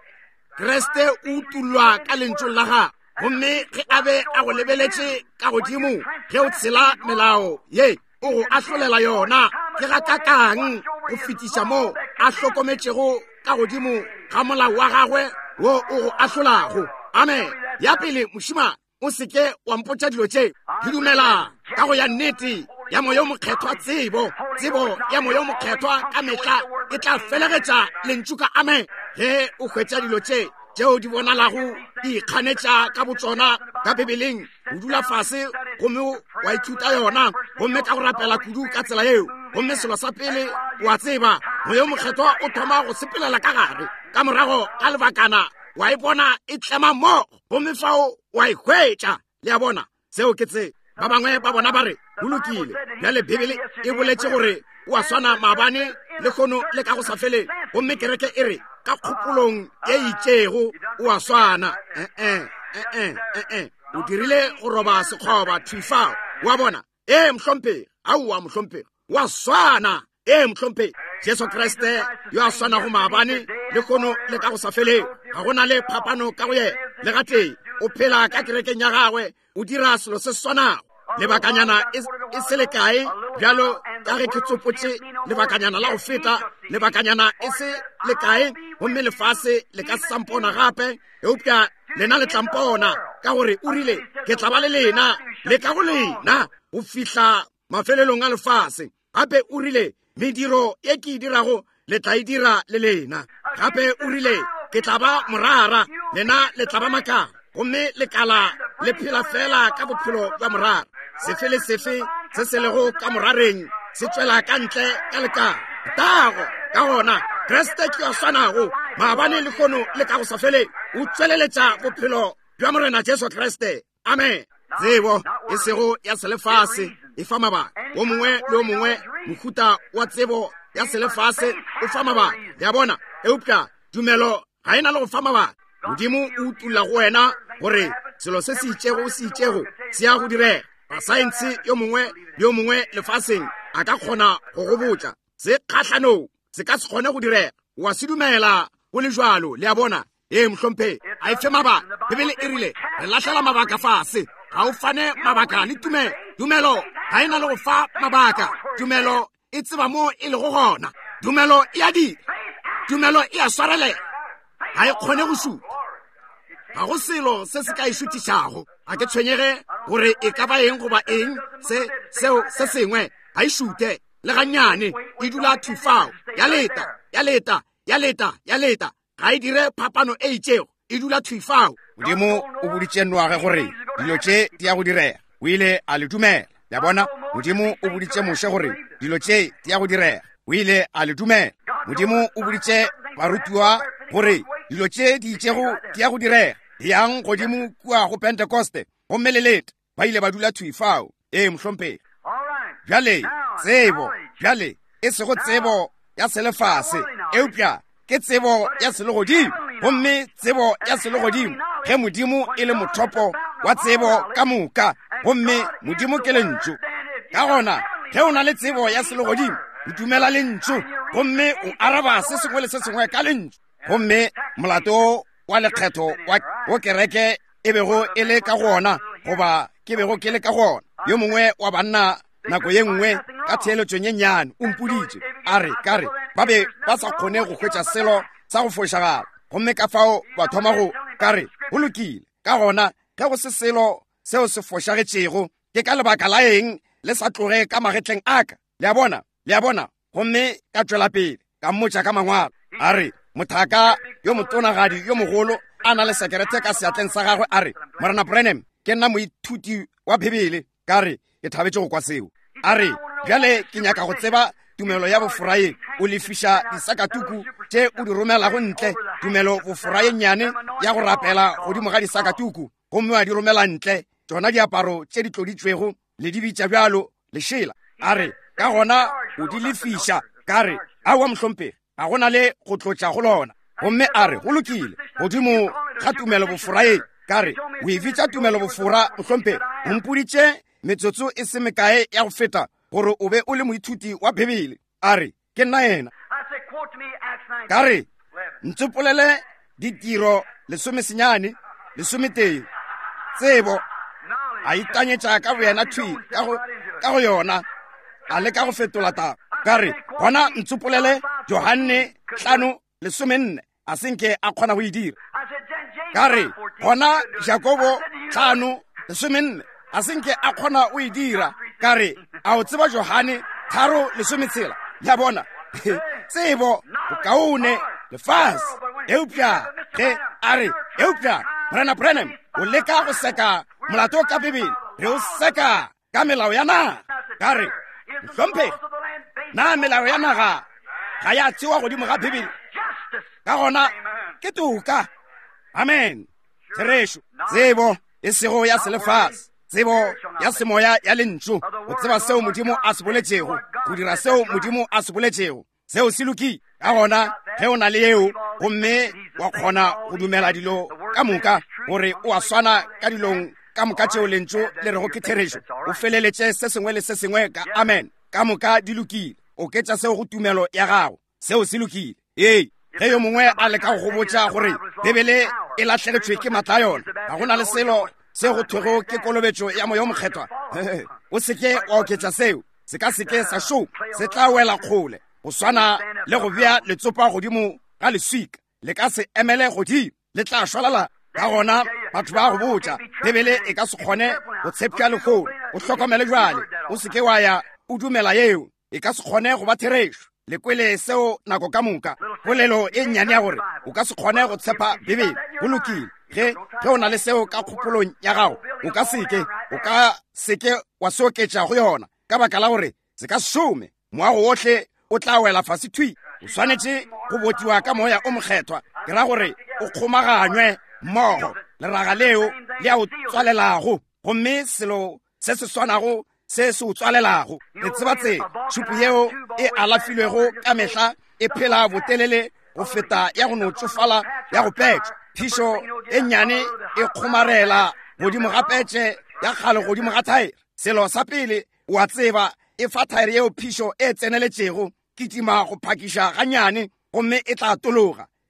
Kriste o utullwa ka lentšu la ga gomme ge a be a go lebeletše ka godimo ge o tshela melao ye o go ahlolela yona ke ga ka kang go fetiša mo a hlokometšego ka godimo ga molao wa gagwe wo o go ahlolago amen ya pele mošimane o seke wa mpotša dilo tše ke dumela ka go ya nnete ya moyo mokgethwa tsebo tsebo ya moyo mokgethwa ka mehla e tla felegetša lentšu ka amen ge o hwetša dilo tše tšeo di bonalago di ikganetša ka botsona ka Bibeleng o dula fase gomme wa ithuta yona gomme ka go rapela kudu ka tsela yeo gomme selo sa pele wa tseba moyo mokgethwa o thoma go sepelela ka gare ka morago ka lebakana wa e bona e tlema mo gomme fao wa e hwetša le a bona seo ke tse ba bangwe ba bona ba re go lokile bjale Bibele e boletše gore o a swana maabane le kgono le ka go sa fele gomme kereke e re ka kgopolong ye itšego o a swana eh eh eh o dirile go roba sekgoba thwifao wa bona e mohlomphegi aowa mohlomphegi wa swana e mohlomphegi Jesu Kriste yo a swanago maabane le kgono le ka go sa fele ga gona le phapano ka go ye le gatee o phela ka kerekeng ya gagwe o dira selo se swanago lebakanyana e se le kae bjalo ka ge ke tsopotše lebakanyana la go feta lebakanyana e se le kae gomme lefase le ka sampona gape eupša lena le tlampona ka gore o rile ke tla ba le lena le ka go lena go fihla mafelelong a lefase gape o rile mediro ye ke e dirago le tla e dira le lena gape o rile ke tla ba morara lena le tla ba makala gomme lekala le phela fela ka bophelo jwa morara sefe le sefe se se lego ka morareng se tswela ka ntle ka lekala tago ka gona Kriste ke a swanago maabane le kgono le ka go sa fele o tsweleletša bophelo jwa morena Jesu Kriste amen tsebo e sego ya selefase e fa mabaka o mongwe le o mongwe mohuta wa tsebo ya selefase o fa mabaka ya bona eupša tumelo ga e na le go fa mabaka modimo o utulla go wena gore selo se se itšego se itšego se ya go direga basaense yo mongwe le yo mongwe lefaseng a ka kgona go go botša se kgahlano se ka se kgone go direga wa se dumela go le jwalo le a bona e mhlomphe a e fe mabaka bebele e rile re lahlela mabaka fase ga o fane mabaka le tumelo tumelo ga ena le go fa mabaka tumelo e tseba mo e le go gona tumelo e a di tumelo e a swarele ga e kgone go šuta ga go selo se se ka e šutišago a ke tshwenyege gore e ka ba eng goba eng se seo se sengwe ga e šute le gannyane e dula thufao ya leta ya leta ya leta ya leta ga e dire phapano e itšego e dula thufao modimo o boditše noage gore dilo tše di ya go direga o ile a le dumela ya bona modimo o boditše moše gore dilo tše di ya go direga o ile a le dumela modimo o boditše barutiwa gore dilo tše di itšego di ya go direga yang godimo kua go pentekoste gomme le lete ba ile ba dula thufao e mohlomphegi bjale tsebo bjale e sego tsebo ya selefase eupša ke tsebo ya selegodimo gomme tsebo ya selegodimo ge modimo e le mothopo wa tsebo ka moka gomme modimo ke lentšu ka gona ge o na le tsebo ya selegodimo o dumela lentšu gomme o araba se sengwe le se sengwe ka lentšu gomme molato wa lekgetho wa kereke e bego e le ka gona goba ke bego ke le ka gona yo mongwe wa banna nako ye nngwe ka theeletšong ye nnyane o mpoditše a re ka re ba be ba sa kgone go hwetša selo sa go fošagala gomme ka fao ba thoma go ka re go lokile ka gona ge go se selo seo se fošagetšego ke ka lebaka la eng le sa tloge ka magetleng a ka le a bona le a bona gomme ka tšwela pele ka mmotša ka mangwalo a re mothaka yo motonagadi yo mogolo a na le sekerete ka seatleng sa gagwe a re morena Branham ke nna moithuti wa Bibele ka re ke thabetše go kwa seo a re bjale ke nyaka go tseba tumelo ya boforaye o lefiša disakatuku tše o di romelago ntle tumelo boforaye nnyane ya go rapela godimo ga disakatuku gomme wa di romela ntle tšona diaparo tše di tloditšwego le di bitša bjalo lešela a re ka gona o di lefiša ka re aowa mohlomphegi ga go na le go tlotša go lona gomme a re go lokile godimo ga tumelo boforaye ka re o e bitša tumelo bofora mohlomphegi o mpoditše metsotso e se mekae ya go feta gore o be o le moithuti wa Bibele a re ke nna ena ka re ntsopolele ditiro lesomesenyane lesometee tsebo a itanyetša ka boyena thui ka go yona a le ka go fetola taba ka re gona ntsopolele Johane hlano lesomenne a senke a kgona go e dira ka re gona Jakobo hlano lesomenne a senke a kgona o e dira ka re a o tseba Johane tharo lesometshela ya bona tsebo bokaone lefase eupša ge a re eupša morena Branham o leka go seka molato ka Bibele re o seka ka melao ya naga ka re mohlomphegi na melao ya naga ga ya tsewa godimo ga Bibele ka gona ke toka amen therešo tsebo e sego ya selefase tsebo ya semoya ya lentšu go tseba seo modimo a se boletšego go dira seo modimo a se boletšego seo se loki ka gona ge o na le eo gomme wa kgona go dumela dilo ka moka gore o a swana ka dilong ka moka tšeo lentšu le rego ke therešo o feleletše se sengwe le se sengwe ka amen ka moka di lokile o ketša seo go tumelo ya gago seo se lokile ee ge yo mongwe a leka go botša gore Bibele e latlhegetšwe ke matla yona ga go na le selo se go thwego ke kolobetšo ya moya o mokgethwa o seke wa oketša seo se ka seke sa šoma se tla wela kgole go swana le go bea letsopa godimo ga leswika le ka se emele godimo le tla šwalala ka gona batho ba go botša Bibele e ka se kgone go tshepša lekgolo o hlokomele jwale o seke wa ya o dumela yeo e ka se kgone go ba therešo lekwele seo nako ka moka polelo e nnyane ya gore o ka se kgone go tshepa Bibele go lokile ge ge o na le seo ka kgopolong ya gago o ka seke o ka seke wa se oketša go yona ka baka la gore se ka some moago wotlhe o tla wela fase thui o swanetše go botiwa ka moya o mokgethwa ke ra gore o kgomaganywe mmogo leraga leo le a o tswalelago gomme selo se se swanago se se o tswalelago le tseba tse tšhupu yeo e alafilwego ka mehla e phela botelele go feta ya go no tsofala ya go petša phišo e nnyane e kgomarela godimo ga petše ya kgale godimo ga thaere selo sa pele o a tseba e fa thaere yeo phišo e tseneletšego ke tima go phakiša gannyane gomme e tla tologa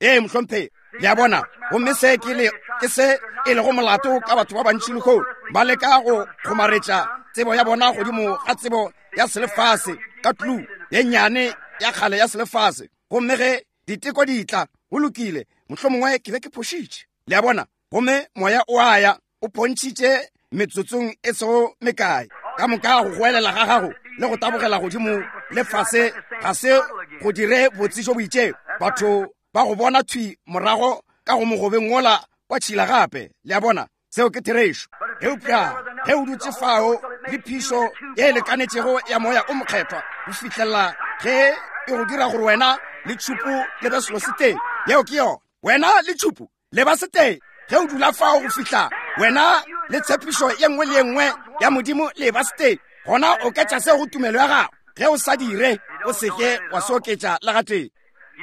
ee mohlompe le a bona gomme se ke le ke se e le go molato ka batho ba bantši lekgolo ba leka go kgomaretša tsebo ya bona godimo ga tsebo ya selefase ka tlu ye nnyane ya kgale ya selefase gomme ge diteko di tla go lokile mohlomongwe ke be ke phošitše le a bona gomme moya o aya o pontšitše metsotsong e sego mekae ka moka go goelela ga gago le go tabogela godimo le fase ga se go dire botse jo boitšeo batho ba go bona thwi morago ka go mogobeng ngola wa tšhila gape le a bona seo ke therešo eupša ge o dutse fao le phišo ye e lekanetšego ya moya o mokgethwa go fitlhelela ge e go dira gore wena le tšhupu le be selo se teng yeo ke yone wena le tšhupu le ba se teng ge o dula fao go fitlha wena le tshepišo ye nngwe le ye nngwe ya modimo le ba se teng gona o ketša se go tumelo ya gago ge o sa dire o seke wa se oketša le ga teng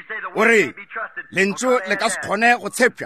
o re lentšu le ka se kgone go tshepša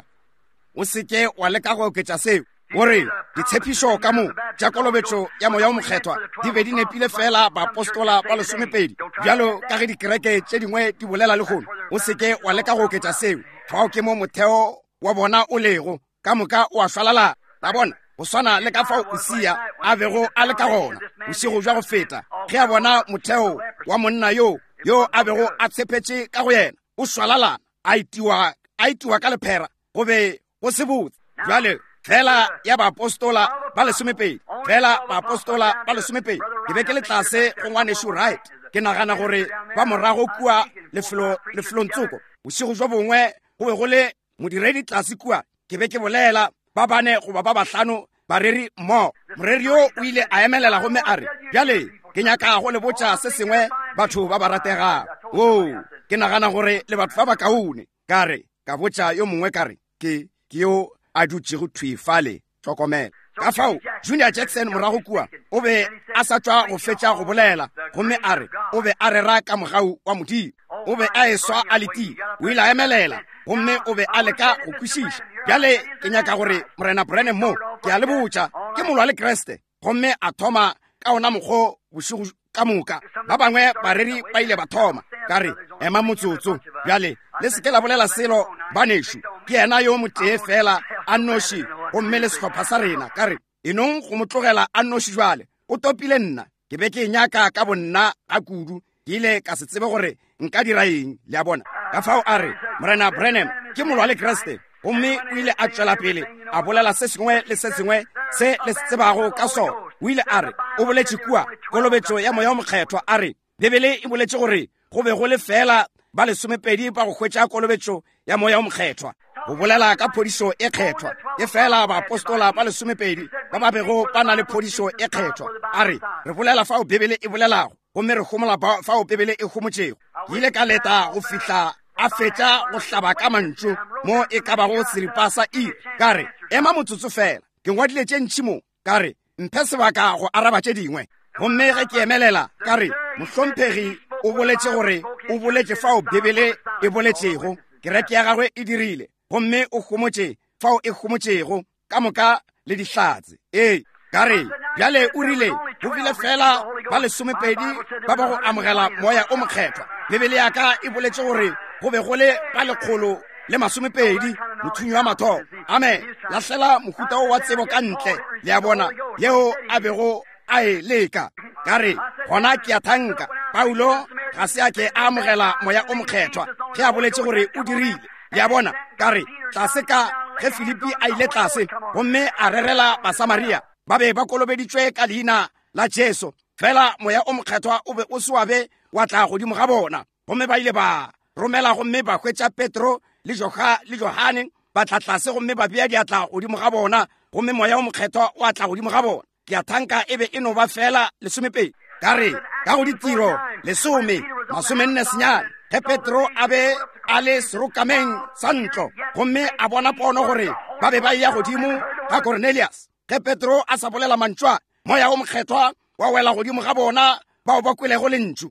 o seke wa leka go oketša seo o re ditshepišo ka mo tša kolobetšo ya moya o mokgethwa di be di nepile fela baapostola ba lesomepedi bjalo ka ge dikereke tše dingwe di bolela le kgono o seke wa leka go oketša seo fao ke mo motheo wa bona o lego ka moka o a šwalala la bona go swana le ka fao Usia a bego a le ka gona bosigo jwa go feta ge a bona motheo wa monna yo yo a bego a tshepetše ka go yena o šwalalana a itiwa a itiwa ka lephera go be go se botse jwale fela ya baapostola ba lesomepedi fela baapostola ba lesomepedi ke be ke le tlase go ngwaneso right ke nagana gore ba morago kua lefelo lefelontsoko bosigo jwa bongwe go be go le modiredi tlase kua ke be ke bolela ba bane goba ba bahlano bareri mmogo moreri yo o ile a emelela gomme a re bjale ke nyaka go le botša se sengwe batho ba ba rategang o ke nagana gore le batho ba ba kaone ka re ka botša yo mongwe ka re ke ke yo a dutše go thwefale tlhokomela ka fao Junior Jackson morago kua o be a sa tšwa go fetša go bolela gomme a re o be a rera ka mogau wa modimo o be a eswa a letile o ile a emelela gomme o be a leka go kwešiša bjale ke nyaka gore morena Branham mo ke a le botša ke molwa le Kreste gomme a thoma ka ona mokgo bosigo ka moka ba bangwe bareri ba ile ba thoma ka re ema motsotso bjale le seke la bolela selo banešu ke yena yo motee fela a nnoši gomme le sehlopha sa rena ka re enong go mo tlogela a nnoši jwale o topile nna ke be ke nyaka ka bonna a kudu ke ile ka se tsebe gore nka dira eng le a bona ka fao a re morena Branham ke molwa le Kreste gomme o ile a tšwela pele a bolela se sengwe le se sengwe se le se tsebago ka sona o ile a re o boletše kua kolobetšo ya moya o mokgethwa a re bebele e boletše gore go be go le fela ba lesomepedi ba go hwetša kolobetšo ya moya o mokgethwa go bolela ka phodišo e kgethwa e fela baapostola ba lesomepedi ba ba bego ba na le phodišo e kgethwa a re re bolela fao bebele e bolelago gomme re gomola fao bebele e gomotšego ke ile ka leta go fihla a fetša go hlaba ka mantšu mo e ka bago seripa sa iri ka re ema motsotso fela ke ngwadile tše ntšhi mo ka re mphe sebaka go araba tše dingwe gomme ge ke emelela ka re mohlomphegi o boletše gore o boletše fao bebele e boletšego kereke ya gagwe e dirile gomme o gomotše fao e gomotšego ka moka le dihlatse ee ka re bjale o rile go bile fela ba lesomepedi ba ba go amogela moya o mokgethwa bebele ya ka e boletše gore go be go le ba lekgolo le masomepedi mothunyo wa mathogo ame lahlela mohuta o wa tsebo ka ntle le a bona yeo a bego a e leka ka re gona ke a thanka Paulo ga se a ke a amogela moya o mokgethwa ge a boletše gore o dirile le a bona ka re tlase ka ge Filipi a ile tlase gomme a rerela basamaria ba be ba kolobeditšwe ka leina la Jesu fela moya o mokgethwa o be o se wa be wa tla godimo ga bona gomme ba ile ba romela gomme ba hwetša Petro le Johane ba tla tlase gomme ba bea diatla godimo ga bona gomme moya o mokgethwa wa tla godimo ga bona ke a thanka e be e no ba fela lesomepedi ka re ka go ditiro lesome masomenne senyane ge Petro a be a le serokameng sa ntlo gomme a bona pono gore ba be ba ya godimo ga Cornelius ge Petro a sa bolela mantšwa moya o mokgethwa wa wela godimo ga bona bao ba kwelego lentšu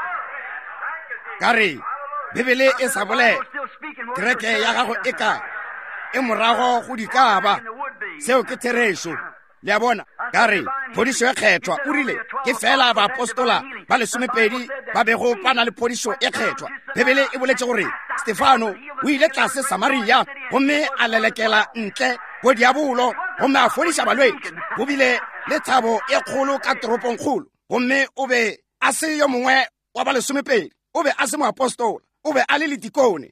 ka re bebele e sa bolela kereke ya gago e ka e morago go di ka ba seo ke therešo le a bona ka re phodišo e kgethwa o rile ke fela baapostola ba lesomepedi ba bego ba na le phodišo e kgethwa bebele e boletše gore Stefano o ile tlase Samaria gomme a lelekela ntle go diabolo gomme a fodiša balwetse go bile le tshabo e kgolo ka toropong kgolo gomme o be a se yo mongwe wa ba lesomepedi o be a se moapostola o be a le le dikone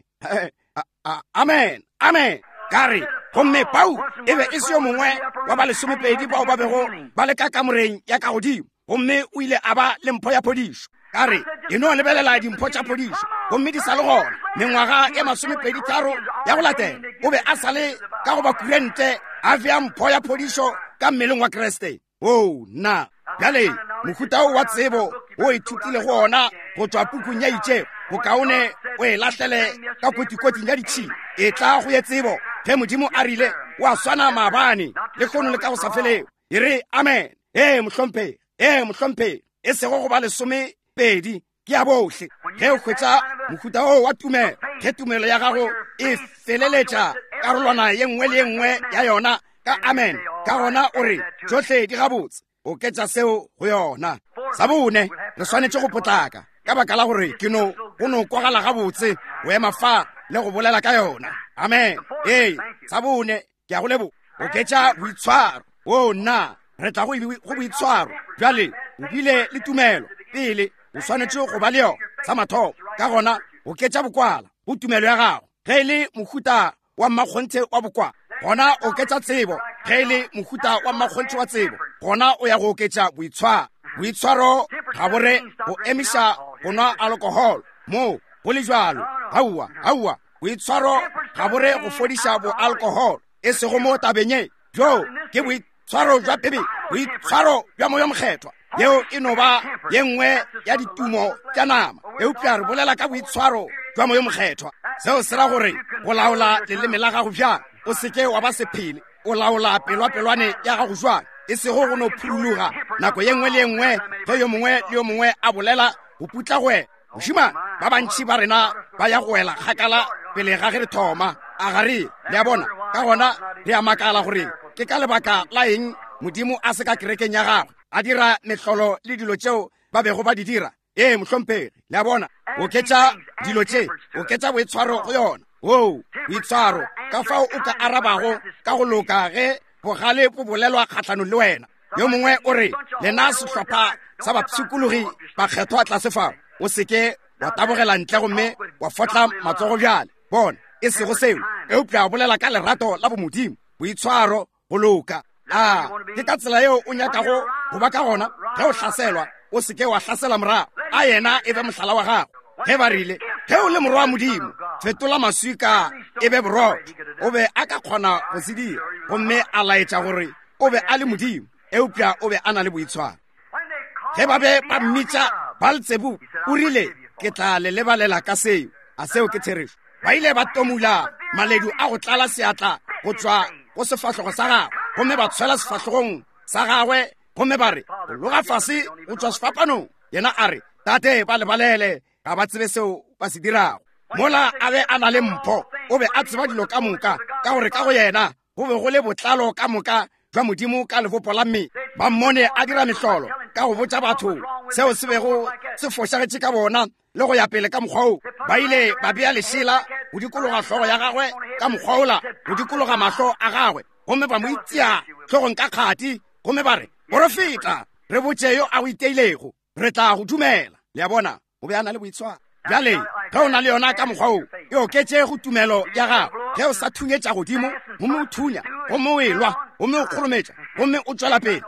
amen amen kare gomme pau e be e se yo mongwe wa ba lesomepedi bao ba bego ba le ka kamoreng ya ka godimo gomme o ile a ba le mpho ya phodišo kare e no lebelela dimpho tša phodišo gomme di sa le gona mengwaga e masomepedi tharo ya go latela o be a sa le ka go ba kurente a fea mpho ya phodišo ka mmeleng wa Kriste o na bjale mohuta o wa tsebo o ithutile go ona go tswa pukung ya itšeo bokaone o e latlhele ka kotikoting ya ditšhini e tla go ye tsebo ge modimo a rile o a swana maabane le kgono le ka go sa feleo e re amen e mohlomphegi e mohlomphegi e sego go ba lesome pedi ke ya bohle ge o hwetša mohuta o wa tumelo ge tumelo ya gago e feleletša karolwana ye nngwe le ye nngwe ya yona ka amen ka gona o re tsohle di gabotse o ketša seo go yona sa bone re swanetše go potlaka ka baka la gore ke no go no kwagala gabotse go ema fa le go bolela ka yona amen ee sa bone ke a go lebo o ketša boitshwaro o nna re tla go boitshwaro bjale o bile le tumelo pele o swanetše go ba le yona sa mathomo ka gona o ketša bokwala go tumelo ya gago ge e le mohuta wa mmakgonthe wa bokwala gona o ketša tsebo ge e le mohuta wa mmakgonthe wa tsebo gona o ya go oketša boitshwaro boitshwaro ga bore go emiša go nwa alcohol mo go le jalo aua aua boitshwaro ga bore go fodiša bo alcohol e sego mo tabeng e jo ke boitshwaro jwa pebe boitshwaro jwa moyo mokgethwa yeo e no ba ye nngwe ya ditumo tša nama eupša re bolela ka boitshwaro jwa moyo mokgethwa seo se ra gore go laola leleme la gago bjang o seke wa ba sephele o laola pelwapelwane ya gago jwang e sego go no phuruluga nako ye nngwe le ye nngwe ge yo mongwe le yo mongwe a bolela go putla go wena mošimane ba bantši ba rena ba ya go wela kgakala pele ga ge re thoma a gare le a bona ka gona re a makala gore ke ka lebaka la eng modimo a se ka kerekeng ya gagwe a dira mehlolo le dilo tšeo ba bego ba di dira ee mohlomphegi le a bona o ketša dilo tše o ketša boitshwaro go yona o boitshwaro ka fao o ka arabago ka go loka ge bogale bo bolelwa kgatlhanong le wena yo mongwe o re lena sehlopha sa bapshikologi ba kgethwa tlase fao o seke wa tabogela ntle gomme wa fotla matsogo bjale bona e sego seo eupša bolela ka lerato la bomodimo boitshwaro go loka a ke ka tsela yeo o nyakago go ba ka gona ge o hlaselwa o seke wa hlasela morago a yena e be mohlala wa gago ge ba rile ge o le morwa wa modimo fetola maswika e be borotho o be a ka kgona go se dira gomme a laetša gore o be a le modimo eupša o be a na le boitshwaro ge ba be ba mmitša Baltsebu o rile ke tla le lebalela ka seo a seo ke therešo ba ile ba tomula maledu a go tlala seatla go tswa go sefahlogo sa gagwe gomme ba tshwela sefahlogong sa gagwe gomme ba re loga fase go tswa sefapanong yena a re tate ba lebalele ga ba tsebe seo ba se dirago mola a be a na le mpho o be a tseba dilo ka moka ka gore ka go yena go be go le botlalo ka moka jwa modimo ka lefopo la mme ba mmone a dira mehlolo ka go botša batho seo se bego se fošagetše ka bona le go ya pele ka mokgwa o ba ile ba bea lešela go dikologa hlogo ya gagwe ka mokgwa ola go dikologa mahlo a gagwe gomme ba mo itšea hlogong ka kgati gomme ba re porofeta re botše yo a go iteilego re tla go dumela le a bona o be a na le boitshwaro bjale ge o na le yona ka mokgwa o e oketše go tumelo ya gago ge o sa thunyetša godimo gomme o thunya gomme o elwa gomme o kgolometša gomme o tšwela pele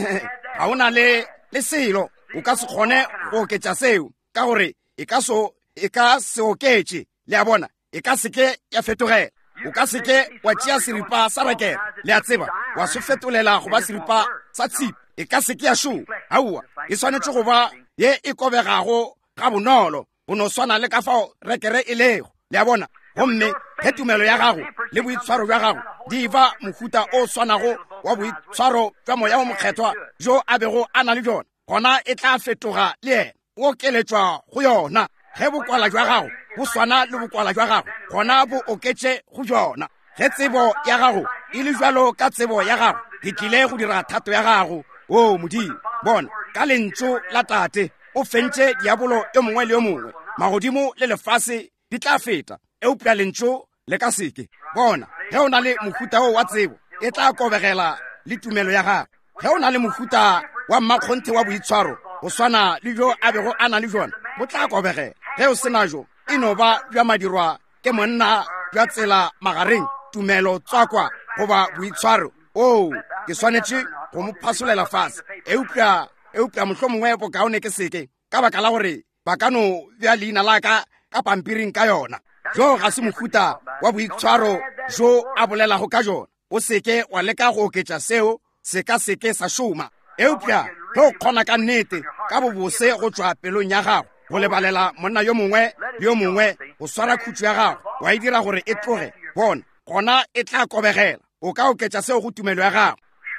ga o na le le selo o ka se kgone go oketša seo ka gore e ka so e ka se oketše le a bona e ka seke ya fetogela o ka seke wa tšea seripa sa rakela le a tseba wa se fetolela go ba seripa sa tshipi e ka seke ya šomo aua e swanetše go ba ye e kobegago ga bonolo go no swana le ka fao rekere e lego le a bona gomme ge tumelo ya gago le boitshwaro bja gago di ba mohuta o swanago wa boitshwaro jwa moya wa mokgethwa jo a bego a na le jona gona e tla fetoga le ena o okeletšwa go yona ge bokwala jwa gago bo swana le bokwala jwa gago gona bo oketše go jona ge tsebo ya gago e le jwalo ka tsebo ya gago di tlile go dira thato ya gago o modimo bona ka lentso la tate o fentše diabolo yo mongwe le yo mongwe magodimo le lefase di tla feta eupša lentso le ka seke bona ge o na le mohuta o wa tsebo e tla kobegela le tumelo ya gago ge o na le mohuta wa mmakgonthe wa boitshwaro go swana le jo a bego a na le jona bo tla kobegela ge o sena jo e no ba jwa madirwa ke monna jwa tsela magareng tumelo tswakwa goba boitshwaro o ke swanetše go mo phasolela fase eupša eupša mohlomongwe bokaone ke seke ka baka la gore ba ka no bja leina la ka ka pampiring ka yona jo ga se mohuta wa boitshwaro jo a bolelago ka jona o seke wa leka go oketša seo se ka seke sa šoma eupša ge o kgona ka nnete ka bobose go tšwa pelong ya gago go lebalela monna yo mongwe le yo mongwe go swara khutšo ya gago wa e dira gore e tloge bona gona e tla kobegela o ka oketša seo go tumelo ya gago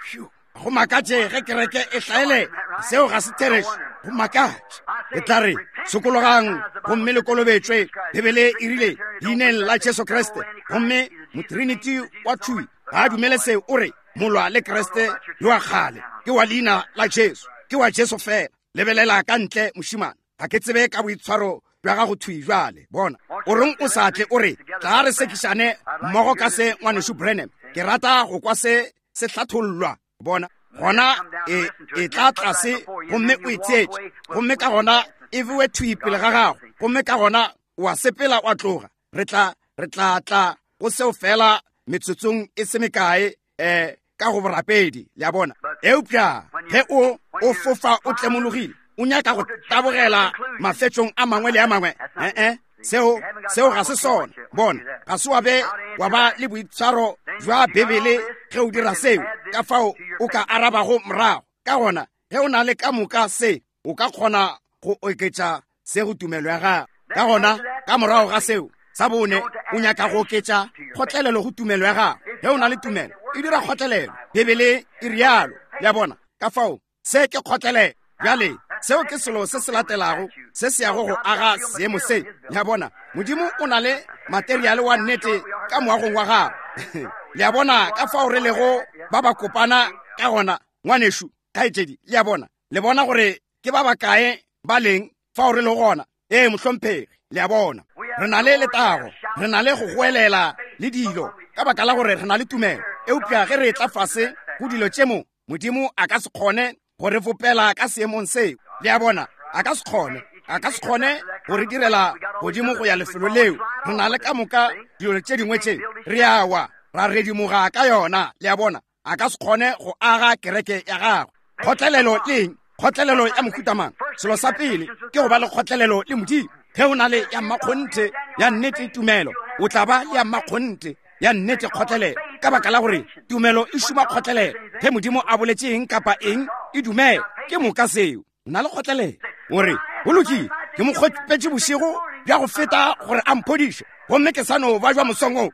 go makatše ge kereke e hlaele seo ga se therešo go makatše e tla re sokologang gomme le kolobetšwe bebele e rile leineng la jesu kreste gomme motrinity wa thui ga a dumele seo o re molwa le kreste yo wa kgale ke wa leina la jesu ke wa jesu fela lebelela ka ntle mošimane ga ke tsebe ka boitshwaro jwa gago thui jwale bona o reng o sa tle o re tla re sekišane mmogo ka se ngwaneso branham ke rata go kwa se se hlathollwa bona gona e e tla tlase gomme o itsetse gomme ka gona e bewe thui pele ga gago gomme ka gona wa sepela wa tloga re tla re tla tla go seo fela metsotsong e se mekae um ka go borapedi le a bona eupša ge o o fofa o tlemologile o nyaka go tabogela mafetšong a mangwe le a mangwe ee seo seo ga se sona bona ga se wa be wa ba le boitshwaro jwa bebele ge o dira seo ka fao o ka arabago morago ka gona ge o na le ka moka se o ka kgona go oketša se go tumelo ya gago ka gona ka morago ga seo sa bone o nyaka go oketša kgotlelelo go tumelo ya gago ge o na le tumelo e dira kgotlelelo bebele e rialo ya bona ka fao se ke kgotlelelo bjale seo ke selo se se latelago se se yago go aga seemo se ya bona modimo o na le materiale wa nnete ka moagong wa gago le a bona ka fao re lego ba ba kopana ka gona ngwanešu kgaetšedi le a bona le bona gore ke ba bakae ba leng fao re le gona ee mohlomphegi le a bona re na le letago re na le go goelela le dilo ka baka la gore re na le tumelo eupša ge re tla fase go dilo tšemo modimo a ka se kgone gore fopela ka seemong seo le a bona a ka se kgone a ka se kgone gore direla godimo go ya lefelo leo re na le ka moka dilo tše dingwe tše re awa ra redimoga ka yona le a bona a ka se kgone go aga kereke ya gago kgotlelelo leng kgotlelelo ya mohutamang selo sa pele ke go ba le kgotlelelo le modimo ge o na le ya mmakgonthe ya nnete tumelo o tla ba le ya mmakgonthe ya nnete kgotlelelo ka baka la gore tumelo e šoma kgotlelelo ge modimo a boletse eng kapa eng e dumela ke moka seo o na le kgotlelelo gore go lokile ke mo kgopetse bošego bja go feta gore a mphodiše gomme ke sa no ba jwa mosong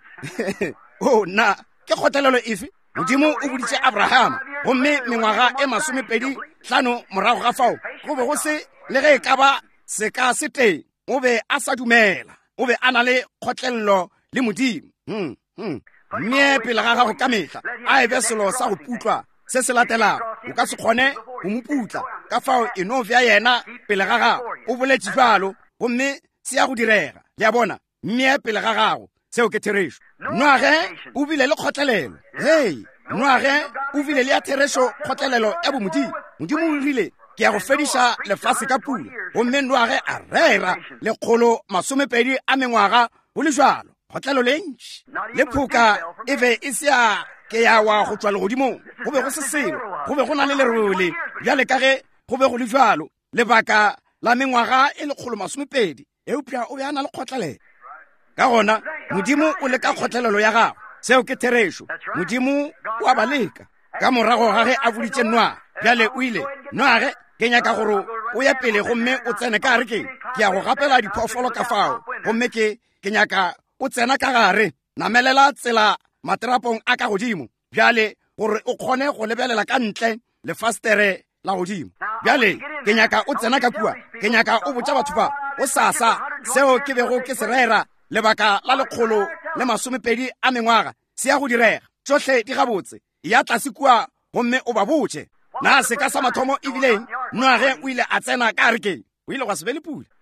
o nna ke kgotlelelo efe modimo o boditše abrahama gomme mengwaga e masomepedi hlano morago ga fao go be go se le ge e ka ba se ka se teng o be a sa dumela o be a na le kgotlelelo le modimo hmm, hmm. mme pele ga gago ka mehla a ebe selo sa go putlwa se se latelago o ka se kgone go mo putla ka fao e no bja yena pele ga gago o boletše jalo gomme se ya go direga le a bona mme pele ga gago seo ke therešo noage o bile le kgotlelelo hei noage o bile le ya therešo kgotlelelo ya bomodimo modimo o rile ke ya go fediša lefase ka pula gomme noage a rera lekgolo masomepedi a mengwaga go le jalo kgotlelo le ntši le phoka e be e se ya ke ya wa go tšwa legodimong go be go se selo go be go na le lerole bjale ka ge go be go le jalo lebaka la mengwaga e lekgolo masomepedi eupša o be a na le kgotlelelo ka gona modimo o le ka kgotlelelo ya gago seo ke therešo modimo o a ba leka ka morago ga ge a boditše noa bjale o ile noage ke nyaka gore o ya pele gomme o tsene ka gare keng ke ya go gapela diphoofolo ka fao gomme ke ke nyaka o tsena ka gare namelela tsela materapong a ka godimo bjale gore o kgone go lebelela ka ntle lefastere la godimo bjale ke nyaka o tsena ka kua ke nyaka o botša batho ba o sasa seo ke bego ke se rera lebaka la lekgolo le masomepedi a mengwaga se ya go direga tsohle di gabotse ya tlase kua gomme o ba botše na se ka sa mathomo ebileng noage o ile a tsena ka rekeng o ile gwa se be le pula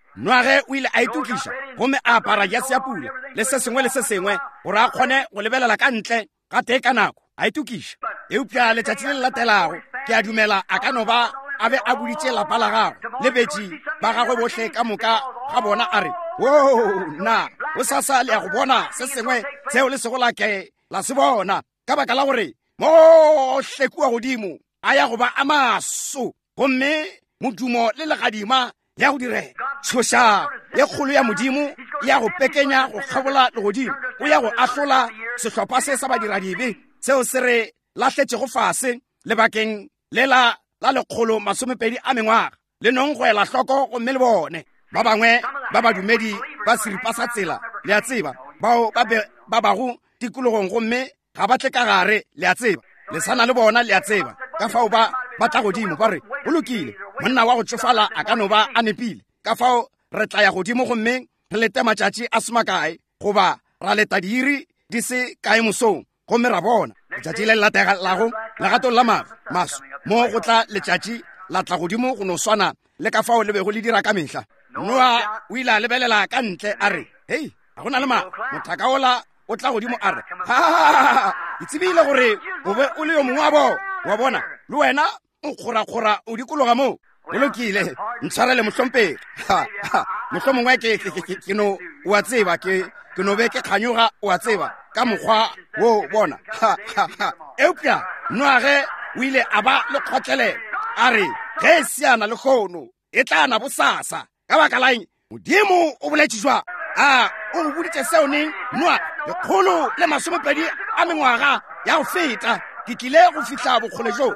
Noage o ile a itukisha gomme a apara jase ya pula le se sengwe le se sengwe gore a kgone go lebelela ka ntle ga tee ka nako a itukisha. Eupša letšatši le le latelago ke a dumela a ka no ba a be a boditše lapa la gagwe le betši ba gagwe bohle ka moka ga bona a re, wo nna o sasa le ya go bona se sengwe seo le sego la ke la se bona, ka baka la gore mohle kua godimo a ya go ba a maso gomme modumo le legadima ya go direla. Tšhoša ye kgolo ya modimo ya go pekenya go kgabola legodimo o ya go ahlola sehlopha se sa badiradibe seo se re lahletšego fase lebakeng le la la lekgolo masomepedi a mengwaga le nong go ela hloko gomme le bone ba bangwe ba badumedi ba seripa sa tsela le a tseba bao ba bago tikologong gomme ga ba tle ka gare le a tseba le sana le bona le a tseba ka fao ba batla godimo ba re o lokile monna wa go tsofala a ka no ba a nepile ka fao re tla ya godimo gomme re lete matšatši a semakae goba ra leta diiri di se kae mosong gomme ra bona letšatši le latelago legatong la maso mo go tla letšatši la tla godimo go no swana le ka fao le bego le dira ka mehla. Noa o ile a lebelela ka ntle a re, hei ga go na le mago mothaka ola o tla godimo a re, ha ke tsebile gore o be o le yo mongwe wa bo wa bona le wena o kgorakgora o dikologa moo o lokile ntshwarele mohlompe mohlho mongwe ke no o a tseba ke no be ke kganyoga o a tseba ka mokgwa wo bona. Eupša Noage o ile a ba le kgotlele a re ge siana le kgono e tlana bosasa ka baka laeng modimo o boletše jwa a o go boditše seo neng Noa lekgolo le masomepedi a mengwaga ya go feta ke tlile go fihla bokgole jo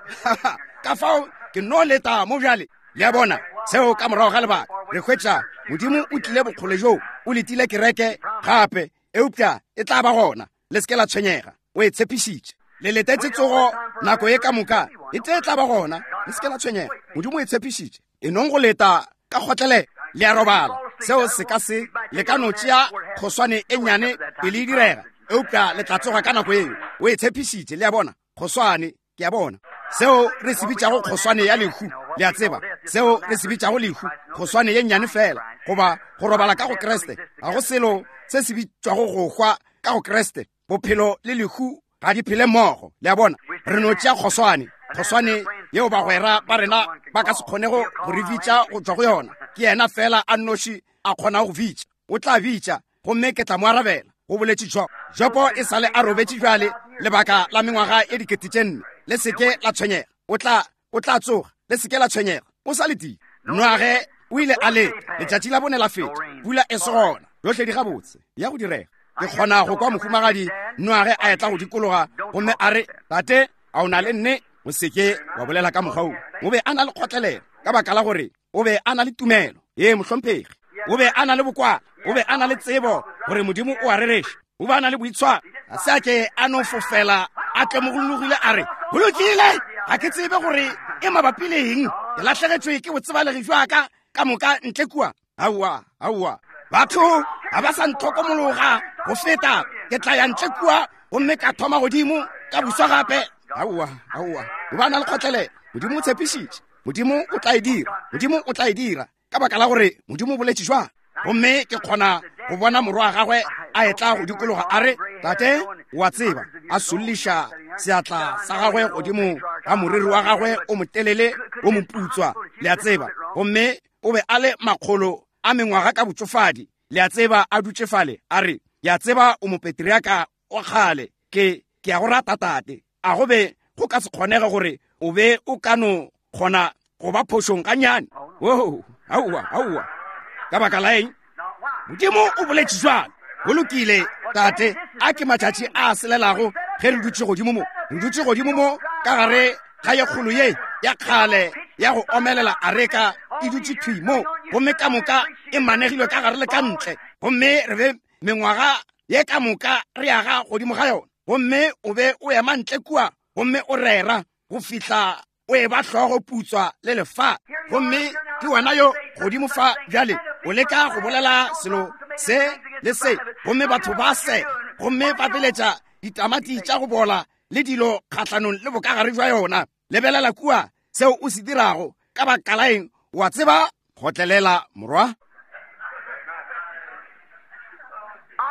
ka fao ke no leta mo bjale le a bona seo ka morago ga lebaka re hwetša modimo o tlile bokgole jo o letile kereke gape. Eupša e tla ba gona le seke la tshwenyega o e tshepišitše le letetse tsogo nako ye ka moka e te tla ba gona le seke la tshwenyega modimo e tshepišitše e nong go leta ka kgotlele le a robala seo se ka se le ka no tšea kgoswane e nnyane pele e direga. Eupša le tla tsoga ka nako eo o e tshepišitše le a bona kgoswane ke a bona seo re se bitšago kgoswane ya lehu le a tseba seo re se bitšago lehu kgoswane ye nnyane fela goba go robala ka go Kreste ga go selo se se bitšwago go hwa ka go Kreste. Bophelo le lehu ga di phele mmogo le a bona re no tšea kgoswane kgoswane yeo bagwera ba rena ba ka se kgonego go re bitša go tswa go yona ke yena fela a nnoši a kgona go bitša o tla bitša gomme ke tla mo arabela go boletše jwa jopo e sale a robetše jwale lebaka la mengwaga e dikete tše nne le seke la tshwenyega o tla o tla tsoga le seke la tshwenyega o sa le tile. Noage o ile a leta letšatši la bone la feta pula e se gona yohle di gabotse ya go direga ke kgona go kwa mohumagadi Noage a etla go dikologa gomme a re tate a o na le nne o seke wa bolela ka mokgwa o o be a na le kgotlelelo ka baka la gore o be a na le tumelo ye mohlomphegi o be a na le bokwala o be a na le tsebo gore modimo o a rereša o be a na le boitshwaro a se a ke a no fofela a tlemogologile a re go lokile ga ke tsebe gore e mabapi le eng ke latlhegetswe ke botsebalegi jwaka ka moka ntle kua aowa aowa batho ga ba sa ntlhokomologa go feta ke tla ya ntle kua gomme ka thoma godimo ka buswa gape aowa aowa o ba na le kgotlele modimo o tshepišitše modimo o tla e dira modimo o tla e dira ka baka la gore modimo o boletše jwang gomme ke kgona go bona morwa wa gagwe a etla go dikologa a re tate o a tseba a solliša seatla sa gagwe godimo ga moriri wa gagwe o motelele o moputswa le a tseba gomme o be a le makgolo a mengwaga ka botsofadi le a tseba a dutšefale a re ke a tseba o mopetriaka wa kgale ke ke a go rata tate a go be go ka se kgonege gore o be o ka no kgona go ba phošong ka nyane wo aowa aowa ka baka la eng modimo o boletše jwalo go lokile tate a ke matšatši a selelago ge re dutše godimo mo re dutše godimo mo ka gare ga ye kgolo ye ya kgale ya go omelela a reka e dutše thwi mo gomme ka moka e manegilwe ka gare le ka ntle gomme re be mengwaga ye ka moka re yaga godimo ga yona gomme o be o ema ntle kua gomme o rera go fihla o e ba hlogo putswa le lefa gomme ke wena yo godimo fa bjale o leka go bolela selo se le se gomme batho ba se gomme ba beletša ditamati tša go bola le dilo kgatlhanong le bokagare jwa yona lebelela kua seo o se dirago ka baka la eng wa tseba kgotlelela morwa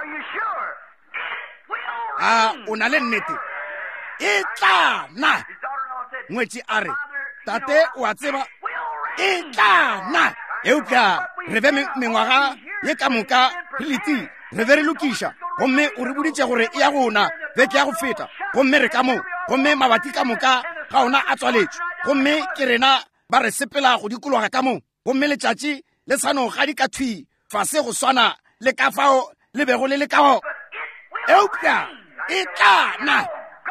Are you sure? Will a rain. o na le nnete e tla na His daughter-in-law said, ngwetsi a re Father, tate you know, wa tseba will e rain. tla na eupša re be me- mengwaga ye ka moka re letile re be re lokiša gomme o re boditše gore e ya gona beke ya go feta gomme re ka moo gomme mabati ka moka ga ona a tswaletše gomme ke rena ba re sepela go dikologa ka moo gomme letšatši le sano ga di ka thwi fase go swana le ka fao le bego le le kao eupša e tla na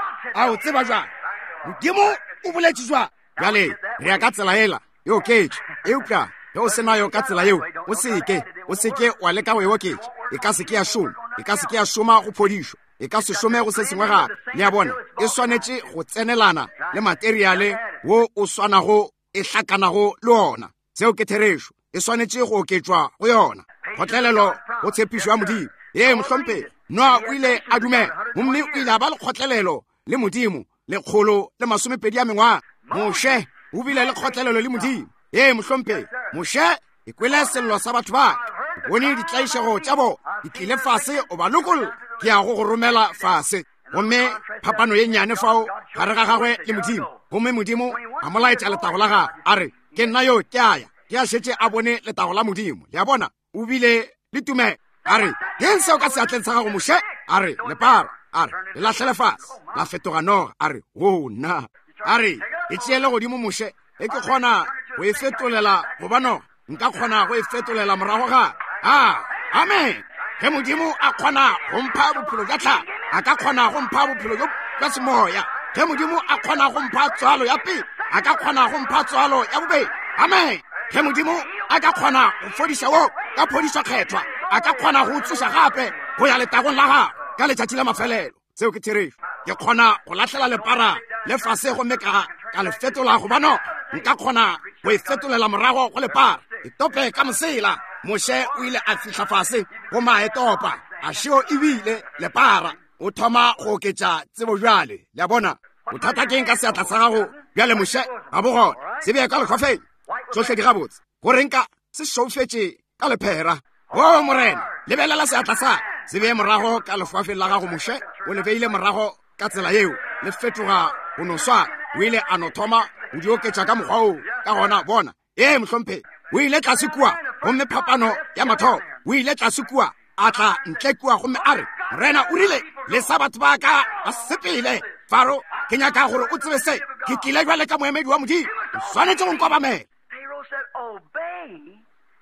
a o tseba jwang modimo o boletše jwang bjale re ya ka tsela ela yo ketše eupša ge o se nayo ka tsela yeo o seke o seke wa leka go e oketša e ka se ke ya šoma e ka se ke ya šoma go phodišo e ka se šome go se sengwe gape le ya bona e swanetše go tsenelana le materiale wo o swanago e hlakanago le ona seo ke therešo e swanetše go oketšwa go yona kgotlelelo go tshepišo ya modimo ye mohlompe noa o ile a dumela gomme o ile a ba le kgotlelelo le modimo lekgolo le masomepedi ya mengwaga moše o bile le kgotlelelo le modimo ye mohlompe moše e kwele sello sa batho ba e bone ditlaišego tša bo di tlile fase o ba lokolola ke ya go go romela fase gomme phapano ye nnyane fao gare ga gagwe le modimo gomme modimo a molaetša letago la gagwe a re ke nna yo ke aya ke a šetše a bone letago la modimo le a bona o bile le tumelo a re eng seo ka seatleng sa gago moše a re lepara a re le latlhele fase la fetoga noga a re o na a re e tšeele godimo moše e ke kgona go e fetolela goba noga nka kgona go e fetolela morago ga a amen ge modimo a kgona go mpha bophelo jwa tlhago a ka kgona go mpha bophelo jwa semoya ge modimo a kgona go mpha tswalo ya pele a ka kgona go mpha tswalo ya bobedi amen ge modimo a ka kgona go fodiša wo ka phodišo kgethwa a ka kgona go tsoša gape go ya letagong la gago ka letšatši la mafelelo seo ke therešo ke kgona go latlhela lepara le fase gomme ka ka le fetola gobano nka kgona go e fetolela morago go lepara e tope ka mosela moše o ile a fitlha fase go maetopa a šeo ebile lepara o thoma go oketša tsebo bjale le a bona bothata keng ka seatla sa gago bjale moše ga bogona se bee ka lekgofeng tsohle di gabotse gore nka se šoufetše ka lephera o morena lebelela seatla sa se bee morago ka lefoafeng la gago moše o le beile morago ka tsela yeo le fetoga go no swana o ile a no thoma o di oketša ka mokgwa o ka gona bona ee mohlompe o ile tlase kua gomme phapano ya mathomo o ile tlase kua a tla ntle kua gomme a re morena o rile le sa batho ba ka ba sepele faro ke nyaka gore o tsebe se ke tlile jwale ka moemedi wa modimo o swanetse go nkobamela Pharaoh said, obey.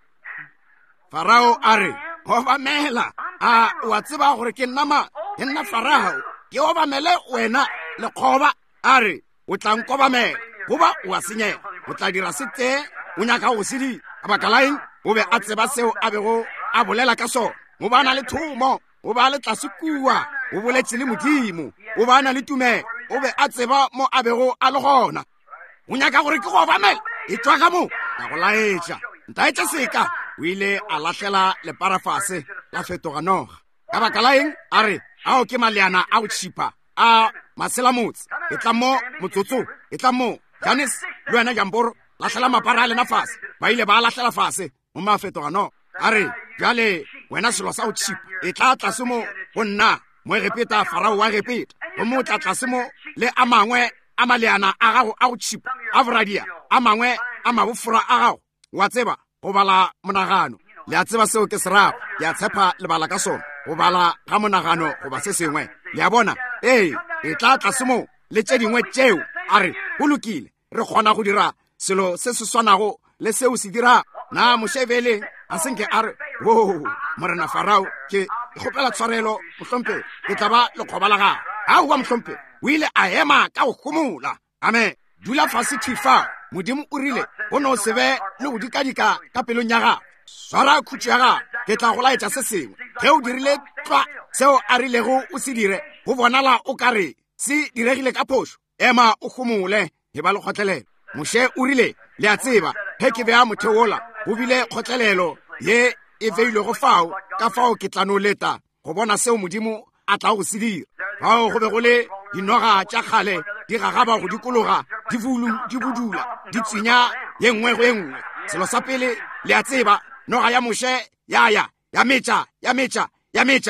farao a re obamela a wa tseba gore ke nnama ke nna farao ke obamele wena lekgoba a re o tla nkobamela goba o a senyega o tla dira se tee o nyaka go se dira ka baka laeng o be a tseba seo a bego a bolela ka sona o ba na le thomo o ba le tlase kua o boletše le modimo o ba na le tumelo o be a tseba mo a bego a le gona o nyaka gore ke go obamela e tswa ka moo ka go laetša ntaetša seka o ile a latlhela leparafase la fetoga noga ka baka laeng a re ao ke maleana a go tšhipa a maselamotse e tla mo motsotso e tla mo janes le wena jamboro latlhela mapara a lena fase ba ile ba latlhela fase mo mafetoga noga a re bjale wena selo sa go tšhipa e tla tlase mo go nna mo e repeta farao wa repeta gomme o tla tlase mo le a mangwe a maleana a gago a go tšhipa a boradia a mangwe a mabofora a gago wa tseba go bala monagano le a tseba seo ke se rago ke a tshepa lebala ka sona go bala ga monagano goba se sengwe le a bona ee e tla tlase mo le tše dingwe tšeo a re go lokile re kgona go dira selo se se swanago le seo se dira na mošebeleng a senke a re wo morena farao ke kgopela tshwarelo mohlompe ke tla ba lekgoba la gago aowa mohlompe o ile a ema ka go gomola amen dula fase thifa modimo o rile go no se be le go dikadika ka pelong ya gago swara khutso ya gago ke tla go laetša se sengwe ge o dirile tlwa seo a rilego o se dire go bonala o ka re se diregile ka phošo ema o gomole e ba le kgotlelelo moše o rile le a tseba ge ke bea motheola go bile kgotlelelo ye e beilwego fao ka fao ke tla no leta go bona seo modimo a tla go se dira fao go be go le dinoga tša kgale di gagaba go dikologa di budula di tsenya ye nngwe go ye nngwe selo sa pele le a tseba noga ya moše ya ya ya metša ya metša ya metša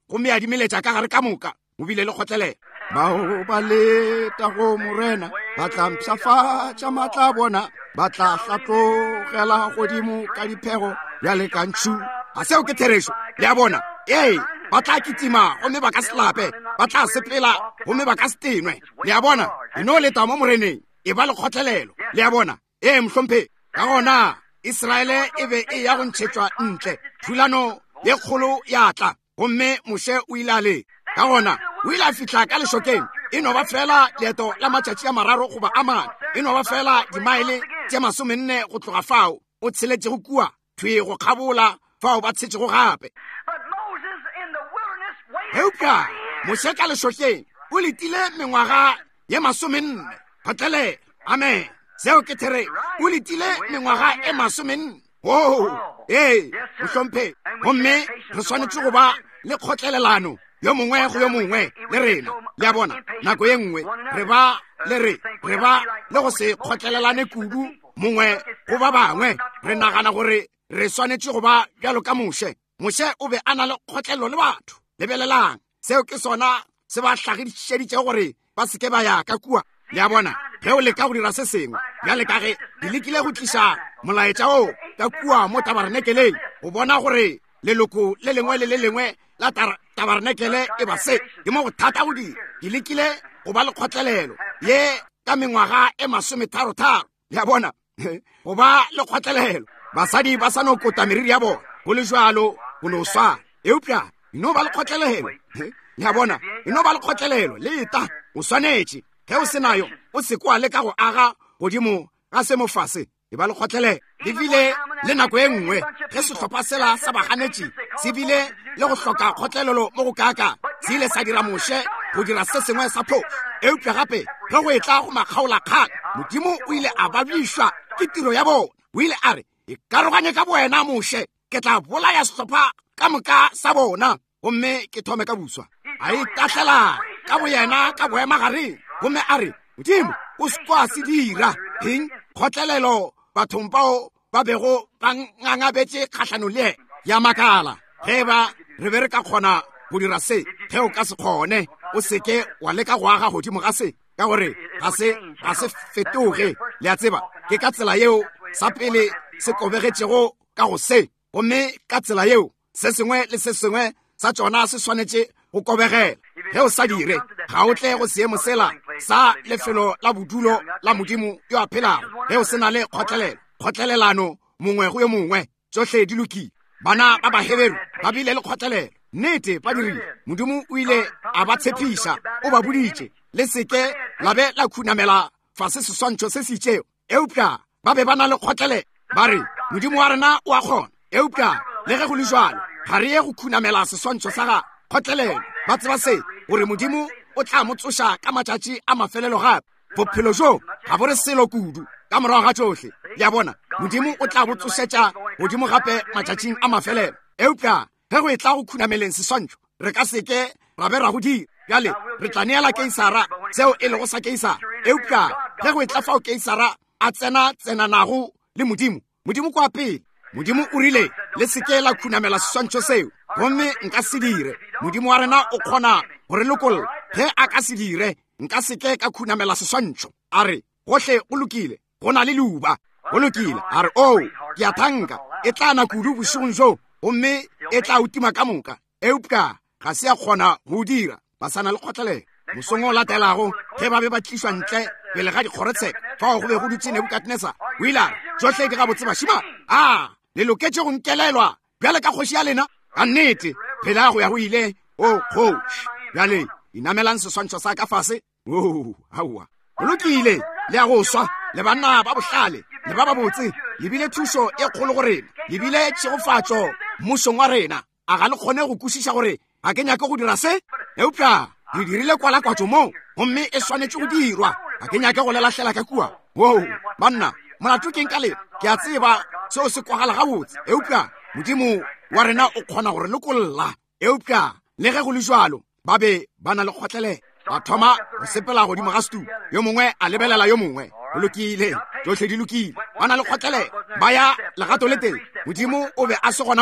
gomme a dimeletša ka gare ka moka o bile le kgotlelela bao ba leta go morena ba tla mpšhafatša maatla a bona ba tla hlatlogela godimo ka diphego ya lekantšu a seo ke therešo le a bona ee ba tla kitima gomme ba ka se lape ba tla sepela gomme ba ka se tenwe le a bona e no leta mo moreneng e ba le kgotlelelo le a bona ee mohlompe ka gona Israele e be e ya go ntšhetšwa ntle thulano ye kgolo ya tla gomme Moshe o ile a le ka gona o ile a fihla ka lešokeng e no ba fela leeto la matšatši a mararo goba a mane e no ba fela dimaele tše masomenne go tloga fao o tsheletše go kua thwe go kgabola fao ba tshetšego gape eupša Moshe ka lešokeng o letile mengwaga ye masomenne kgotlelela amen seo ke there o letile mengwaga e masomenne o ee mohlompe gomme re swanetše go ba le kgotlelelano yo mongwe go yo mongwe le rena le a bona nako ye nngwe re ba le re re ba le go se kgotlelelane kudu mongwe go ba bangwe re nagana gore re swanetše go ba bjalo ka Moshe Moshe o be a na le kgotlelelo le batho lebelelang seo ke sona se ba tlhagišeditše gore ba seke ba ya ka kua le a bona ge o leka go dira se sengwe bjale ka ge di lekile go tliša molaetša o ka kua mo tabernakeleng go bona gore leloko le lengwe le le lengwe la tabernakel e ba se ke mo go thata go dira di lekile go ba le kgotlelelo ye ka mengwaga e masometharotharo ya bona go ba le kgotlelelo basadi ba sa no kota meriri ya bona go le jalo go no swa eupša e no ba le kgotlelelo ya bona e no ba le kgotlelelo leta o swanetše ge o senayo o se kwa le ka go aga godimo ga se mofase e ba le kgotlelelo le bile le nako e nngwe ge sehlopha sela sa baganetši se bile le go hloka kgotlelelo mo go kaka se ile sa dira Moshe go dira se sengwe sa phoso eupša gape ge go e tla go makgaolakgang Modimo o ile a babišwa ke tiro ya bona o ile a re e karoganye ka boena Moshe ke tla bolaya sehlopha ka moka sa bona gomme ke thome ka buswa a itahlela ka boyena ka boema gareng gomme a re Modimo o se kwa se dira eng kgotlelelo bathong bao ba bego ba ngangabetše kgahlano le ya makala ge ba re be re ka kgona go dira se ge o ka se kgone o seke wa leka go aga godimo ga se ka gore ga se ga se fetoge le a tseba ke ka tsela yeo sa pele se kobegetšego ka go se gomme ka tsela yeo se sengwe le se sengwe sa tšona se swanetše go kobegela ge o sa dire ga o tle go seemo sela sa lefelo la bodulo la Modimo yo a phelago ge o se na le kgotlelelo kgotlelelano mongwe go yo mongwe tsohle di lokile bana ba baheberu ba bile le kgotlelelo nnete ba dirile Modimo o ile a ba tshepiša o ba boditše le seke la be la khunamela fase seswantšho se se itšeo eupša ba be ba na le kgotlelelo ba re Modimo wa rena o a kgona eupša le ge go le jalo ga re ye go khunamela seswantšho sa ga kgotlelelo ba tseba se gore Modimo o tla mo tsoša ka matšatši a mafelelo gape bophelo jo ga bo re selo kudu ka morago ga tsohle ya bona Modimo o tla bo tsošetša godimo gape matšatšing a mafelelo eupša ge go e tla go khunameleng seswantšho re ka seke ra be ra go dira bjale re tla neela keisara seo e lego sa keisara eupša ge go e tla fao keisara a tsena tsenanago le Modimo Modimo kwa pele Modimo o rile le seke la khunamela seswantšho seo gomme nka se dire Modimo wa rena o kgona gore lokolla ge a ka se dire nka seke ka khunamela seswantšho a re gohle go lokile go na le luba go lokile a re o ke a thanka e tla na kudu bošigong jo gomme e tla utima ka moka eupša ga se a kgona go dira ba sana le kgotlelelo mosong o latelago ge ba be ba tlišwa ntle pele ga dikgorotsheko fao go be go dutse Nebukadneza o ile a re tsohle di gabotse bašima a le loketše go nkelelwa bjale ka kgoši ya lena ka nnete phela go ya go ile o kgoši bjale inamelang seswantšho sa ka fase o aowa o lokile le ya go swa le banna ba bohlale le ba babotse lebile thušo e kgolo go rena lebile tšegofatšo mmusong wa rena a ga le kgone go kwešiša gore ga ke nyake go dira se eupša di dirile kwalakwatšo moo gomme e swanetše go dirwa ga ke nyake go lelahlela ka kua o banna molato keng ka lena ke a tseba seo se kwagala gabotse eupša Modimo wa rena o kgona gore lekolola eupša le ge go le jalo ba be ba na le kgotlelelo ba thoma go sepela godimo ga setulo yo mongwe a lebelela yo mongwe go lokile tsohle di lokile ba na le kgotlelelo ba ya legato le teng Modimo o be a se gona moo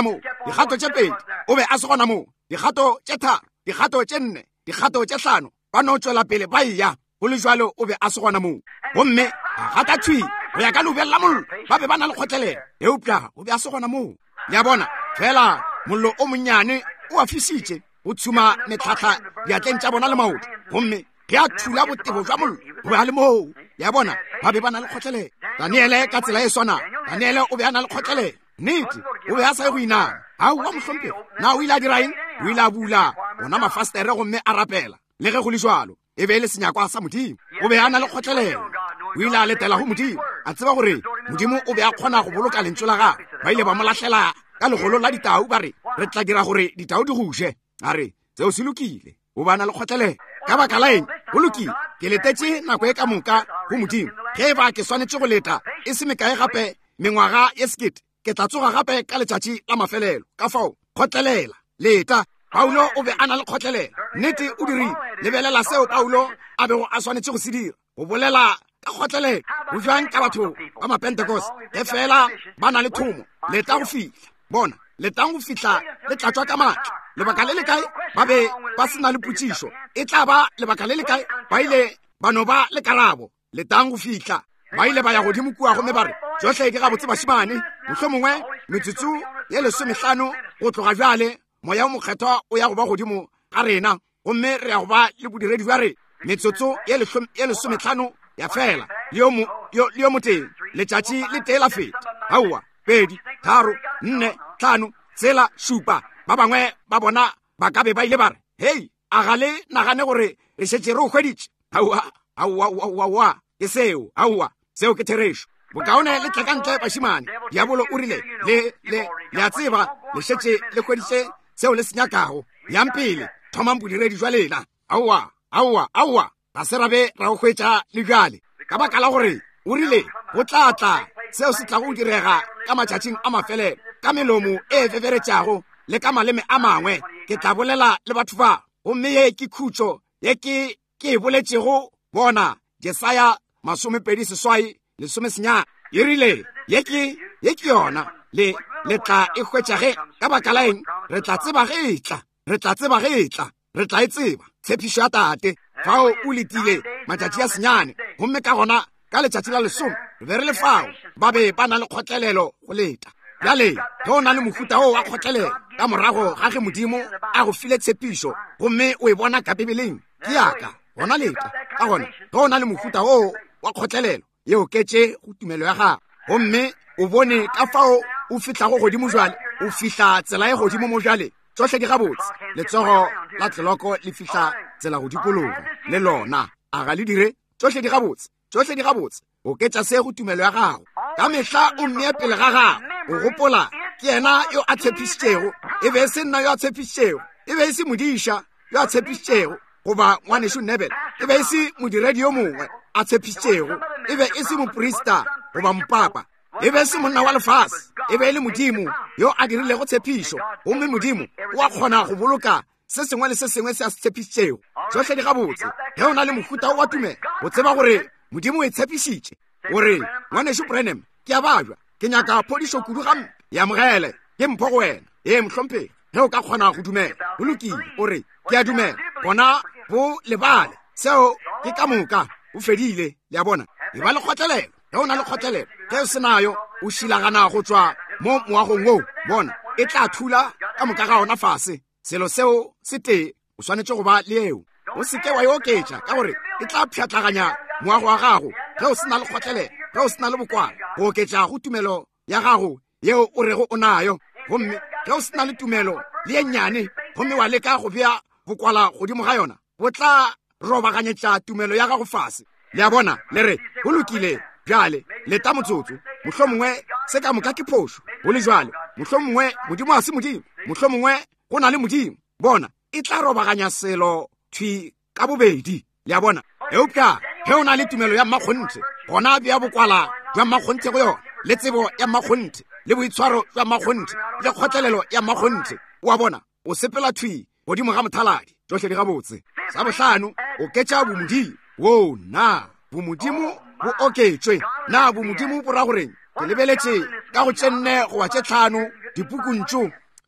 dikgato tše pedi o be a se gona moo, dikgato tše tharo, dikgato tše nne, dikgato tše hlano, ba no tšwela pele ba eya, go le jwalo o be a se gona moo. Gomme a gata thwi go ya ka lobjela mollo, ba be ba na le kgotlelelo, eupša o be a se gona moo. Ya bona fela mollo o monnyane o a fisitše go tshuma metlhatlha diatleng tša bona le maoto, gomme ge a thula botebo jwa mollo go be a le moo. Ya bona ba be ba na le kgotlelelo. Daniele ka tsela e swana, Daniele o be a na le kgotlelelo, nnete o be a sa ye go inama. Aowa mohlomphegi, na o ile a diraeng? O ile a bula gona mafastere gomme a rapela, le ge go le jwalo e be le senyakwa sa Modimo. O be a na le kgotlelelo, o ile a letela go Modimo, a tseba gore Modimo o be a kgona go boloka lentswe la gagwe. Ba ile ba mo lahlela ka legolo la ditau, ba re re tla dira gore ditau di guje. A re tseo se lokile, o ba na le kgotlelelo. Ka baka la eng go lokile? Ke letetše nako e ka moka go Modimo. Ge ba ke swanetše go leta e se mekae gape mengwaga ye sekete, ke tla tsoga gape ka letšatši la mafelelo. Ka fao kgotlelela leta. Paulo o be a na le kgotlelelo, nnete o dirile. Lebelela seo Paulo a bego a swanetše go se dira, go bolela ka kgotlelelo. Go jwang ka batho ba mapentekoste e fela ba na le thomo, leta go fihla. Bona letang go fihla le tlatswa ka matla. Lebaka le le kae ba be ba se na le potšišo, e tla ba lebaka le le kae ba ile ba no ba le karabo. Letang go fihla ba ile ba ya godimo kua gomme ba re johle di gabotse bašimane, mohlomongwe metsotso ye lesomehlano go tloga bjale moya o mokgethwa o ya go ba godimo ga rena, gomme re ya go ba le bodiredi jwa re metsotso ye lesomehlano ya fela le yo moteng, letšatši le tee la feta. Aowa pedi tharo nne hlano tsela šupa. Ba bangwe ba bona ba ka be ba ile ba re hei a gale nagane gore re šetše re o hweditše. Aowa aowa aowa ke seo, aowa seo ke therešo. Bokaone le tlekantle bašimane, diabolo o rile le le le a tseba le šetše le hweditše seo le senyakago. Yang pele thomang bodiredi jwa lena. Aowa aowa aowa ga se rabe ra o hwetša le bjale, ka baka la gore o rile go tlatla seo se tla go direga ka matšatšing a mafelelo ka melomo e feferetšago le ka maleme a mangwe. Ke tla bolela le batho ba gomme ye ke khutšo ye ke ke e boletšego. Bona Jesaya masomepedi seswai lesome senyana e rile ye ke ye ke yona le le tla e hwetšage ka baka la eng re tla tseba ge e tla, re tla tseba ge e tla, re tla e tseba tshepišo ya tate fao o letile matšatši a senyane. Gomme ka gona ka letšatši la lesome re be re le fao ba be ba na le kgotlelelo go leta. Bjale ge o na le mohuta o wa kgotlelelo ka morago ga ge Modimo a go file tshepišo gomme o e bona ka Bibeleng ke yaka gona leta. Ka gona ge o na le mohuta o wa kgotlelelo ye o ketše go tumelo ya gago, gomme o bone ka fao o fihlago godimo jwale, o fihla tsela e godimo mo jwale tsohle di gabotse. Letsogo la tleloko le fihla tsela go dikologo le lona a ga le dire tsohle di gabotse, tsohle di gabotse. O ketša se go tumelo ya gago ka mehla o mmea pele ga gago, o gopola ke yena yo a tshepišitšego, e be se nna yo a tshepišitšego, e be e se modiša yo a tshepišitšego goba ngwanešo Nebel, e be e se modiredi yo mongwe a tshepišitšego, e be e se moprista goba mpapa, e be se monna wa lefase, e be e le Modimo yo a dirilego tshepišo. Gomme Modimo o a kgona go boloka se sengwe le se sengwe se a se tshepišitšego. Tsohle di gabotse ge o na le mohuta o wa tumelo, o tseba gore Modimo o e tshepišitše gore ngwanešo Branham ke a bajwa, ke nyaka phodišo kudu gampe ya mogele ke mpho go wena. Ee mohlomphegi ge o ka kgona go dumela go lokile o re ke a dumela, bona bo lebale seo ke ka moka o fedile. Le a bona e ba le kgotlelelo ge o na le kgotlelelo, ge o se nayo o šilagana go tšwa mo moagong oo, bona e tla thula ka moka ga ona fase. Selo seo se tee o swanetše go ba le eo, o seke wa e oketša ka gore e tla pšhatlaganya moago wa gago ge o se na le kgotlelelo, ge o se na le bokwana go oketša go tumelo ya gago yeo o rego o nayo. Gomme ge o se na le tumelo le ye nnyane gomme wa leka go bea bokwala godimo ga yona, bo tla robaganyetša tumelo ya gago fase. Le a bona le re go lokile bjale leta motsotso, mohlomongwe se ka moka ke phošo go le jwale, mohlomongwe Modimo a se Modimo, mohlomongwe go na le Modimo. Bona e tla robaganya selo thwi ka bobedi. Le a bona eupša ge o na le tumelo ya mmakgonthe, gona bea bokwala jwa mmakgonthe go yona, le tsebo ya mmakgonthe, le boitshwaro jwa mmakgonthe, le kgotlelelo ya mmakgonthe. O a bona o sepela thwi godimo ga mothaladi. Tsohle di gabotse. Sa bohlano o ketša bomodimo. Wo na bomodimo bo oketšwe, na bomodimo bo ra goreng? Ke lebeletše ka go tšenne goba tše hlano dipukuntšo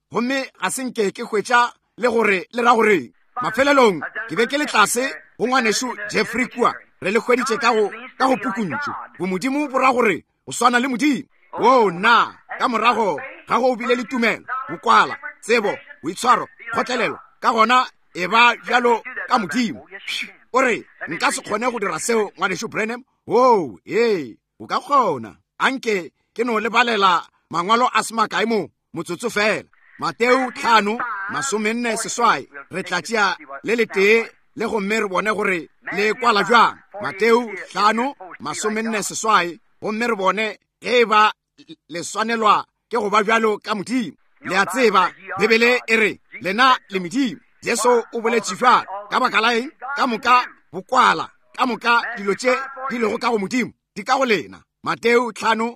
gomme ga senke ke hwetša le gore le ra gore mafelelong ke be ke le tlase go ngwaneso Jeffrey kua re le hweditše ka go ka go pukuntšu bomodimo bo ra gore o swana le modimo o na ka morago ga go bile le tumelo bokwala tsebo boitshwaro kgotlelelo ka gona e ba bjalo ka modimo o re nka se kgone go dira seo ngwaneso Branham o ee o ka kgona anke ke no le balela mangwalo a se makae mo motsotso fela Mateo tlhano masomenne seswai re tla tšea le le tee le gomme re bone gore le kwala jwang Mateo tlhano masomenne seswai gomme re bone ge ba le swanelwa ke go ba bjalo ka modimo le a tseba bebele e re lena le modimo Jesu o boletše jwang ka baka la eng ka moka bokwala ka moka dilo tše di lego ka go modimo di ka go lena Mateo tlhano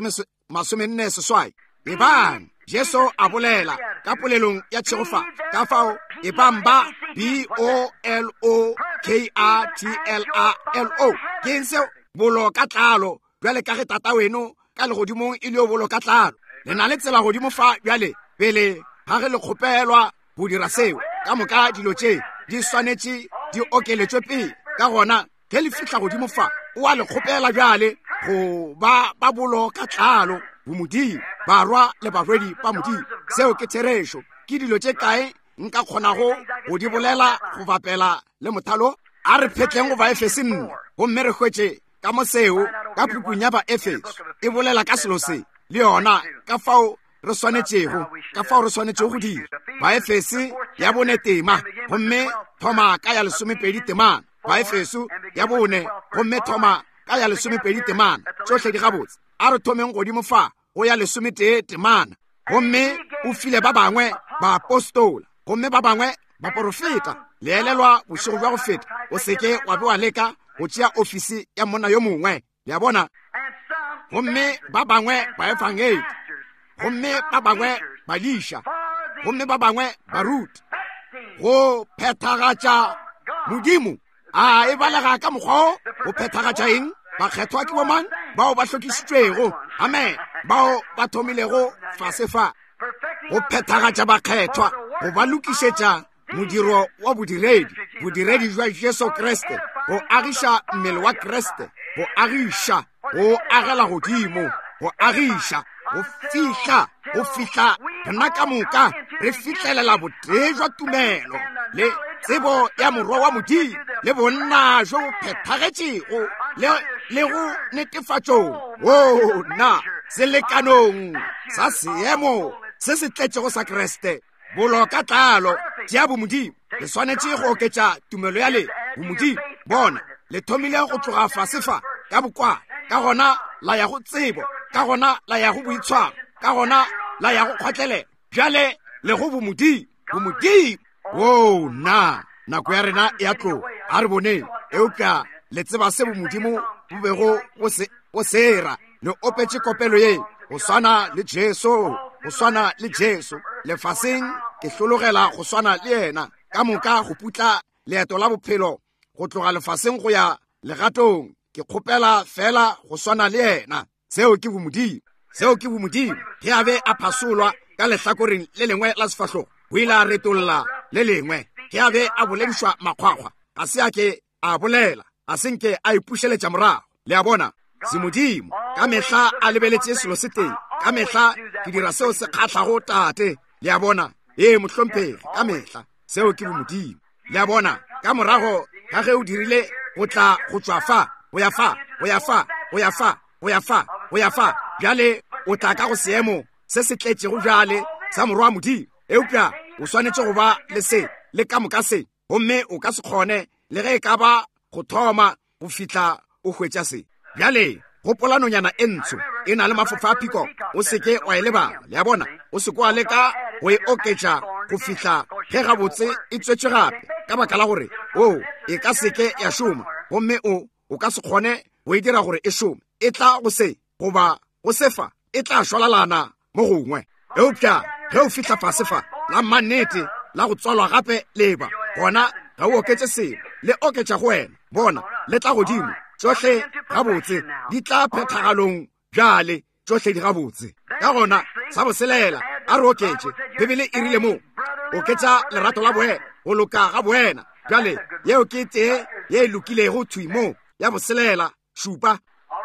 masomenne seswai ebang Jesu a bolela ka polelong ya tšhegofa ka fao e bang ba B O L O K A T L A L O ke eng seo bolo ka tlalo bjale ka ge tata weno ka legodimong e le o bolo ka tlalo le na le tsela godimo fa bjale pele ga ge le kgopelwa go dira seo ka moka dilo tše di swanetše di okeletšwe pele ka gona ge le fitlha godimo fa o a le kgopela bjale go ba ba bolo ka tlalo bomodimo barwa le barwedi ba modimo seo ke therešo ke dilo tše kae nka kgonago go di bolela go bapela le mothalo a re phetleng go ba Efese nne gomme re hwetše ka mo seo ka pukung ya ba Efeso e bolela ka selo se le yona ka fao re swanetšego ka fao re swanetšego go dira ba Efese ya bone tema gomme thoma ka ya lesomepedi temana ba Efeso ya bone gomme thoma ka ya lesomepedi temana tšohle di gabotse a re thomeng godimo fa go ya lesometee temana gomme o file ba bangwe ba apostola gomme ba bangwe ba porofeta leelelwa bošego bja go feta o seke wa be wa leka go tšea ofisi ya monna yo mongwe le a bona gomme ba bangwe ba evangeli gomme ba bangwe ba liša gomme ba bangwe ba ruti go phethagatša modimo a e balega ka mokgwa go phethagatša eng ba kgethwa ke bomang bao ba hlokišitšwego amen bao ba thomilego fasefa go phethagatša bakgethwa go ba lokišetša modiro wa bodiredi bodiredi jwa Jesu Kriste go agiša mmele wa Kriste go agiša go agela godimo go agiša go fihla go fihla rena ka moka re fihlelela botee jwa tumelo le tsebo ya morwa wa modimo le bonna jo bo phethagetšego le go netefatšong o na selekanong sa seemo se se tletšego sa Kriste bolo ka tlalo tšea bomodimo le swanetše go oketša tumelo ya le bomodimo bona le thomile go tloga fasefa ka bokwana ka gona la ya go tsebo ka gona la ya go boitshwaro ka gona la ya go kgotlelela bjale le go bomodimo bomodimo o na nako ya rena e a tlo a re boneng eupša le tseba se bomodimo bo bego go sera le opetše kopelo ye go swana le Jesu go swana le Jesu lefaseng ke hlologela go swana le yena ka moka go putla leeto la bophelo go tloga lefaseng go ya legatong ke kgopela fela go swana le yena seo ke bomodimo seo ke bomodimo ge a be a phasolwa ka lehlakoreng le lengwe la sefahlogo o ile a retolla le lengwe ge a be a boledišwa makgwakgwa ga se a ke a bolela a senke a ipušeletša morago le a bona se modimo ka mehla a lebeletše selo se teng ka mehla ke dira seo se kgahlago tate le a bona ee mohlomphegi ka mehla seo ke bomodimo le a bona ka morago ga ge o dirile go tla go tšwa fa go ya fa go ya fa go ya fa go ya fa go ya fa bjale o tla ka go seemo se se tletšego bjale sa morwa wa modimo eupša o swanetše go ba le se le ka moka se gomme o ka se kgone le ge e ka ba go thoma go fihla o hwetša se bjale go polanonyana e ntsho e na le mafofa a phiko o seke wa e lebala le a bona o seke wa leka go e oketša go fihla ge gabotse e tswetše gape ka baka la gore o e ka seke ya šoma gomme o o ka se kgone go e dira gore e šome e tla go se goba go sefa e tla šwalalana mo gongwe eupša ge o fihla fasefa la mannete la go tswalwa gape leba gona ga o oketše selo le oketša go wena bona le tla godimo tsohle gabotse di tla phethagalong bjale tsohle di gabotse ka gona sa boselela a re oketse bebele e rile mo oketsa lerato la boena go loka ga boena jale yeo ke tee ye e lokilego thwi mo ya boselela šupa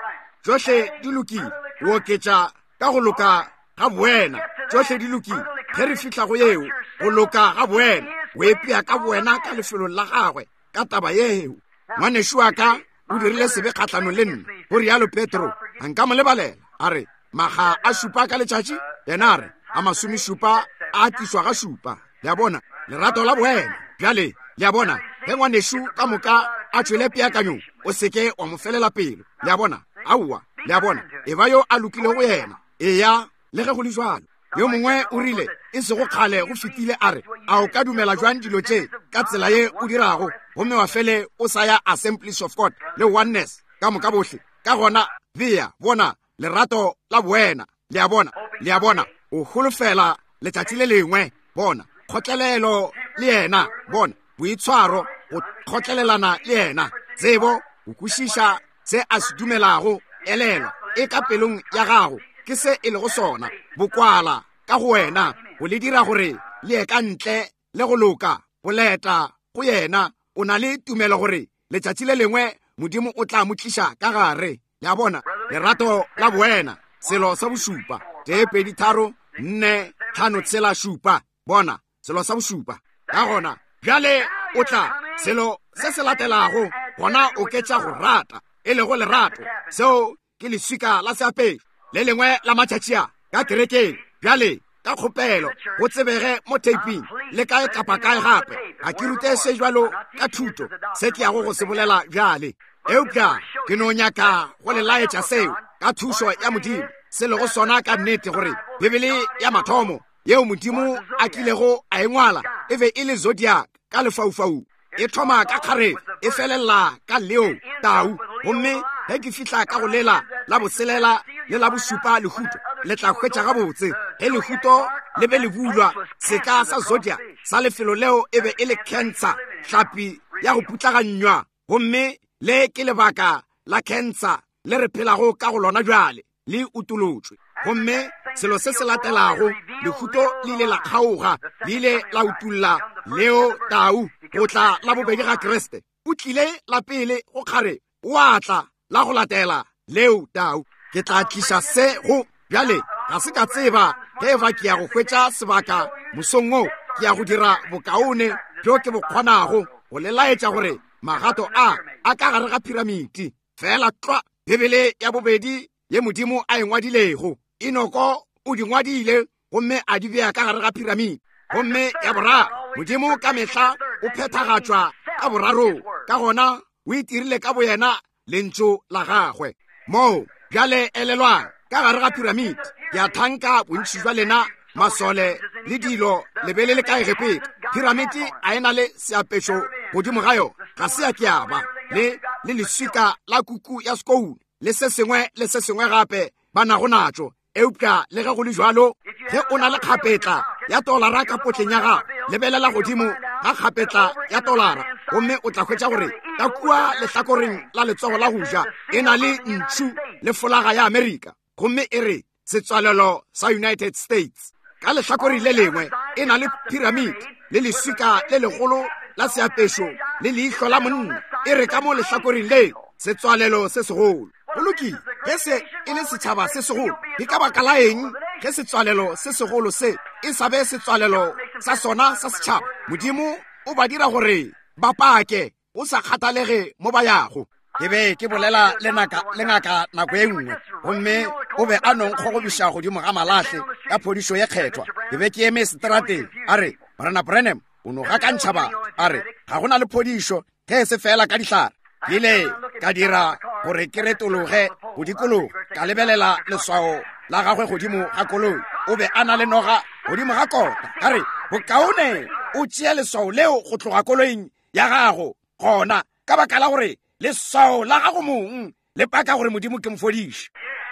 tsohle di lokile o oketsa ka go loka ga boena tsohle di lokile ge re fitlha go yeo go loka ga boena o epea ka boena ka lefelong la gagwe ka taba yeo ngwanešo wa ka o dirile sebe kgatlhanong le nna go rialo petro a nka mo lebalela a re maga a šupa ka letšatši yena a re a masomešupa a tiswa ga šupa le a bona lerato la boena bjale le a bona ge ngwanešo ka moka a tšwele peakanyong o seke wa mo felela pelo le a bona aowa le a bona e ba yo a lokile go yena e ya le ge go le jalo yo mongwe o rile e se go kgale go fetile a re a o ka dumela jwang dilo tše ka tsela ye o dirago gomme wa fele o sa ya Assemblies of God le oneness ka moka bohle ka gona bea bona lerato la boena le a bona le a bona o holofela letšatši le lengwe bona kgotlelelo le yena bona boitshwaro go kgotlelelana le yena tsebo go kwešiša se a se dumelago elelwa e ka pelong ya gago ke se e le go sona bokwala ka go wena go le dira gore le ye ka ntle le go loka boleta go yena o na le tumelo gore letšatši le lengwe modimo o tla mo tliša ka gare ya bona lerato la boena selo sa bošupa tee pedi tharo nne tlhano tshela šupa bona selo sa bošupa ka gona bjale o tla selo se se latelago gona o ketša go rata e le go lerato seo ke leswika la seapešo le lengwe la matšatši a ka kerekeng bjale ka kgopelo go tsebege mo taping le kae kapa kae gape a ke rute se jalo ka thuto se ke yago go se bolela bjale eupša ke no nyaka go le laetša seo ka thušo ya modimo se le go sona ka nnete gore bebele ya mathomo yeo modimo a kilego a engwala e be e le zodiac ka lefaufau e thoma ka kgarebe e felelela ka leo tau gomme ge ke fihla ka go lela la boselela le la bošupa lehuto le tla hwetša gabotse ge lehuto le be le bulwa seka sa zodiac sa lefelo leo e be e le cancer hlapi ya go putlaganywa gomme le ke lebaka la cancer le re phelago ka go lona jwale le utolotswe gomme selo se se latelago lehuto le ile la kgaoga le ile la utulla leo tau go tla la bobedi ga kreste o tlile la pele go kgare o a tla la go latela leo tau ke tla tliša se go bjale ga se ka tseba ge ba ke ya go hwetša sebaka mosongo ke ya go dira bokaone bjo ke bokgonago go le laetša gore magato a a ka gare ga piramiti fela tlwa bebele ya bobedi ye modimo a engwadilego Enoko o di ngwadile gomme a di bea ka gare ga piramiti gomme ya boraro modimo ka mehla o phethagatšwa ka boraro ka gona o itirile ka boyena lentso la gagwe mo bjale elelwang ka gare ga piramiti ya thanka bontši jwa lena masole le dilo lebele le kae repeta piramiti a ena le seapešo godimo ga yo ga se ya keaba le le leswika la kuku ya skoun le se sengwe le se sengwe gape ba nago natso eupša le ge go le jalo ge o na le kgapetla ya tolara ka potleng ya gago lebelela godimo ga kgapetla ya tolara gomme o tla hwetša gore ka kua lehlakoreng la letsogo la go ja e na le ntšu le folaga ya Amerika gomme e re setswalelo sa United States ka lehlakore le lengwe e na le piramidi le leswika le legolo la seapešo le leihlo la monna e re ka mo lehlakoreng le setswalelo se segolo go lokile ge se e le setšhaba se segolo ke ka baka la eng ge setswalelo se segolo se e sa be setswalelo sa sona sa setšhaba modimo o ba dira gore ba pake o sa kgathalege mo ba yago ke be ke bolela le ngaka nako e nngwe gomme o be a nonkgogobiša godimo ga malahle ka phodišo ye kgethwa ke be ke eme seterateng a re morena Branham o no gakantšha batho a re ga go na le phodišo ge se fela ka dihlare ke ile ka dira gore ke retologe go dikologo ka lebelela leswao la gagwe godimo ga koloi o be a na le noga godimo ga kota a re bokaone o tšea leswao leo go tloga koloing ya gago gona ka baka la gore leswao la gago mong le paka gore modimo ke mfodiše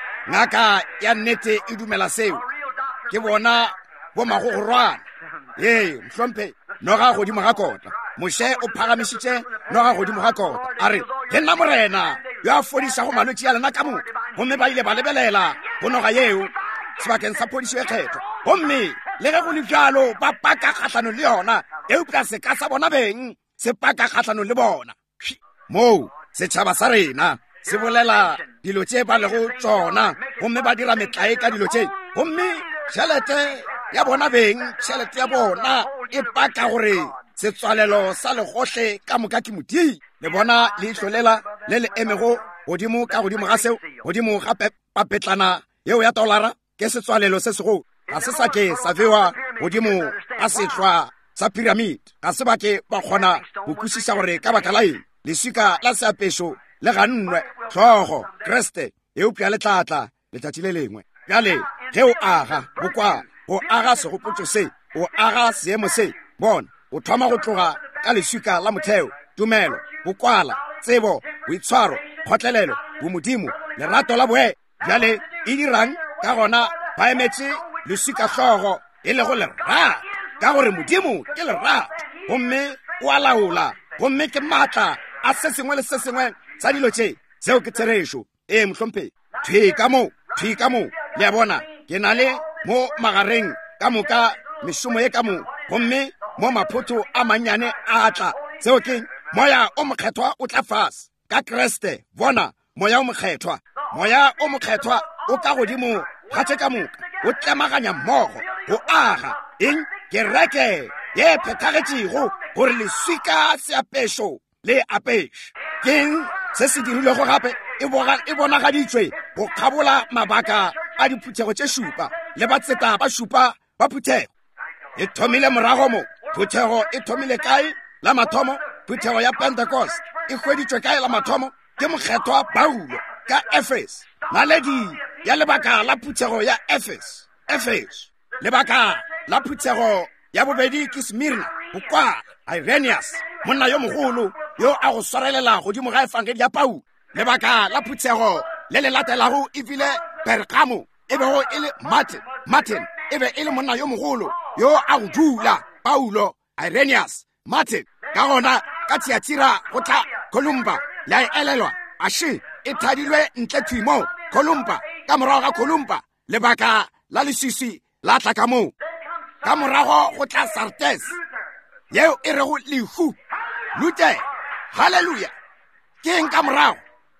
ngaka ya nnete e dumela seo ke bona bomagogorwana ee mhlompe noga godimo ga kota moše o phagamišitše noga godimo ga kota a re ke nna morena yo a fodišago malwetši ya lena ka moka gomme ba ile ba lebelela go noga yeo sebakeng sa phodišo ye kgethwa gomme le ge go le bjalo ba paka kgatlhanong le yona eupša se ka sa bona beng se paka kgatlhanong le bona. Moo setšhaba sa rena se bolela dilo tše ba lego tsona gomme ba dira metlae ka dilo tše, gomme tšhelete ya bona beng tšhelete ya bona e paka gore setswalelo sa legohle ka moka ke Modimo. Le bona leihlo lela le le emego godimo ka godimo ga seo, godimo ga papetlana yeo ya dolara ke setswalelo se segolo. Ga se sa ke sa bewa godimo a sehlwa sa pyramid, ga se ba ke ba kgona go kwešiša gore ka baka la eng leswika la seapešo le gannwe tlhogo Kreste eupša le tlatla letšatši le lengwe. Bjale ge o aga bokwana, o aga segopotšo se, o aga seemo se, bona o thoma go tloga ka leswika la motheo, tumelo, bokwala, tsebo, boitshwaro, kgotlelelo, bomodimo, lerato la boe. Bjale e dirang ka gona ba emetše leswika hlogo e lego lerato, ka gore Modimo ke lerato, gomme o a laola, gomme ke maatla a se sengwe le se sengwe sa dilo tše seo ke therešo. Ee mohlomphedi, thwi ka mo thwi ka mo le a bona ke na le mo magareng ka moka mešomo ye ka mo, gomme mo maphoto a mannyane a tla seo ke moya o mokgethwa o tla fase ka Kreste. Bona moya o mokgethwa, moya o mokgethwa o ka godimo ga tše ka moka, o tlemaganya mmogo go aga eng kereke ye phethagetšego gore leswika seapešo le apešwe. Keng se se dirilego gape e bonagaditšwe go kgabola mabaka a diphuthego tše šupa le batseta ba šupa ba phuthego. E thomile morago mo, phuthego e thomile kae la mathomo? Phuthego ya Pentecost e hweditšwe kae la mathomo? Ke mokgethwa Paulo ka Efes. Naledi ya lebaka la phuthego ya Efes, Efes. Lebaka la phuthego ya bobedi ke Smirna, bokwala Irenaeus, monna yo mogolo yo a go swarelela godimo ga efangedi ya Paulo. Lebaka la phuthego le le latelago e bile Pergamo, e bego e le Martin, Martin e be e le monna yo mogolo yo a go dula Paulo, Irenaeus, Martin. Ka gona ka Tiatira go tla Columba le a elelwa ashe e thadilwe ntle thwimo Columba. Ka morago ga Columba lebaka la leswiswi la tla ka moo. Ka morago go tla Sardes yeo e rego lehu Luther. Haleluya. Ke eng ka morago?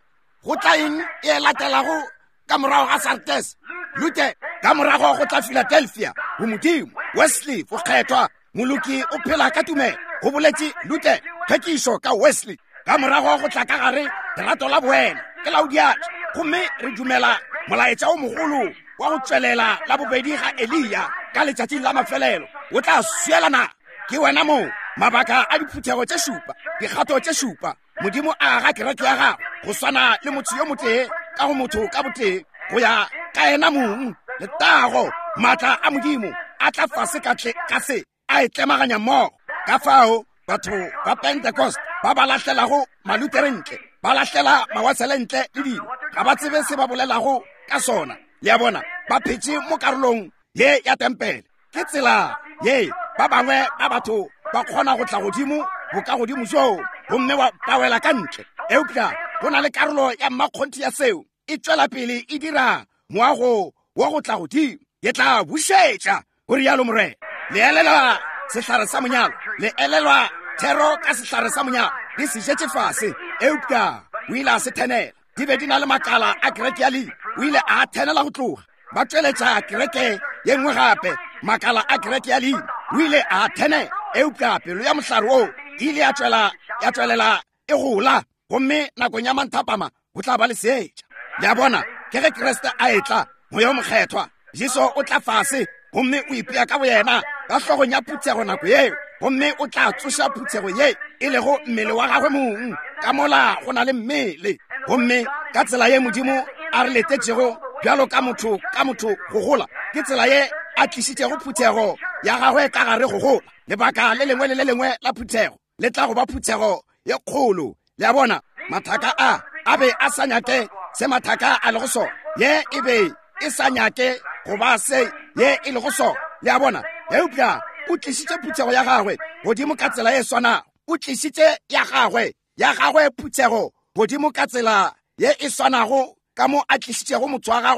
Go tla eng e latelago ka morago ga Sardes? Luther. Ka morago go tla Philadelphia, bomodimo. Wesley go kgethwa, moloki o phela ka tumelo, go boletše Luther. Phekišo ka Wesley. Ka morago go tla ka gare lerato la boena ke Laudiatša, gomme re dumela molaetša o mogolo wa go tšwelela la bobedi ga Elia ka letšatši la mafelelo o tla swielana ke wena mo. Mabaka a diphuthego tše šupa, dikgato tše šupa, Modimo a aga kereke ya gago go swana le motho yo motee ka go motho ka botee go ya ka ena mong le tago. Maatla a Modimo a tla fase ka se a e tlemaganya mmogo. Ka fao batho ba Pentecost ba ba latlhelago malutere ntle, ba latlhela mawatsele ntle le dilo, ga ba tsebe se ba bolelago ka sona. Le a bona ba phetše mo karolong ye ya tempele. Ke tsela ye ba bangwe ba batho ba kgona go tla godimo go ka godimo jo, gomme ba wela ka ntle. Eupša go na le karolo ya mmakgonthi ya seo e tšwela pele e dira moago wa go tla godimo, ye tla bušetša go rialo morena. Le elelwa sehlare sa monyalo, le elelwa thero ka sehlare sa monyalo di se šetše fase. Eupša o ile a se thenela, di be di na le makala a kereke ya Lea, o ile a thenela go tloga. Ba tšweletša kereke ye nngwe gape, makala a kereke ya Lea o ile a thenela. Eupša pelo ya mohlare o ile ya tšwela ya tšwelela e gola, gomme nakong ya manthapama go tla ba le seetša. Le a bona ke ge Kriste a etla moya o mokgethwa, Jesu o tla fase, gomme o ipea ka boyena ka hlogong ya phuthego nako yeo, gomme o tla tsoša phuthego ye e lego mmele wa gagwe mong. Ka mola go na le mmele, gomme ka tsela ye Modimo a re letetšego bjalo ka motho ka motho go gola, ke tsela ye a tlišitšego phuthego ya gagwe ka gare go gola. Lebaka le lengwe le le lengwe la phuthego le tla go ba phuthego ye kgolo. Le a bona mathaka a a be a sa nyake se mathaka a le go sona, ye e be e sa nyake go ba se ye e le go sona. Le a bona eupša o tlišitše phuthego ya gagwe godimo ka tsela ye swana, o tlišitše ya gagwe ya gagwe phuthego godimo ka tsela ye e swanago ka mo a tlišitšego motho wa gagwe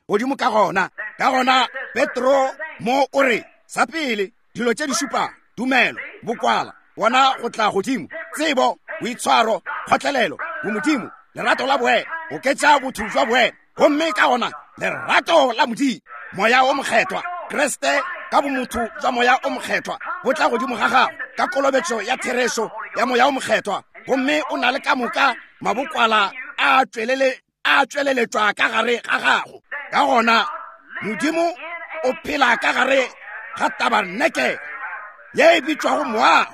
godimo ka gona ka gona Petro mo o re sa pele dilo tše di šupa tumelo bokwala wona go tla godimo tsebo boitshwaro kgotlelelo bomodimo lerato la boe o ketša botho jwa boe gomme ka gona lerato la modimo moya o mokgethwa Kriste ka bomotho jwa moya o mokgethwa bo tla godimo ga gago ka kolobetšo ya thereso ya moya o mokgethwa gomme o na le ka moka mabokwala a tswelele a tsweleletšwa ka gare ga gago ka gona modimo o phela ka gare ga tabernekele ye e bitswago moago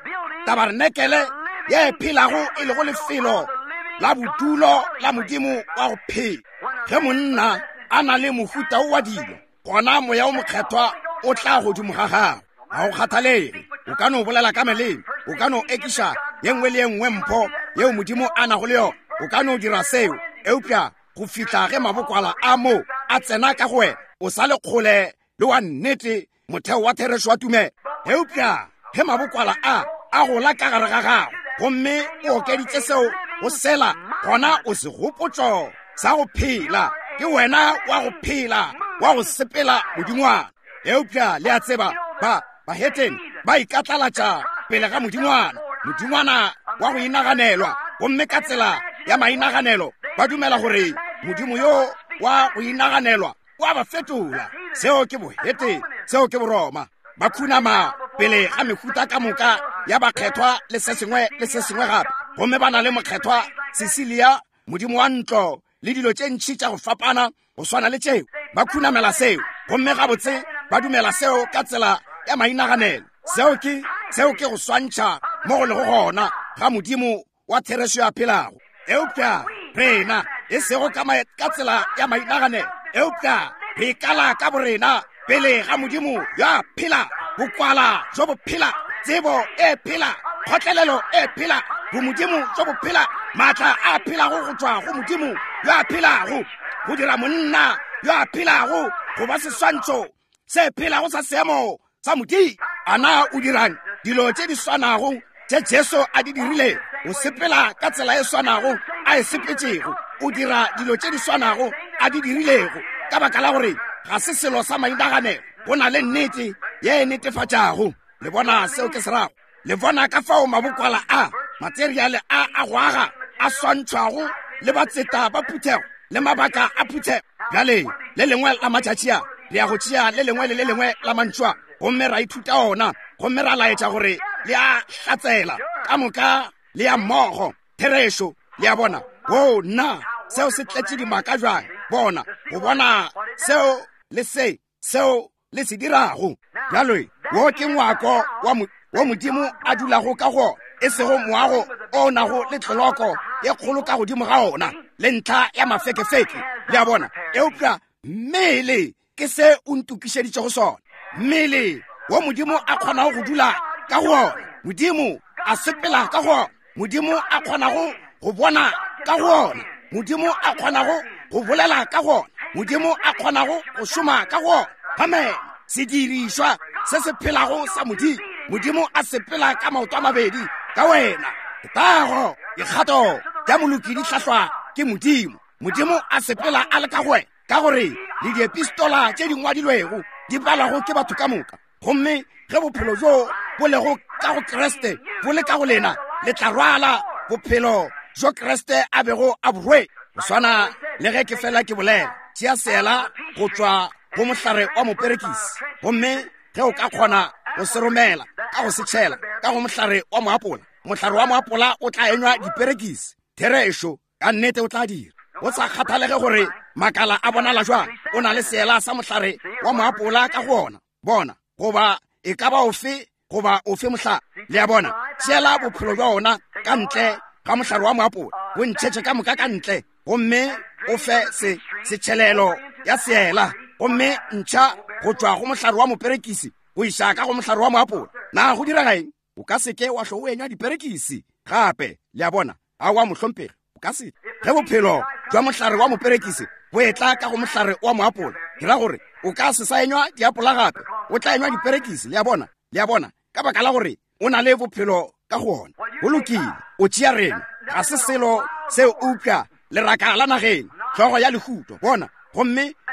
tabernekele ye e phelago e le go lefelo la bodulo la modimo wa go phela ge monna a na le mofuta o wa dilo gona moya o mokgethwa o tla godimo ga gago ga o kgathalege o ka no bolela ka melemo o ka no ekiša ye nngwe le ye nngwe mpho yeo modimo a nago le yona o ka no dira seo eupša go fitlha ge mabokwala a mo a tsena ka go wena o sa le kgole le wa nnete motheo wa thereso wa tumelo eupša ge mabokwala a a gola ka gare ga gago gomme o okeditše seo o sela gona o se gopotso sa go phela ke wena wa go phela wa go sepela modingwana eupša le a tseba ba baheteni ba ikatlalatša pele ga modingwana modingwana wa go inaganelwa gomme ka tsela ya mainaganelo ba dumela gore modimo yo wa go inaganelwa wa ba fetola seo ke bohete seo ke boroma ba khunama pele ga mefuta ka moka ya bakgethwa le se sengwe le se sengwe gape gomme ba na le mokgethwa Sisilia modimo wa ntlo le dilo tše ntšhi tša go fapana go swana le tšeo ba khunamela seo gomme gabotse ba dumela seo ka tsela ya mainaganelo seo ke seo ke go swantšha mo go le go gona ga modimo wa thereso ya phelago eupša rena e sego ka tsela ya mainaganelo eupša re kala ka borena pele ga modimo ya phela bokwala jo bo phela tsebo e phela kgotlelelo e phela bomodimo jo bo phela maatla a phelago go tswa go modimo yo a phelago go dira monna yo a phelago go ba seswantšho se phelago sa seemo sa modimo ana o dirang dilo tše di swanago tše Jesu a di dirile o sepela ka tsela e swanago a e sepetšego o dira dilo tše di swanago a di dirilego ka baka la gore ga se selo sa mainaganelo go na le nnete ye e netefatšago le bona seo ke se rago le bona ka fao mabokwala a materiale a a go aga a swantšhwago le batseta ba phuthego le mabaka a phuthego bjale le lengwe la matšatši a re ya go tšea le lengwe le le lengwe la mantšwa gomme ra ithuta ona gomme ra laetša gore le a hlatsela ka moka le ya mmogo thereso le ya bona o nna seo se tletše dimaka jwang bona go bona seo le se seo le se dirago bjalo wo ke ngwako wa modimo a dulago ka go e sego moago o nago le tlholoko ye kgolo ka godimo ga ona le ntlha ya mafekefeke le ya bona eupša mmele ke se o ntukišeditše go sona mmele wo modimo a kgonago go dula ka go ona modimo a sepela ka go ona modimo a kgonago go bona ka go ona modimo a kgonago go bolela ka go ona modimo a kgonago go šoma ka go ona amen sedirišwa se se phelago sa modimo modimo a sepela ka maoto a mabedi ka wena tago dikgato tša moloki di hlahlwa ke modimo modimo a sepela a le ka go wena ka gore le diepistola tše di ngwadilwego di balago ke batho ka moka gomme ge bophelo jo bo lego ka go Kriste bo le ka go lena le tla rwala bophelo jo Kriste a bego a borwe go swana le ge ke fela ke bolela tšea seela go tswa go mohlare wa moperekisi gomme ge o ka kgona go se romela ka go se tšhela ka go mohlare wa moapola mohlare wa moapola o tla enywa diperekisi thereso ka nnete o tla dira o sa kgathalege gore makala a bonala jwang o na le seela sa mohlare wa moapola ka go ona bona goba e ka ba ofe goba ofe mohlare le ya bona tšeela bophelo jwa ona ka ntle ga mohlare wa moapola o ntšhetše ka moka ka ntle gomme o fe se setšhelelo ya seela gomme ntšha go tswa go mohlare wa moperekisi go iša ka go mohlare wa moapola na go diragaeng o ka seke wa hlo o enywa diperekisi gape le ya bona a wa mohlompegi o ka se ge bophelo jwa mohlare wa moperekisi bo etla ka go mohlare wa moapola dira gore o ka se sa enywa diapola gape o tla enywa diperekisi le ya bona le ya bona ka baka la gore o na le bophelo ka go ona go lokile o tšea rena ga se selo se upša leraka la nageng hlogo ya lehuto bona gomme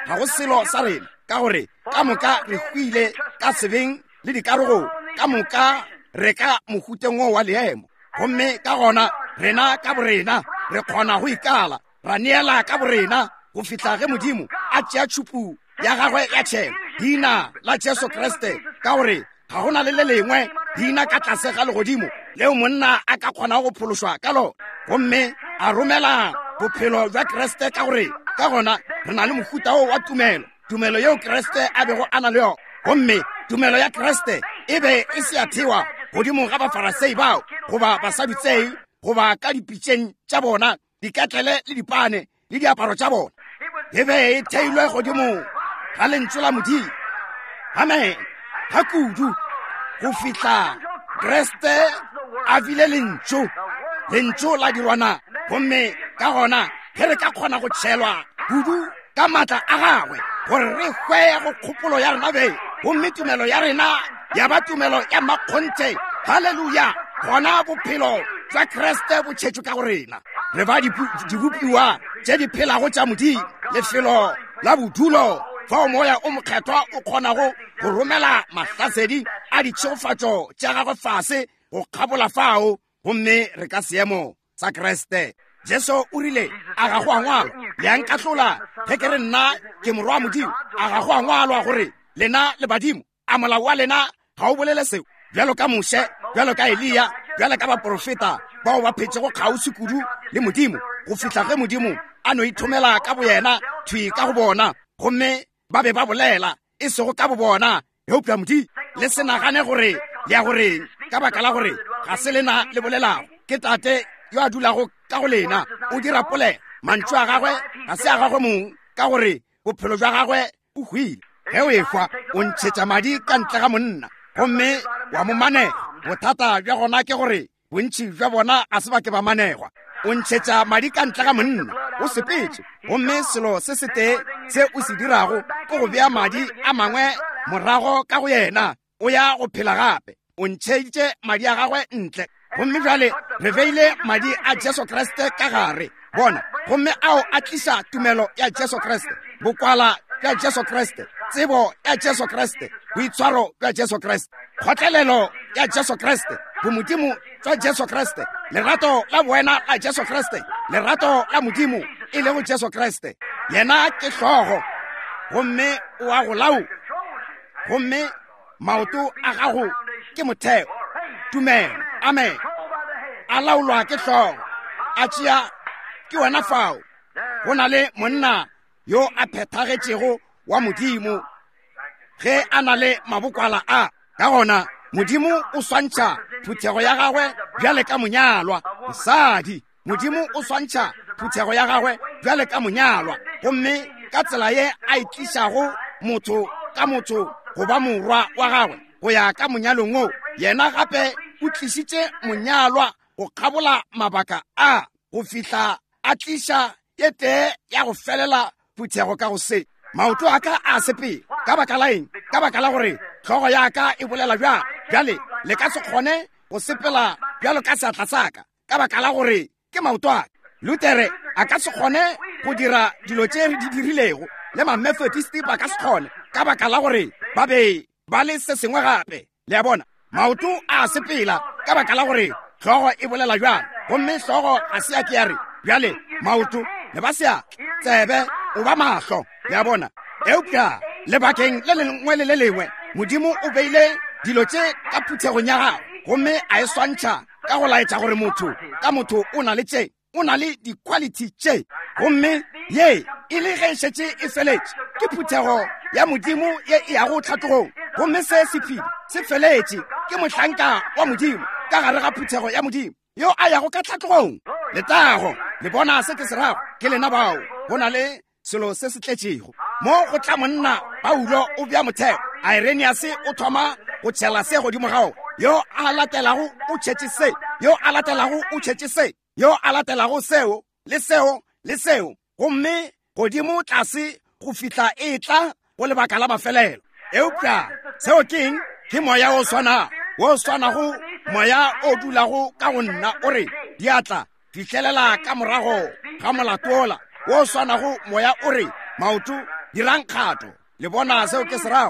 ga go selo sa rena ka gore ka moka re hwile ka sebeng le dikarogo ka moka re ka mohuteng o wa leemo gomme ka gona rena ka borena re kgona go ikala ra neela ka borena go fitla ge modimo a tšea tšhupu ya gagwe ya tšhelo dina la Jesu Kriste ka gore ga gona le le lengwe dina ka tlase ga legodimo leo monna a ka kgona go phološwa ka lo gomme a romela bophelo jwa Kriste ka gore ka gona re na le mohuta o wa tumelo tumelo yeo Kriste a bego a na le yo gomme tumelo ya Kriste e be e se a thewa godimo ga bafarasei bao goba basadutsei goba ka dipitšeng tša bona dikatlele le dipane le diaparo tša bona e be e theilwe godimo ga lentswe la modimo amen ga kudu go fitla Kriste a bile lentso lentso la dirwana gomme ka gona ge re ka kgona go tšhelwa kudu ka matla a gagwe gore re hwe go kgopolo ya rena be gomme tumelo ya rena ya ba tumelo ya makgonthe halleluja gona bophelo jwa Kriste bo tšhetšwe ka go rena re ba dibopiwa tše di phelago tša modimo lefelo la bodulo fa moya o mokgethwa o kgonago go romela mahlasedi a ditšhegofatšo tša gagwe fase go kgabola fao gomme re ka seemo sa Kriste Jesu o rile a ga go a ngwalwa le nkatlola ge ke re nna ke morwa wa modimo a ga go a ngwalwa gore lena le badimo a molao wa lena ga o bolele seo bjalo ka Moshe bjalo ka Elia bjalo ka baprofeta bao ba phetšego kgauswi kudu le modimo go fitla ge modimo a no ithomela ka boyena thwi ka go bona gomme ba be ba bolela e sego ka bo bona eupša modimo le se nagane gore ya gore ka baka la gore ga se lena le bolelago ke tate yo a dulago ka go lena o dira pole mantšu a gagwe ga se a gagwe mong ka gore bophelo jwa gagwe o hwile ge o ekwa o ntšhetša madi ka ntle ga monna gomme wa mo manega bothata bja gona ke gore bontši jwa bona a se ba ke ba manegwa o ntšhetša madi ka ntle ga monna o sepetse gomme selo se se tee se o se dirago ke go bea madi a mangwe morago ka go yena o ya go phela gape o ntšheditše madi a gagwe ntle gomme jale re beile madi a Jesu Kriste ka gare bona gomme ao a tliša tumelo ya Jesu Kriste bokwala bja Jesu Kriste tsebo ya Jesu Kriste boitshwaro bja Jesu Kriste kgotlelelo ya Jesu Kriste bomodimo jwa Jesu Kriste lerato la boena la Jesu Kriste lerato la modimo e lego Jesu Kriste yena ke hlogo gomme o a go lau gomme maoto a gago ke motheo tumelo amen a laolwa ke hlogo a tšea ke wena fao go na le monna yo a phethagetšego wa modimo ge a na le mabokwala a ka gona modimo o swantšha phuthego ya gagwe bjale ka monyalwa mosadi modimo o swantšha phuthego ya gagwe bjale ka monyalwa gomme ka tsela ye a itlišago motho ka motho go ba morwa wa gagwe go ya ka monyalong o yena gape o tlišitše monyalwa go kgabola mabaka a go fihla a tliša ye tee ya go felela phuthego ka go se maoto a ka a sepela ka baka la eng ka baka la gore tlhogo ya ka e bolela bjang bjale le ka se kgone go sepela bjalo ka seatla saka ka baka la gore ke maoto a Lutere a ka se kgone go dira dilo tše re di dirilego le ma-Methodisti ba ka se kgone ka baka la gore ba be ba le se sengwe gape le a bona maoto a sepela ka baka la gore tlhogo e bolela bjang gomme tlhogo a se a ke ya re bjale maoto le ba sea tsebe o ba mahlo le a bona eupša lebakeng le lengwe le le lengwe modimo o beile dilo tše ka phuthegong ya gago gomme a e swantšha ka go laetša gore motho ka motho o na le tše o na le di-quality tše gomme ye e le ge e šetše e feletše ke phuthego ya modimo ye e yago tlhatlogong gomme se sephedi se feletše ke mohlanka wa modimo ka gare ga phuthego ya modimo yo a yago ka tlhatlogong letago le bona se ke se rago ke lena bao go na le selo se se tletšego mo go tla monna Paulo o bja motheo Irenaeus o thoma go tšhela se godimo gao yo a latelago o tšhetše se yo a latelago o tšhetše se yo a latelago seo le seo le seo gomme godimo tlase go fihla e tla go lebaka la mafelelo eupša seo keng ke moya o swana o swanago moya o dulago ka go nna o re diatla fihlelela ka morago ga molatoola o swanago moya o re maoto dirang kgato le bona seo ke se rago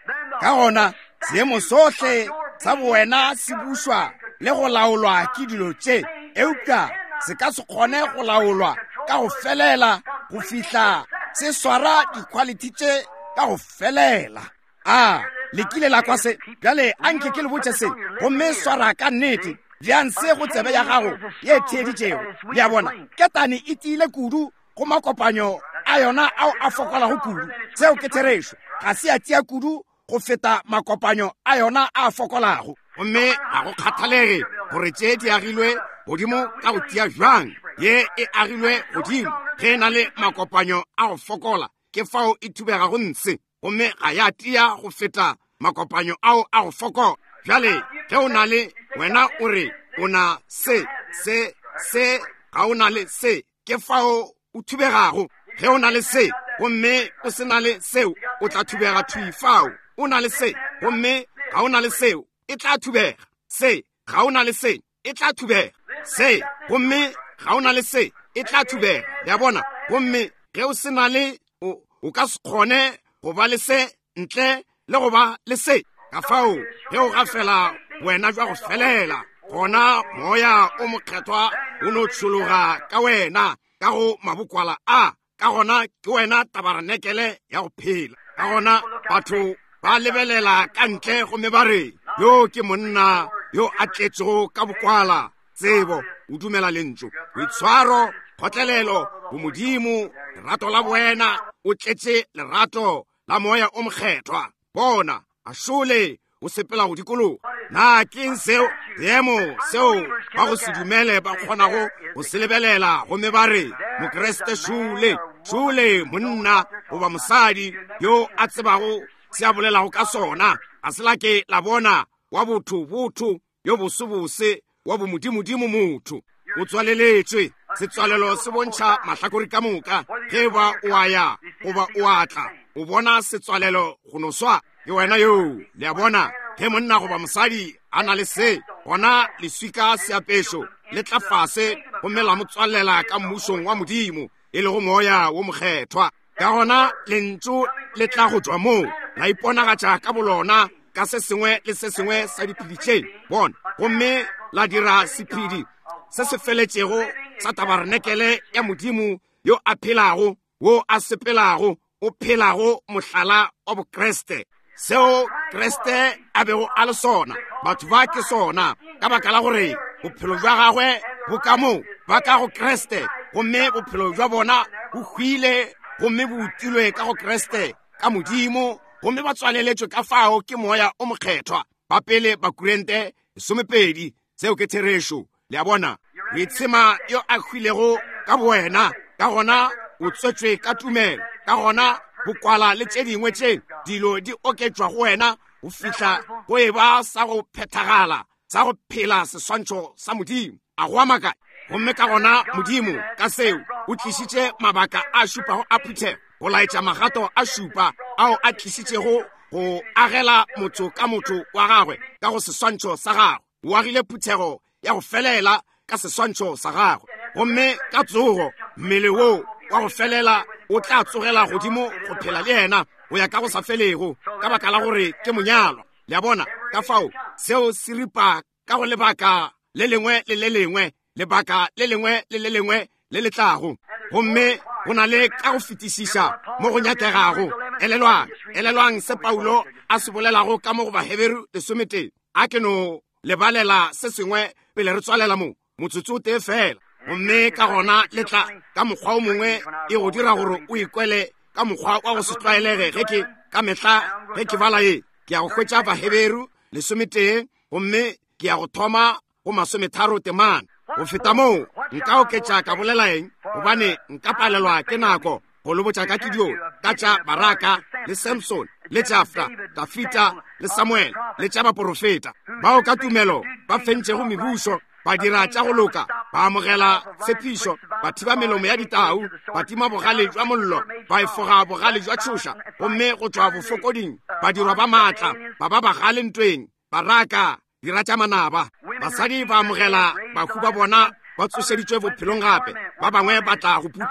ka gona seemo sohle sa bowena se bušwa le go laolwa ke dilo tše eupša se ka se kgone go laolwa ka go felela go fihla se swara di-quality tše ka go felela a le kile la kwa se bjale anke ke le botse se gomme swara ka nnete bjang se go tsebe ya gago ye theeditšego bja bona ketane e tiile kudu go makopanyo a yona ao a fokolago kudu seo ke therešo ga se a tia kudu go feta makopanyo a yona a fokolago gomme ga go kgathalege gore tše di agilwe godimo ka go tia jwang ye e agilwe godimo ge e na le makopanyo a go fokola ke fao e thubega go ntshe gomme ga ya tia go feta makopanyo ao a go fokola bjale ge o na le wena o re o na se se se ga o na le se ke fao o thubegago ge o na le se gomme o se na le seo o tla thubega thui fao o na le se gomme ga o na le seo e tla thubega se ga o na le se e tla thubega se gomme ga o na le se e tla thubega ya bona gomme ge o se na le o ka se kgone go ba le se ntle le go ba le se ka fao ge o gafela wena jwa go felela gona moya o mokgethwa o no tshologa ka wena ka go mabokwala a ka gona ke wena tabaranekele ya go phela ka gona batho ba lebelela ka ntle gomme ba re yo ke monna yo a tletšego ka bokwala tsebo o dumela lentso boitshwaro kgotlelelo bomodimo lerato la boena o tletše lerato la moya o mokgethwa bona a šole o sepela go dikologa na ke seo seemo seo ba go se dumele ba kgonago go se lebelela gomme ba re mokreste šole šole monna goba mosadi yo a tsebago se a bolelago ka sona a se la ke la bona wa botho botho yo bosobose wa bomodimodimo motho o tswaleletšwe setswalelo se bontšha mahlakore ka moka ge ba o a ya goba o a tla o bona setswalelo go no swa ke wena yo le a bona ge monna goba mosadi a na le se gona leswika seapešo le tla fase gomme la mo tswalela ka mmušong wa modimo e le go moya wo mokgethwa ka gona lentso le tla go tswa moo la iponagatša ka bolona ka se sengwe le se sengwe sa diphedi tšeng bona gomme la dira sephedi se se feletšego sa tabaranekele ya modimo yo a phelago wo a sepelago o phelago mohlala wa bokreste seo kreste a bego a le sona batho ba ke sona ka baka la gore bophelo jwa gagwe bo ka moo ba ka go kreste gomme bophelo jwa bona bo hwile gomme bo utilwe ka go kreste ka modimo gomme ba tswaleletšwe ka fao ke moya o mokgethwa ba pele ba kurente lesomepedi seo ke therešo le a bona o itshema yo a hwilego ka bowena ka gona o tswetswe ka tumelo ka gona bokwala le tše dingwe tše dilo di oketšwa go wena go fihla go e ba sa go phethagala sa go phela seswantšho sa modimo a go amaka gomme ka gona modimo ka seo o tlišitše mabaka a šupago a phuthego go laetša magato a šupa ao a tlišitšego go agela motho ka motho wa gagwe ka go seswantšho sa gagwe o agile phuthego ya go felela ka seswantšho sa gagwe gomme ka tsogo mmele wo wa go felela o tla tsogela godimo go phela le yena go ya ka go sa felego ka baka la gore ke monyalo le a bona ka fao seo se ripa ka go lebaka le lengwe le le lengwe lebaka le lengwe le le lengwe le le tlago gomme go na le ka go fetišiša mo go nyakegago elelwang elelwang se paulo a se bolelago ka mo go baheberu lesomete a ke no lebalela se sengwe pele re tswalela mo motsotso o tee fela gomme ka gona letla ka mokgwa o mongwe e go dira gore o ikwele ka mokgwa wa go se tlwaelege ge ke ka mehla ge ke bala ye ke ya go hwetša baheberu lesometee gomme ke ya go thoma go masometharo temana go feta moo nka oketša ka bolela eng gobane nka palelwa ke nako go lobotša ka kidio ka tša baraka le samson le jafta dafita le samuel le tša baprofeta bao ka tumelo ba fentšego mebušo ba dira tša go loka ba amogela tshepišo ba thiba melomo ya ditau ba tima bogale jwa mollo ba efoga bogale jwa tšhoša gomme go tšwa bofokoding ba dirwa ba maatla ba ba bagale ntweng baraka dira tša manaba basadi ba amogela bahu ba bona ba tsošeditšwe bophelong gape ba bangwe ba tla go putla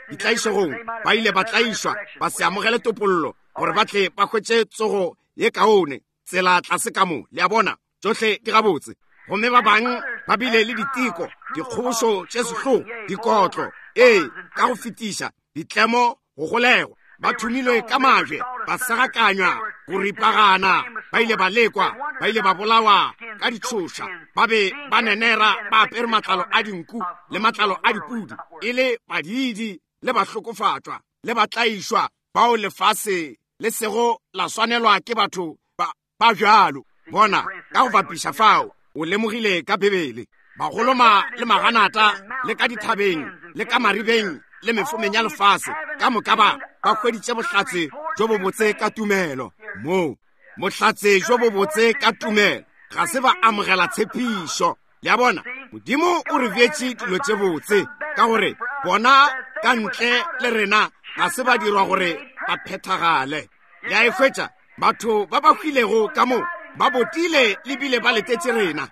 ditlaišegong ba ile ba tlaišwa ba se amogele topollo gore ba tle ba hwetše tsogo ye kaone tsela tlase ka mo le a bona tsohle di gabotse gomme ba bang ba bile le diteko dikgobošo tše sehlogo dikotlo ee ka go fetiša ditlemo go golegwa ba thomilwe ka majwe ba sagakanywa go ripagana ba ile ba lekwa ba ile ba bolawa ka ditšhoša ba be ba nenera ba apere matlalo a dinku le matlalo a dipudi e le badidi le ba hlokofatšwa le ba tlaišwa bao lefase le sego la swanelwa ke batho ba, ba jalo bona ka go bapiša fao o lemogile ka bebele bagoloma le maganata le ka dithabeng le ka maribeng le mefomeng ya lefase ka moka ba ba hweditše bohlatse jo bo botse ka tumelo mo bohlatse jo bo botse ka tumelo ga se ba amogela tshepišo le a bona modimo o re beetše dilo tše botse ka gore bona ka ntle le rena ga se ba dirwa gore ba phethagale le a e hwetša batho ba ba hwilego ka mo ba botile le bile ba letetše rena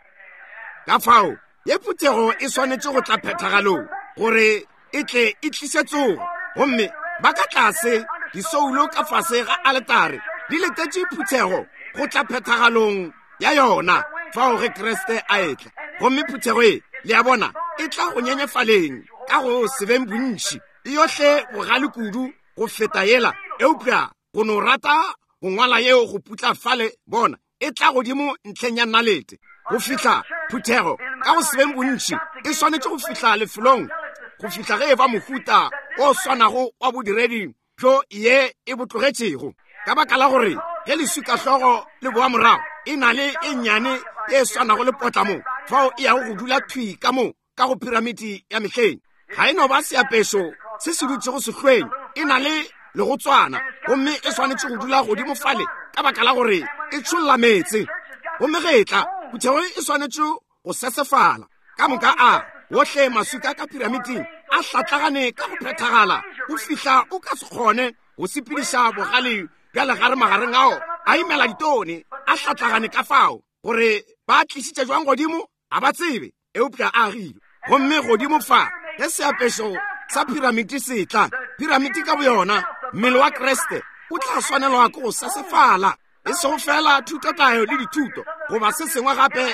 ka fao ye phuthego e swanetše go tla phethagalong gore e tle e tlise tsogo gomme ba ka tlase disoulo ka fase ga aletare di letetše phuthego go tla phethagalong ya yona fao ge kreste a etla gomme phuthego e le a bona e tla go nyenyefaleng ka go sebeng bontši e yohle bogale kudu go feta yela eupša go no rata go ngwala yeo go putla fale bona e tla godimo ntlheng ya nnalete go fihla phuthego ka go sebeng bontši e swanetše go fihla lefelong go fihla ge e ba mohuta o swanago wa bodiredi bjo ye e botlogetšego ka baka la gore ge leswikahlogo le boa morago e na le e nnyane e swanago le potlamo fao e yago go dula thwi ka mo ka go piramiti ya mehleng ga e no ba seapešo se se dutšego sehlweng e na le le go tswana gomme e swanetše go dula godimo fale ka baka la gore e tšholla metse gomme ge e tla phuthego e swanetše go sesefala ka moka a wohle maswika ka piramiting a hlatlagane ka go phethagala go fihla o ka se kgone go sepediša bogale bja legare magareng ao a imela ditone a hlatlagane ka fao gore ba tlisitše jwang godimo a ba tsebe eupša a agilwe gomme godimo fa ge seapešo sa piramiti se tla piramiti ka boyona mmele wa kreste o tla swanelwa ke go sesefala e sego fela thutotayo le dithuto goba se sengwe gape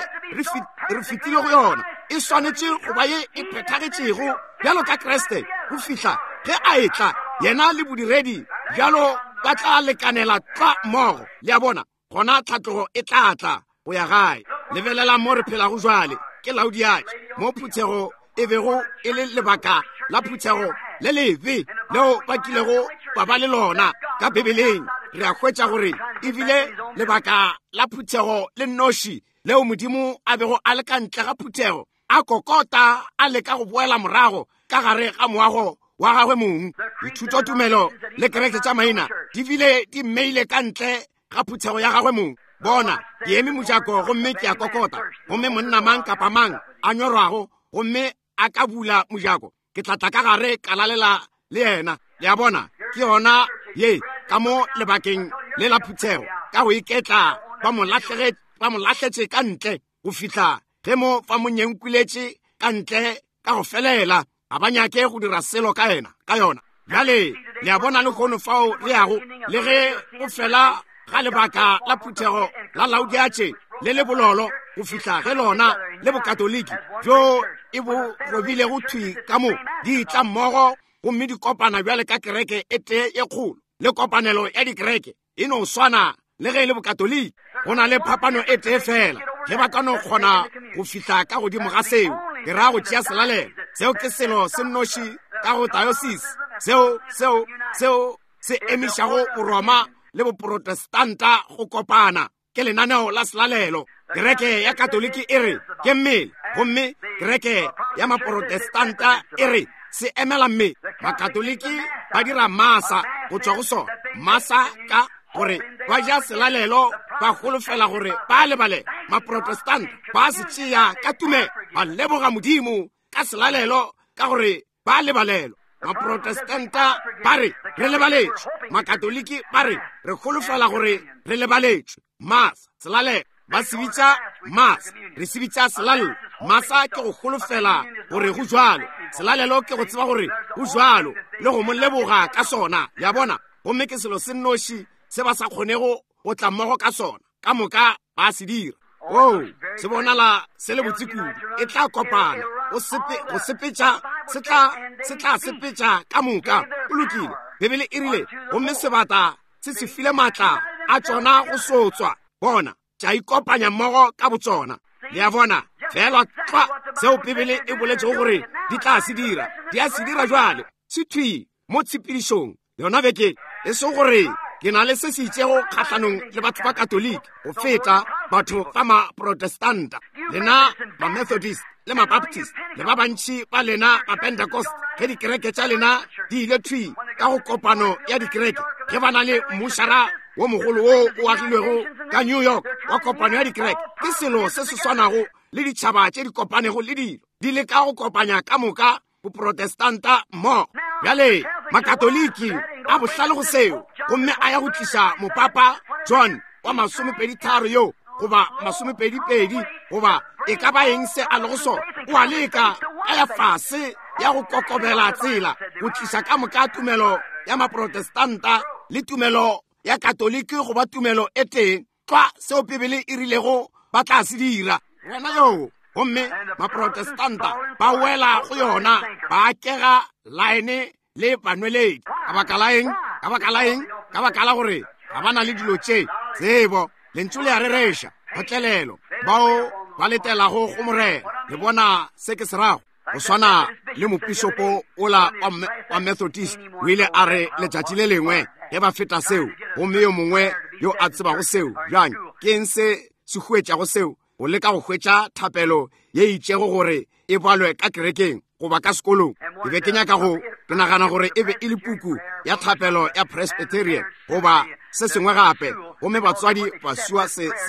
re fetile go yona e swanetše go ba ye e phethagetšego bjalo ka kreste go fihla ge a etla yena le bodiredi bjalo ba tla lekanela tla mmogo le a bona gona tlhatlogo e tla tla go ya gae lebelela mo re phelago jwale ke laodiatše mo phuthego e bego e le lebaka la phuthego le lebe leo ba kilego ba ba le lona ka bebeleng re a hwetša gore ebile lebaka la phuthego le nnoši leo modimo a bego a le ka ntle ga phuthego a kokota a leka go boela morago ka gare ga moago wa gagwe mongwe dithuto tumelo le kereke tša maina di bile di mmeile ka ntle ga phuthego ya gagwe mongwe bona ke eme mojako gomme ke a kokota gomme monna mang kapa mang a nyorwago gomme a ka bula mojako ke tlatla ka gare ka lalela le yena le a bona ke yona ye ka mo lebakeng le la phuthego ka go iketla ba mo latlhetše ka ntle go fihla ge mo fa monyenkwiletše ka ntle ka go felela a ba nyake go dira selo ka yena ka yona bjale le a bona le kgono fao re yago le ge go fela ga lebaka la phuthego la laodiatše le le bololo go fihla ge lona le bokatoliki bjo e bo robile go thwi ka mo di tla mmogo gomme di kopana bjale ka kereke e tee e kgolo le kopanelo ya dikereke e no swana le ge le bokatoliki go na le phapano e tee fela ge ba ka no kgona go fihla ka godimo ga seo ke ra go tšea selalelo seo ke selo se nnoši ka go diocese seo seo seo se emišago boroma le boprotestanta go kopana ke lenaneo la selalelo kereke ya katoliki e re ke mmele gomme kereke ya maprotestanta e re se emela mmele makatoliki ba dira masa go tšwa go sona masa ka gore ba ja selalelo ba golofela gore ba lebale maprotestanta ba se tšea ka tume ba leboga modimo ka selalelo ka gore ba lebalelo maprotestanta ba re re lebaletše makatoliki ba re re golofela gore re lebaletše masa selalelo ba se bitša masa re se bitša selalelo masa ke go golofela gore go jwalo selalelo ke go tseba gore o jalo le go mo leboga ka sona ya bona gomme ke selo se nnoši se ba sa kgonego go tla mmogo ka sona ka moka ba se dira. Oh, se bonala se le botse kudu e tla kopana go sepetša se tla sepetša ka moka o lokile. Bebele e rile gomme sebata se se file maatla a tsona go sotswa bona tša ikopanya mmogo ka botsona le ya bona fela tla seo Bebele e boletšego gore di tla se dira di a se dira jwale se thwi mo tshepedišong yona beke e se gore ke na le se se itšego kgatlhanong le batho ba katoliki go feta batho ba ma-protestanta lena ma-methodist le ma-baptist le ba bantši ba lena ma-pentecost ge dikereke tša lena di ile thwi ka go kopano ya dikereke ge ba na le mmušara wo mogolo wo o agilwego ka New York wa kopano ya dikereke ke selo se se swanago le ditšhaba tše di kopanego le dilo di le ka go kopanya ka moka boprotestanta mmogo. Bjale makatoliki a bohlale go seo gomme a ya go tliša mopapa John wa masomepedi tharo yo goba masomepedi pedi goba e ka ba eng se a lego sona o a leka a ya fase ya go kokobela tsela go tliša ka moka tumelo ya maprotestanta le tumelo ya katoliki goba tumelo e teng tla seo Bibele e rilego ba tla se dira wena yo gomme maprotestanta ba wela go yona ba kega laene le banweledi ka baka la eng ka baka la eng ka baka la gore ga ba na le dilo tše tsebo lentšu le a rereša kgotlelelo bao ba letelago go morena le bona se ke se rago go swana le mopišopo ola wa Methodist o ile a re letšatši le lengwe ge ba feta seo gomme yo mongwe yo a tsebago seo bjang ke eng se se hwetšago seo o leka go hwetša thapelo ye itšego gore e balwe ka kerekeng goba ka sekolong ke be ke nyaka go ke nagana gore e be e le puku ya thapelo ya Presbyterian goba se sengwe gape gomme batswadi ba sua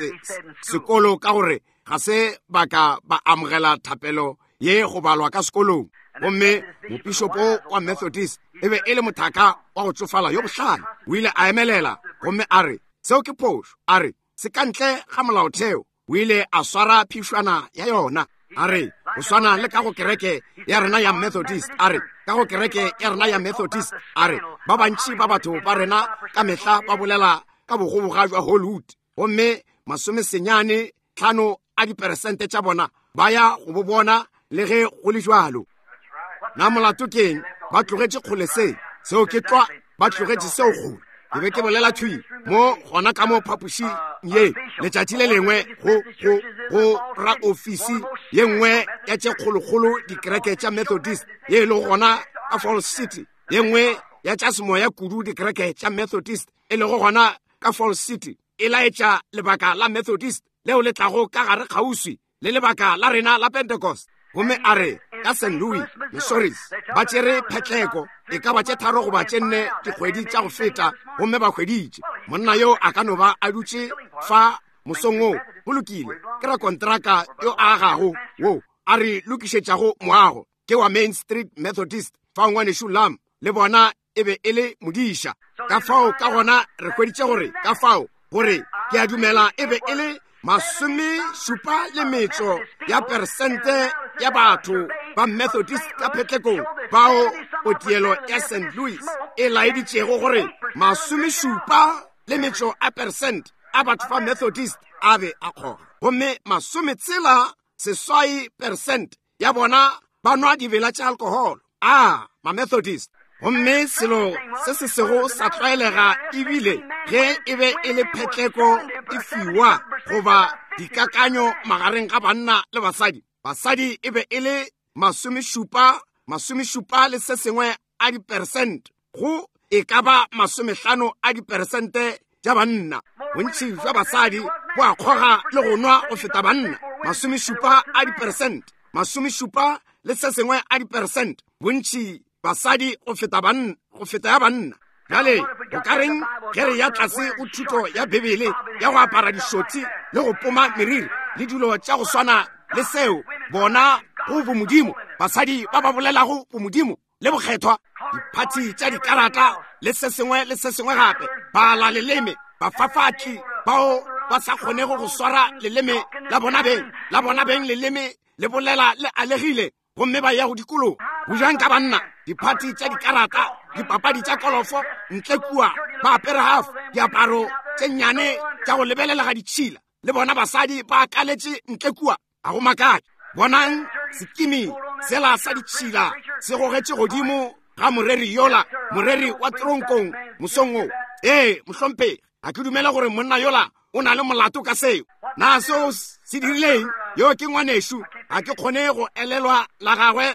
sekolo ka gore ga se ba ka ba amogela thapelo ye go balwa ka sekolong gomme mopišopo wa Methodist e be e le mothaka wa go tsofala yo bohlale o ile a emelela gomme a re seo ke phošo a re se ka ntle ga molaotheo o ile a swara phišwana ya yona a re go swana le ka go kereke ya rena ya Methodist a re ka go kereke ya rena ya Methodist a re ba bantši ba batho ba rena ka mehla ba bolela ka bogoboga jwa Hollywood gomme masomesenyane tlhano a diperesente tša bona ba ya go bo bona le ge go le jwalo na molato keng ba tlogetše kgole se seo ke tloa ba tlogetše seo kgole ke be ke bolela thwi mo gona ka mo phapoši ye letšatši le lengwe go go go ra ofisi ye nngwe ya tše kgolokgolo dikereke tša Methodist ye e le gona ka Falls City ye nngwe ya tša semoya kudu dikereke tša Methodist e le go gona ka Falls City e laetša lebaka la Methodist leo le tlago ka gare kgauswi le lebaka la rena la Pentecost gomme a re ka Saint Louis Missouri ba tšere phetleko e ka ba tše tharo goba tše nne dikgwedi tša go feta gomme ba hweditše monna yo a ka no ba a dutše fa mosong o go lokile ke ra kontraka yo a agago wo a re lokišetšago moago ke wa Main Street Methodist fa ngwanešo Lam le bona e be e le modiša ka fao ka gona re hweditše gore ka fao gore ke a dumela e be e le masome šupa le metšo ya persente ya batho ba Methodist ka phetlekong bao potielo ya Saint Louis e laeditšego gore masome šupa le metšo a persente a batho ba Methodist a be a kgoga gomme masome tshela seswai persente ya bona ba nwa dibela tša alcohol a ma-Methodist gomme selo se se sego sa tlwaelega ebile ge e be e le phetleko e fiwa goba dikakanyo magareng ga banna le basadi basadi e be e le masomešupa masomešupa le se sengwe a diperesente go e ka ba masomehlano a diperesente tša banna bontši jwa basadi bo a kgoga le go nwa go feta banna masomešupa a diperesente masomešupa le se sengwe a diperesente bontši basadi go feta banna go feta ya banna jale o ka reng ge re ya tlase go thuto ya Bibele ya go apara dišotsi le go poma meriri le dilo tša go swana le seo bona go bomodimo basadi ba ba bolelago bomodimo le bokgethwa diphathi tša dikarata le se sengwe le se sengwe gape bala leleme bafafatši bao ba sa kgonego go swara leleme la bona beng la bona beng leleme le bolela le alegile gomme ba ya go dikolong bojang ka banna diphati tša dikarata dipapadi tša kolofo ntle kua ba apere half diaparo tše nnyane tša go lebelela ga ditšhila le bona basadi ba akaletše ntle kua a go makatša bonang sekimi sela sa ditšhila se gogetše godimo ga moreri yola moreri wa tronkong mosongo ee mohlompe ga ke dumela gore monna yola o na le molato ka seo na seo se dirileng yo ke ngwanešo ga ke kgone go elelwa la gagwe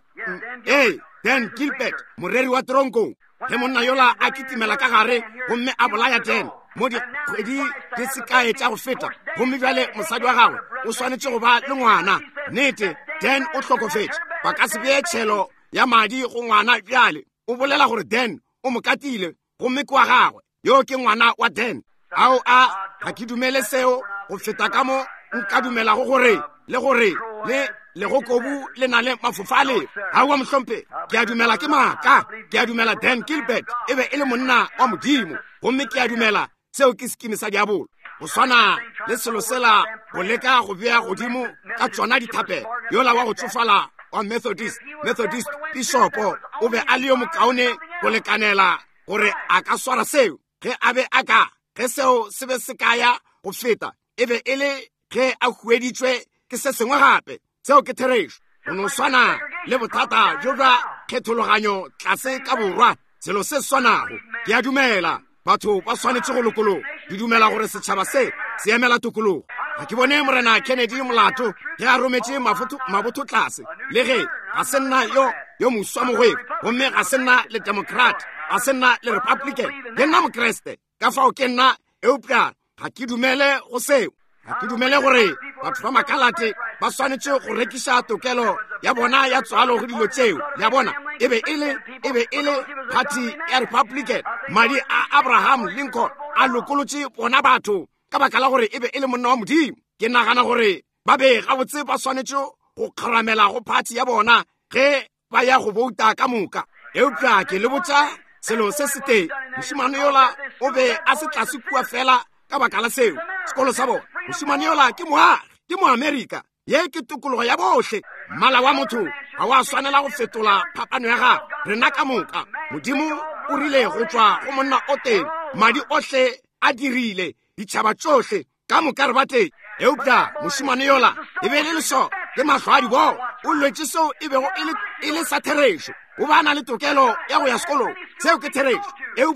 ee Dan Gilbert moreri wa tronkong ge monna yola a kitimela ka gare gomme a bolaya Dan mo dikgwedi di sekae tša go feta gomme bjale mosadi wa gagwe o swanetše go ba le ngwana nnete Dan o hlokofetše ba ka se bee tšhelo ya madi go ngwana bjale o bolela gore Dan o mo katile gomme ke wa gagwe yo ke ngwana wa Dan ao a ga ke dumele seo go feta ka mo nka dumelago gore le gore le le go kobu le na le mafofale ga wa mohlompe ke a dumela ke maaka ke a dumela Dan Gilbert e be e le monna wa modimo gomme ke a dumela seo ke sekimi sa diabolo go swana le selo sela go leka go bea godimo ka tsona dithape yola wa go tsofala wa Methodist Methodist bishopo o be a le yo mokaone go lekanela gore a ka swara seo ge a be a ka ge seo se be se kaya go feta e be e le ge a hueditšwe ke se sengwe gape seo ke therešo go no swana le bothata jo jwa kgethologanyo tlase ka borwa selo se swanago ke a dumela batho ba swanetše go lokologa ke dumela gore setšhaba se se emela tokologo ga ke bone morena Kennedy molato ge a rometše mabotho tlase le ge ga se nna yo yo moswa mogwebo gomme ga se nna le democrat ga se nna le republican ke nna mokreste ka fao ke nna eupša ga ke dumele go seo ga ke dumele gore batho ba makalate ba swanetše go rekiša tokelo ya bona ya tswalo go dilo tšeo ya bona e be e le e be e le party ya republican madi a Abraham Lincoln a lokolotše bona batho ka baka la gore e be e le monna wa modimo ke nagana gore ba be gabotse ba swanetše go kgaramela go party ya bona ge ba ya go bouta ka moka eupša ke le botša selo se se teng mošimane yola o be a se tlase kua fela ka baka la seo sekolo sa bona mošimane yola ke moagi ke moamerika ye ke tokologo ya bohle mmala wa motho ga wa swanela go fetola phapano ya gagwe rena ka moka modimo o rile go tswa go monna o teng madi ohle a dirile ditšhaba tsohle ka moka re ba teng eupša mošimane yola e be le leso ke matlho a dibo o lwetše seo e bego e le sa therešo o ba na le tokelo ya go ya sekolong seo ke therešo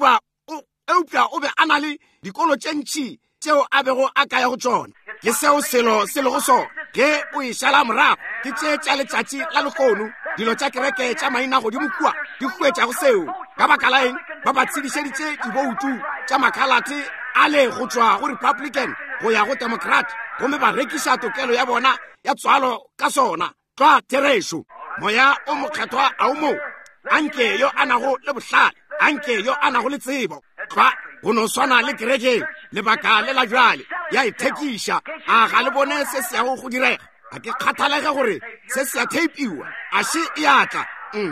eupša o be a na le dikolo tše ntšhi tšeo a bego a ka ya go tsona ke seo selo se lego sona ge o e šala morago ke tše tša letšatši la lekgono dilo tša kereke tša maina godimo kua di hwetšago seo ka baka la eng ba ba tshedišeditše diboutu tša makhalate a le go tšwa go republican go ya go democrat gomme ba rekiša tokelo ya bona ya tswalo ka sona tšwa therešo moya o mokgethwa a o mo anke yo a nago le bohlale anke yo a nago le tsebo tšwa go no swana le kereke lebaka le la jwale ya ithekiša a ga le bone se se yago go direga a ke kgathalege gore se se ya theipiwa a se e atla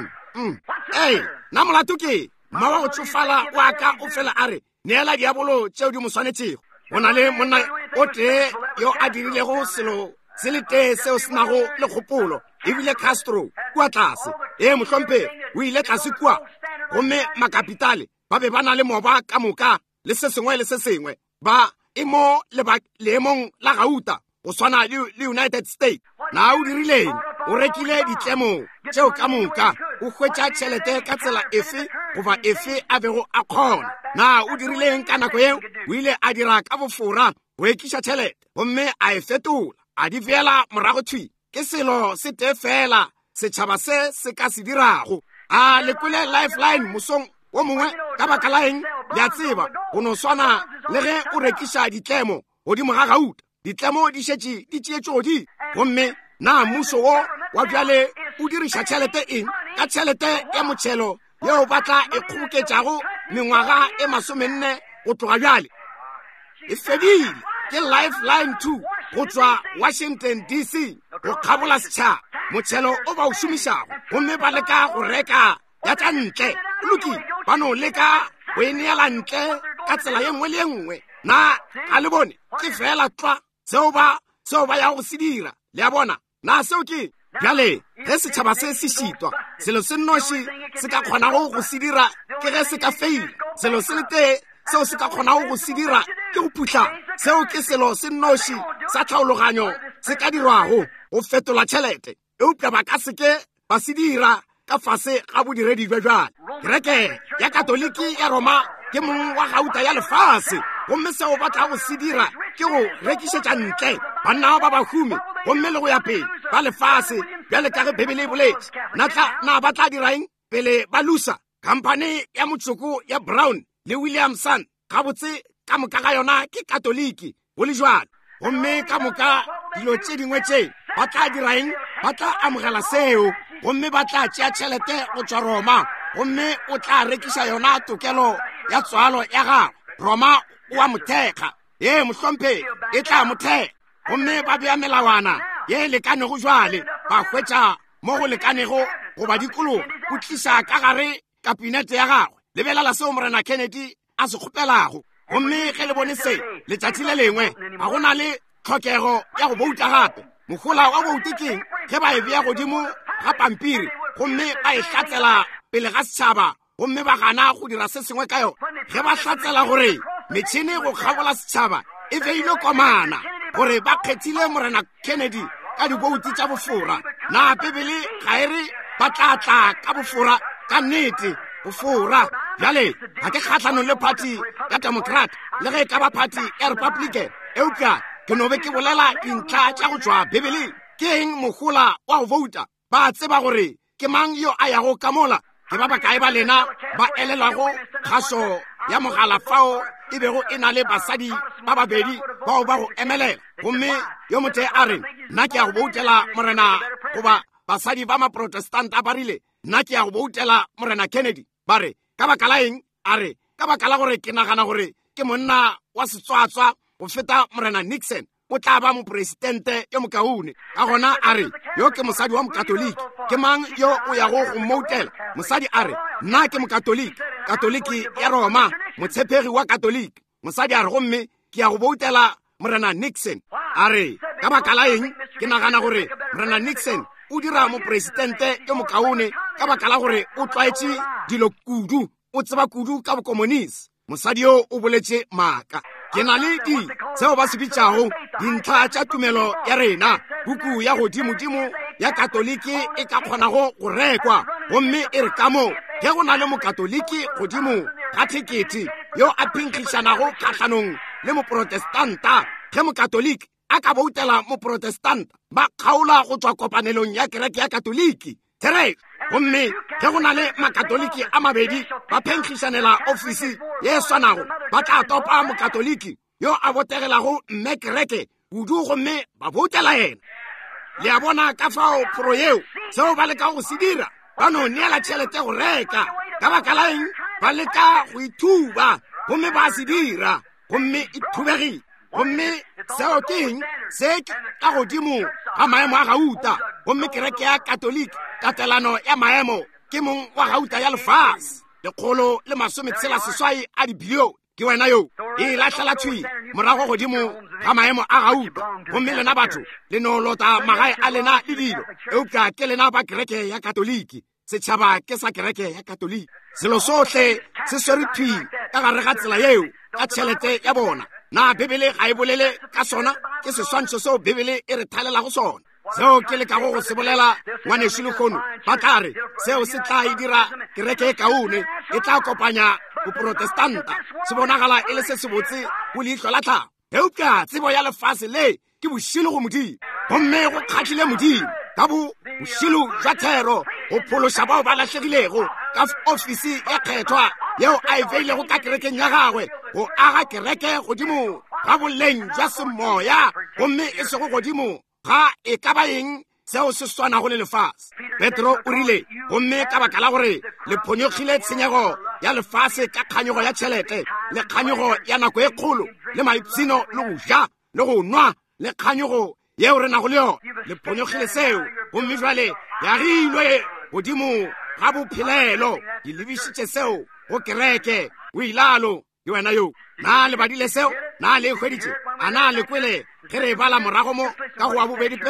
ee na molato ke mma wa go tsofala wa ka o fela a re neela diabolo tšeo di mo swanetšego go na le monna o tee yo a dirilego selo se le tee seo se nago le kgopolo ebile Castro kua tlase ee mohlompe o ile tlase kua gomme makapitale ba be ba na le moba ka moka le se sengwe le se sengwe ba e mo leemong la gauta go swana le United States na o dirileng o rekile ditlemo tšeo ka moka o hwetša tšhelete ka tsela efe goba efe a bego a kgona na o dirileng ka nako eo o ile a dira ka bofora go ekiša tšhelete gomme a e fetola a di beela morago thwi ke selo se tee fela setšhaba se se ka se dirago a lekwele lifeline mosong o mongwe ka baka la eng le a tseba go no swana le ge o rekiša ditlemo godimo ga gauta ditlemo di šetše di tšeetše godi gomme na mmuso wo wa bjale o diriša tšhelete eng ka tšhelete ya motšhelo yeo ba tla e kgoboketšago mengwaga e masomenne go tloga bjale e fedile ke lifeline two go tswa Washington D C go kgabola setšhaba motšhelo o ba o šomišago gomme ba leka go reka ya tša ntle loki ba no leka go e neela ntle ka tsela ye nngwe le ye nngwe na ga le bone ke fela tla seo ba seo ba ya go se dira le a bona na seo ke bjale ge setšhaba se se šitwa selo se nnoši se ka kgonago go se dira ke ge se ka feila selo se le tee seo se ka kgonago go se dira ke go putla seo ke selo se nnoši sa tlhaologanyo se ka dirwago go fetola tšhelete eupša ba ka seke ba se dira ka fase ga bodiredi jwa jwale kereke ya katoliki ya Roma ke mong wa gauta ya lefase gomme seo ba tla go se dira ke go rekišetša ntle banna ba bahumi gomme le go ya pele ba lefase bjale ka ge Bibele e boletše na ba tla diraeng pele ba lusa khamphane ya motsoko ya Brown le Williamson gabotse ka moka ga yona ke katoliki go le jwalo gomme ka moka dilo tše dingwe tše ba tla diraeng ba tla amogela seo gomme ba tla tšea tšhelete go tswa Roma gomme o tla rekiša yona tokelo ya tswalo ya gago Roma o a mothekga ye mohlomphe e tla mothekga gomme ba bea melawana ye lekanego jwale ba hwetša mo go lekanego goba dikologa o tliša ka gare kabinete ya gagwe lebelela seo morena Kennedy a se kgopelago gomme ge le bone se letšatši le lengwe ga go na le tlhokego ya go bouta gape mogola wa bouti keng ge ba e bea godimo ga pampiri gomme ba e hlatsela pele ga setšhaba gomme ba gana go dira se sengwe ka yone ge ba hlatsela gore metšhini go kgabola setšhaba e beile komana gore ba kgethile morena Kennedy ka dibouti tša bofora na Bibele ga e re ba tla tla ka bofora ka nnete bofora bjale ga ke kgatlhanong le party ya Democrat le ge e ka ba party ya Republican eupša ke no be ke bolela dintlha tša go tšwa Bibeleng ke eng mogola wa go vouta ba tseba gore ke mang yo a yago ka mola ke ba bakae ba lena ba elelwago kgaso ya mogala fao e bego e na le basadi ba babedi bao ba go emelela gomme yo motho a re nna ke ya go boutela morena goba basadi ba maprotestanta ba rile nna ke ya go boutela morena Kennedy ba re ka baka la eng a re ka baka la gore ke nagana gore ke monna wa setswatswa go feta morena Nixon o tla ba mopresidente yo mokaone ka gona a re yo ke mosadi wa mokatoliki ke mang yo o ya go go moutela mosadi a re nna ke mokatoliki katoliki ya Roma motshepegi wa katoliki mosadi a re gomme ke ya go boutela morena Nixon a re ka baka la eng ke nagana gore morena Nixon o dira mopresidente yo mokaone ka baka la gore o tlwaetše dilo kudu o tseba kudu ka bokomonisi mosadi yo o boletše maaka ke na le di tseo ba se bitšago dintlha tša tumelo ya rena buku ya godimo-dimo ya katoliki e ka kgonago go rekwa gomme e re ka mo ge go na le mokatoliki godimo ga thekete yo a phinkgišanago kgatlhanong le moprotestanta ge mokatoliki a ka boutela moprotestanta ba kgaola go tswa kopanelong ya kereke ya katoliki tere gomme ge go na le makatoliki a mabedi ba phenkgišanela ofisi ye e swanago ba tla topa mokatoliki yo a botegelago mme kereke kudu gomme ba boutela yena le a bona ka fao poro yeo seo ba leka go se dira ba no neela tšhelete go reka ka baka la eng ba leka go ithuba gomme ba se dira gomme e thubegile gomme seo ke eng se ka godimo ga maemo a gauta gomme kereke ya katoliki tatelano ya maemo ke mong wa gauta ya lefase lekgolo le masometshela seswai a dibilione ke wena yo e latlhela tshwi morago godimo ga maemo a gauta gomme lena batho le no lota magae a lena le dilo eupša ke lena ba kereke ya katoliki setšhaba ke sa kereke ya katoliki selo sohle se swere thwi ka gare ga tsela yeo ka tšhelete ya bona na Bibele ga e bolele ka sona ke seswantšho seo Bibele e re thalelago sona seo ke lekago go se bolela ngwanešo lekgono ba tla re seo se tla e dira kereke e kaone e tla kopanya boprotestanta se bonagala e le se se botse go leihlo la tlhago eupša tsebo ya lefase le ke bošilo go modimo gomme go kgatlhile modimo ka bo bošilo jwa thero go phološa bao ba latlhegilego ka ofisi ya kgethwa yeo a e beilego ka kerekeng ya gagwe go aga kereke godimo ga boleng jwa semoya gomme e sego godimo ga e ka ba eng seo se swanago le lefase Petro o rile gomme ka baka la gore le phonyogile tshenyego ya lefase ka kganyogo ya tšhelete le kganyogo ya nako e kgolo le maipshino le go ja le go nwa le kganyogo yeo re nago le yone le phonyogile seo gomme jwale ya rilwe godimo ga bophelelo di lebišitše seo go kereke o ilalo ke wena yo na le badile seo na le hweditše a na le kwele ge re bala morago mo ka go a bobedi Petro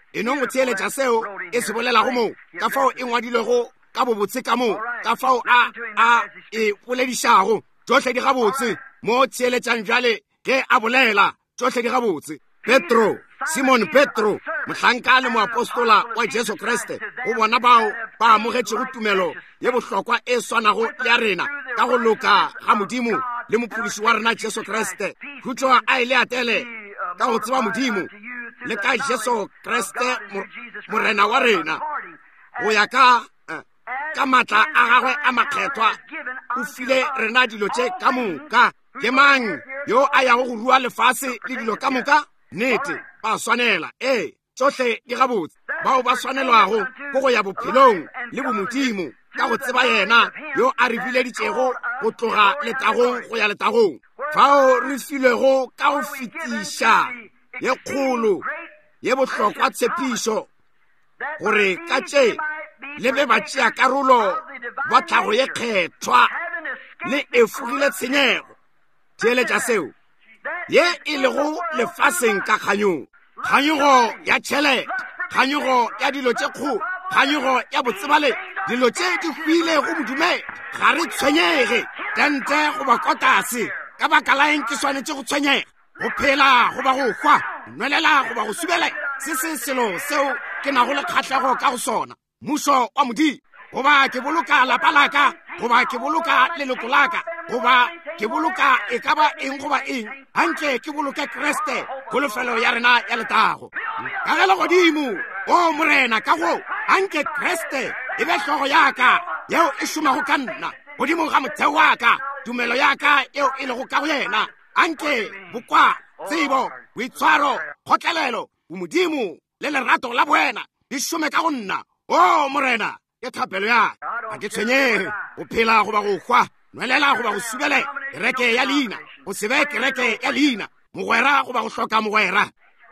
e no motheeletša seo e se bolelago moo ka fao e ngwadilego ka bobotse ka moo ka fao a a e boledišago tšohle di gabotse mo theeletšang bjale ge a bolela tšohle di gabotse. Petro, Simon Petro, mohlanka le moapostola wa Jesu Kriste, go bona bao ba amogetšego tumelo ye bohlokwa e swanago le ya rena ka go loka ga Modimo le mophodiši wa rena Jesu Kriste. Khutšo a ile atele ka go tseba Modimo le ka Jesu Kriste morena wa rena go ya ka ka matla a gagwe a makgethwa o file rena dilo tše ka moka. Ke mang yo a yago go rua lefase le dilo ka moka? Nnete ba swanela ee tsohle di gabotse. Bao ba swanelwago go go ya bophelong le bomodimo ka go tseba yena yo a re bileditšego go tloga letagong go ya letagong, fao re filego ka go fetiša ye kgolo ye bohlokwa tshepišo gore ka tše le be ba tšea karolo ba tlhago ye kgethwa le e fugile tshenyego. Theeletša seo ye e lego lefaseng ka kganyong, kganyogo ya tšhelete, kganyogo ya dilo tše kgolo, kganyogo ya botsebale, dilo tše di hwile go modumedi. Ga re tshwenyege tente go ba kotase ka baka la eng ke swanetše go tshwenyega, go phela go ba go hwa, nwelela go ba go subele. Se se selo seo ke nago le kgatlhego ka go sona, mmušo wa Modimo. Goba ke boloka lapa laka, goba ke boloka leloko laka, goba ke boloka e ka ba eng goba eng, hantle ke boloka Kriste kholofelo ya rena ya letago. Ka ge legodimo o morena ka go hantle Kriste e be hlogo yaka yeo e šomago ka nna godimo ga motheo wa ka, tumelo yaka eo e lego ka go yena, hantle bokwa, tsebo, boitshwaro, kgotlelelo, bomodimo le lerato la boena di šome ka go nna. O morena ke thapelo ya ga ke tshwenyege go phela go ba go hwa, nwelela go ba go subele, kereke ya leina go sebe kereke ya leina, mogwera go ba go hloka mogwera.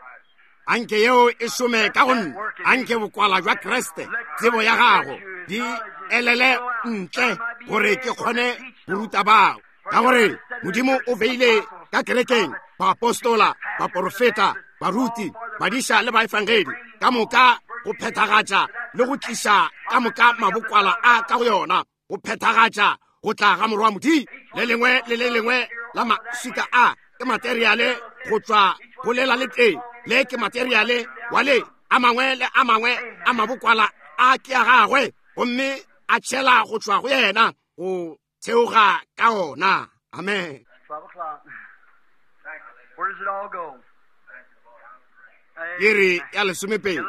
Anke yeo e šome ka go nna, anke bokwala jwa Kriste, tsebo ya gago di elele ntle gore ke kgone go ruta bao, ka gore Modimo o beile ka kerekeng baapostola, baprofeta, baruti, badiša le baefangedi ka moka go phethagatša le go tliša ka moka mabokwala a ka go yona, go phethagatša go tla ga morwa Modimo. Le lengwe le le lengwe la maswika a ke materiale go tswa go lela le teng, le ke materiale wa le a mangwe le a mangwe a mabokwala a ke a gagwe, gomme a tšhela go tswa go yena go theoga ka ona. Amen. Where does it all go? Iri ya lesomepedi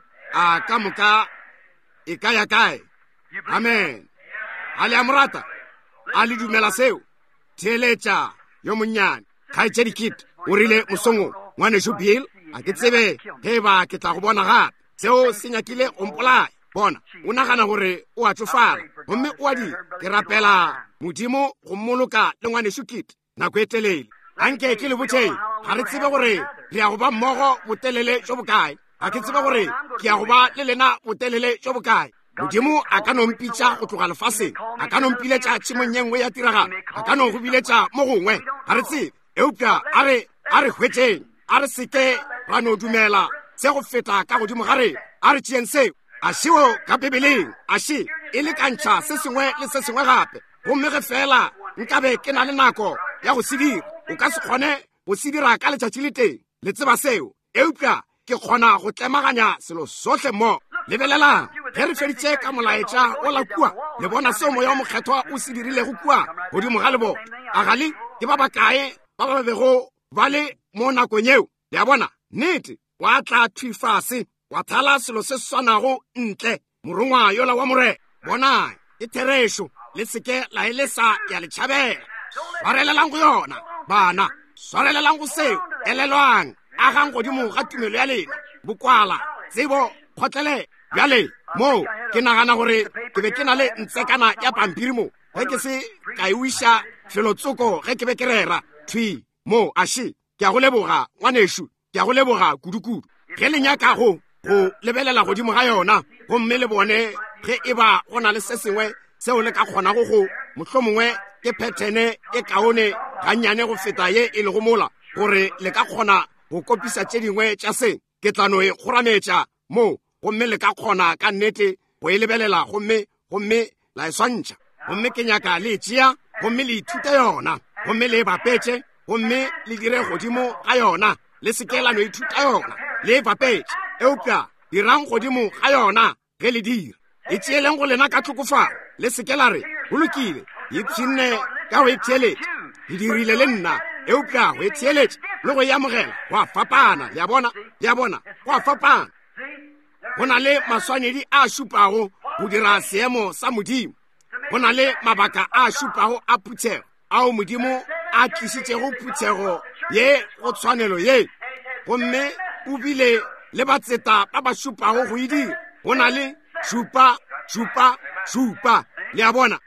a ka moka e ka ya kae? Amen. A le a morata, a le dumela seo. Theeletša yo monnyane kgaetšedikete o rile mosongo ngwaneso Bill, a ke tsebe ge ba ke tla go bona gape seo se nyakile ompolaya. Bona o nagana gore o a tsofala, gomme o a di ke rapela Modimo go mmoloka le ngwaneso Kete nako e telele. Anke ke le botšheng ga re tsebe gore re ya go ba mmogo botelele jo bokae, ga ke tsebe gore ke ya go ba le lena botelele jo bokae. Modimo a ka nompitša go tloga lefaseng, a ka nompiletša tšhemong ye nngwe ya tiragalo, a ka no go biletša mo gongwe, ga re tsebe. Eupša a re a re hwetšeng, a re seke ra no dumela se go feta ka godimo ga rena, a re tšeeng seo a šeo ka Bibeleng, a še e le kantšha se sengwe le se sengwe gape. Gomme ge fela nkabe ke na le nako ya go se dira, o ka se kgone go se dira ka letšatši le teng, le tseba seo. Eupša ke kgona go tlemaganya selo sohle mmogo. Lebelelang ge re feditše ka molaetša o la kua, le bona seo moya wa mokgethwa o se dirilego kua godimo ga lebona. A gale ke ba bakae ba ba bego ba le mo nakong eo, le a bona nnete wa tla thwifase wa thala selo se swanago ntle morongwa yola wa more. Bona ke therešo le seke la elesa ya letšhabela, swarelelang go yona bana, swarelelang go seo elelwang agang godimo ga tumelo ya lena, bokwala, tsebo, kgotlele. Bjale mo ke nagana gore ke be ke na le ntsekana ya pampiri mo ge ke se ka e wiša felotsoko ge ke be ke rera thwi mo. Aše ke a go leboga ngwanešo, ke a go leboga kudu-kudu ge le nyakago go lebelela godimo ga yona, gomme le bone ge e ba go na le se sengwe seo le ka kgonago go mohlomongwe ke phethene e kaone gannyane go feta ye e le go mola gore le ka kgona go kopisa tše dingwe tša seng, ke tla no e kgorametša mo gomme le ka kgona ka nnete go e lebelela gomme gomme la e swantšha gomme ke nyaka le tšea gomme le ithute yona gomme le bapetse gomme le dire godimo ga yona le sekela no ithuta yona le bapetse eupša dirang godimo ga yona ge le dira e tšeeleng go lena ka tlhokofalo le sekela re go lokile e tšhinne ka go e theeletša e dirile le nna eupša go e theeletša le go e amogela go a fapana le a bona le a bona go a fapana go na le maswanedi a šupago go dira seemo sa modimo go na le mabaka a šupago a phuthego ao modimo a tlišitšego phuthego ye go tshwanelo ye gomme o bile le batseta ba ba šupago go e dira go na le šupa šupa šupa le a bona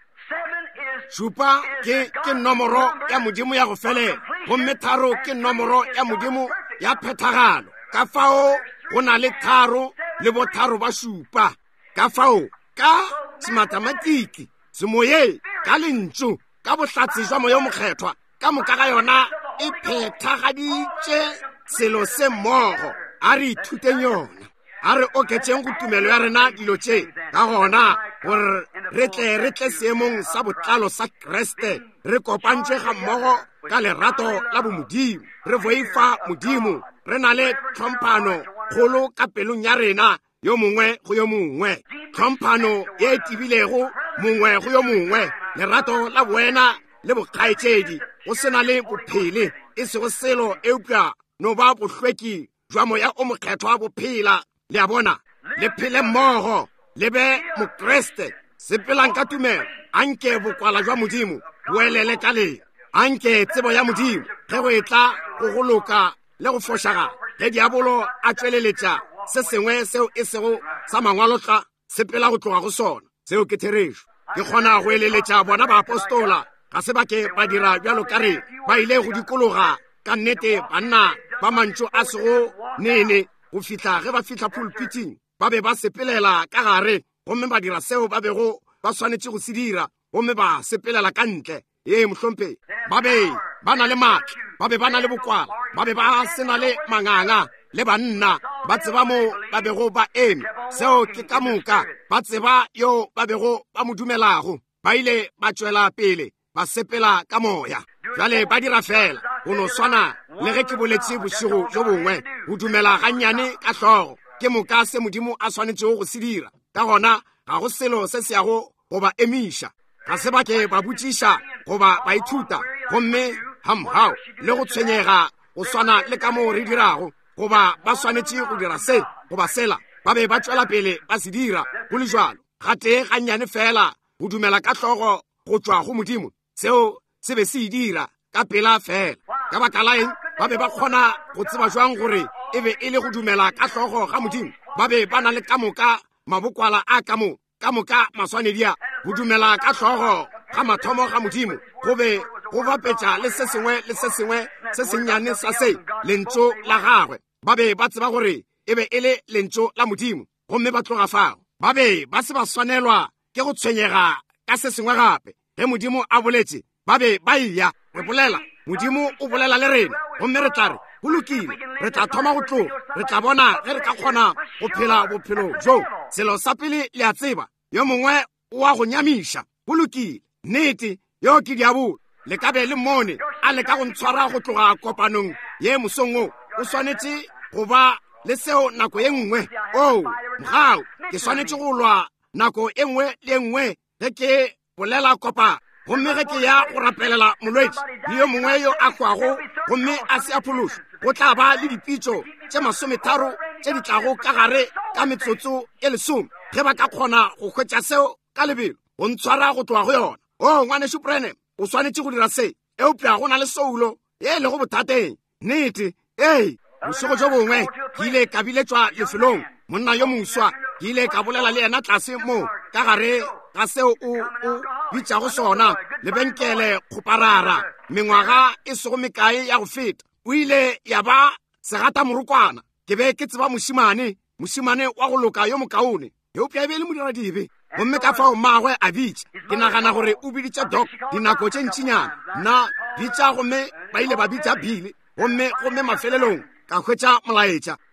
šupa ke ke nomoro ya modimo ya go felela gomme tharo ke nomoro ya modimo ya phethagalo ka fao go na le tharo le botharo ba šupa ka fao ka sematamatiki semoye ka lentšu ka bohlatsi jwa moya mokgethwa ka moka ga yona e phethagaditše selo se mmogo a re ithuteng yona a re oketseng go tumelo ya rena dilo tše ka gona gore re tle re tle seemong sa botlalo sa Kriste re kopantše ga mmogo ka lerato la bomodimo re boifa modimo re na le tlhomphano kgolo ka pelong ya rena yo mongwe go yo mongwe tlhomphano ye e tibilego mongwe go yo mongwe lerato la boena le bokgaetšedi go sena le bophele e sego selo eupša no ba bohlweki jwa moya o mokgethwa bophela le a bona le phele mmogo le be mokreste sepelang ka tumelo anke bokwala jwa modimo boelele ka le anke tsebo ya modimo ge go etla go goloka le go fošaga ge diabolo a tšweleletša se sengwe seo e sego sa mangwalotla sepela go tloga go sona seo ke therešo ke kgona go eleletša bona ba apostola ga se ba ke ba dira bjalo ka re ba ile go dikologa ka nnete banna ba mantšu a sego nene go fihla ge ba fihla pulpiting ba be ba sepelela ka gare gomme ba dira seo ba bego ba swanetše go se dira gomme ba sepelela ka ntle ye mohlompe ba be ba na le maatla ba be ba na le bokwala ba be ba sena le manganga le banna ba tseba mo ba bego ba eme seo ke ka moka ba tseba yo ba bego ba modumelago ba ile ba tšwela pele ba sepela ka moya jale ba dira fela go no swana le ge ke boletše bošego jo bongwe go dumela gannyane ka hlogo ke moka se modimo a swanetšego go se dira ka gona ga go selo se se yago go ba emiša ga se ba ke ba botšiša goba ba ithuta gomme hamhao le go tshwenyega go swana le ka moo re dirago goba ba swanetše go dira se goba sela ba be ba tšwela pele ba se dira go le jalo ga tee gannyane fela go dumela ka hlogo go tšwa go modimo seo se be se e dira ka pela fela ka baka la eng ba be ba kgona go tseba jwang gore e be e le go dumela ka hlogo ga modimo ba be ba na le ka moka mabokwala a ka mo ka moka maswanedia go dumela ka hlogo ga mathomo ga modimo go be go bapetša le se sengwe le se sengwe se sennyane sa se lentso la gagwe ba be ba tseba gore e be e le lentso la modimo gomme ba tloga fao ba be ba se ba swanelwa ke go tshwenyega ka se sengwe gape ge modimo a boletše ba be ba iya re bolela modimo o bolela le rena gomme re tla re go lokile re tla thoma go tloga re tla bona ge re ka kgona go phela bophelo jo selo sa pele le a tseba yo mongwe o a go nyamiša go lokile nnete yo ke diabolo le ka be le mmone a le ka go ntshwara go tloga kopanong ye mosong o o swanetše go ba le seo nako ye nngwe o mogao ke swanetše go lwa nako e nngwe le nngwe ge ke bolela kopa gomme ge ke ya go rapelela molwetši le yo mongwe yo a kwago gomme a se a phološo go tla ba le dipitšo tše masometharo tše di tlago ka gare ka metsotso e lesome ge ba ka kgona go hwetša seo ka lebelo go ntshwara go tloga go yona o ngwanešo Branham o swanetše go dira se eupša go na le soulo ye le go bothateng nnete ee bošego jo bongwe ke ile ka biletšwa lefelong monna yo moswa ke ile ka bolela le yena tlase mo ka gare ga seo o o bitšago sona lebenkele kgoparara mengwaga e sego mekae ya go feta o ile ya ba segata morokwana ke be ke tseba mošimane mošimane wa go loka yo mokaone eupša e be le modiradibe gomme ka fao mmagwe a bitša ke nagana gore o biditša dok dinako tše ntšinyana nna bitša gomme ba ile ba bitša bile gomme gomme mafelelong ka hwetša molaetša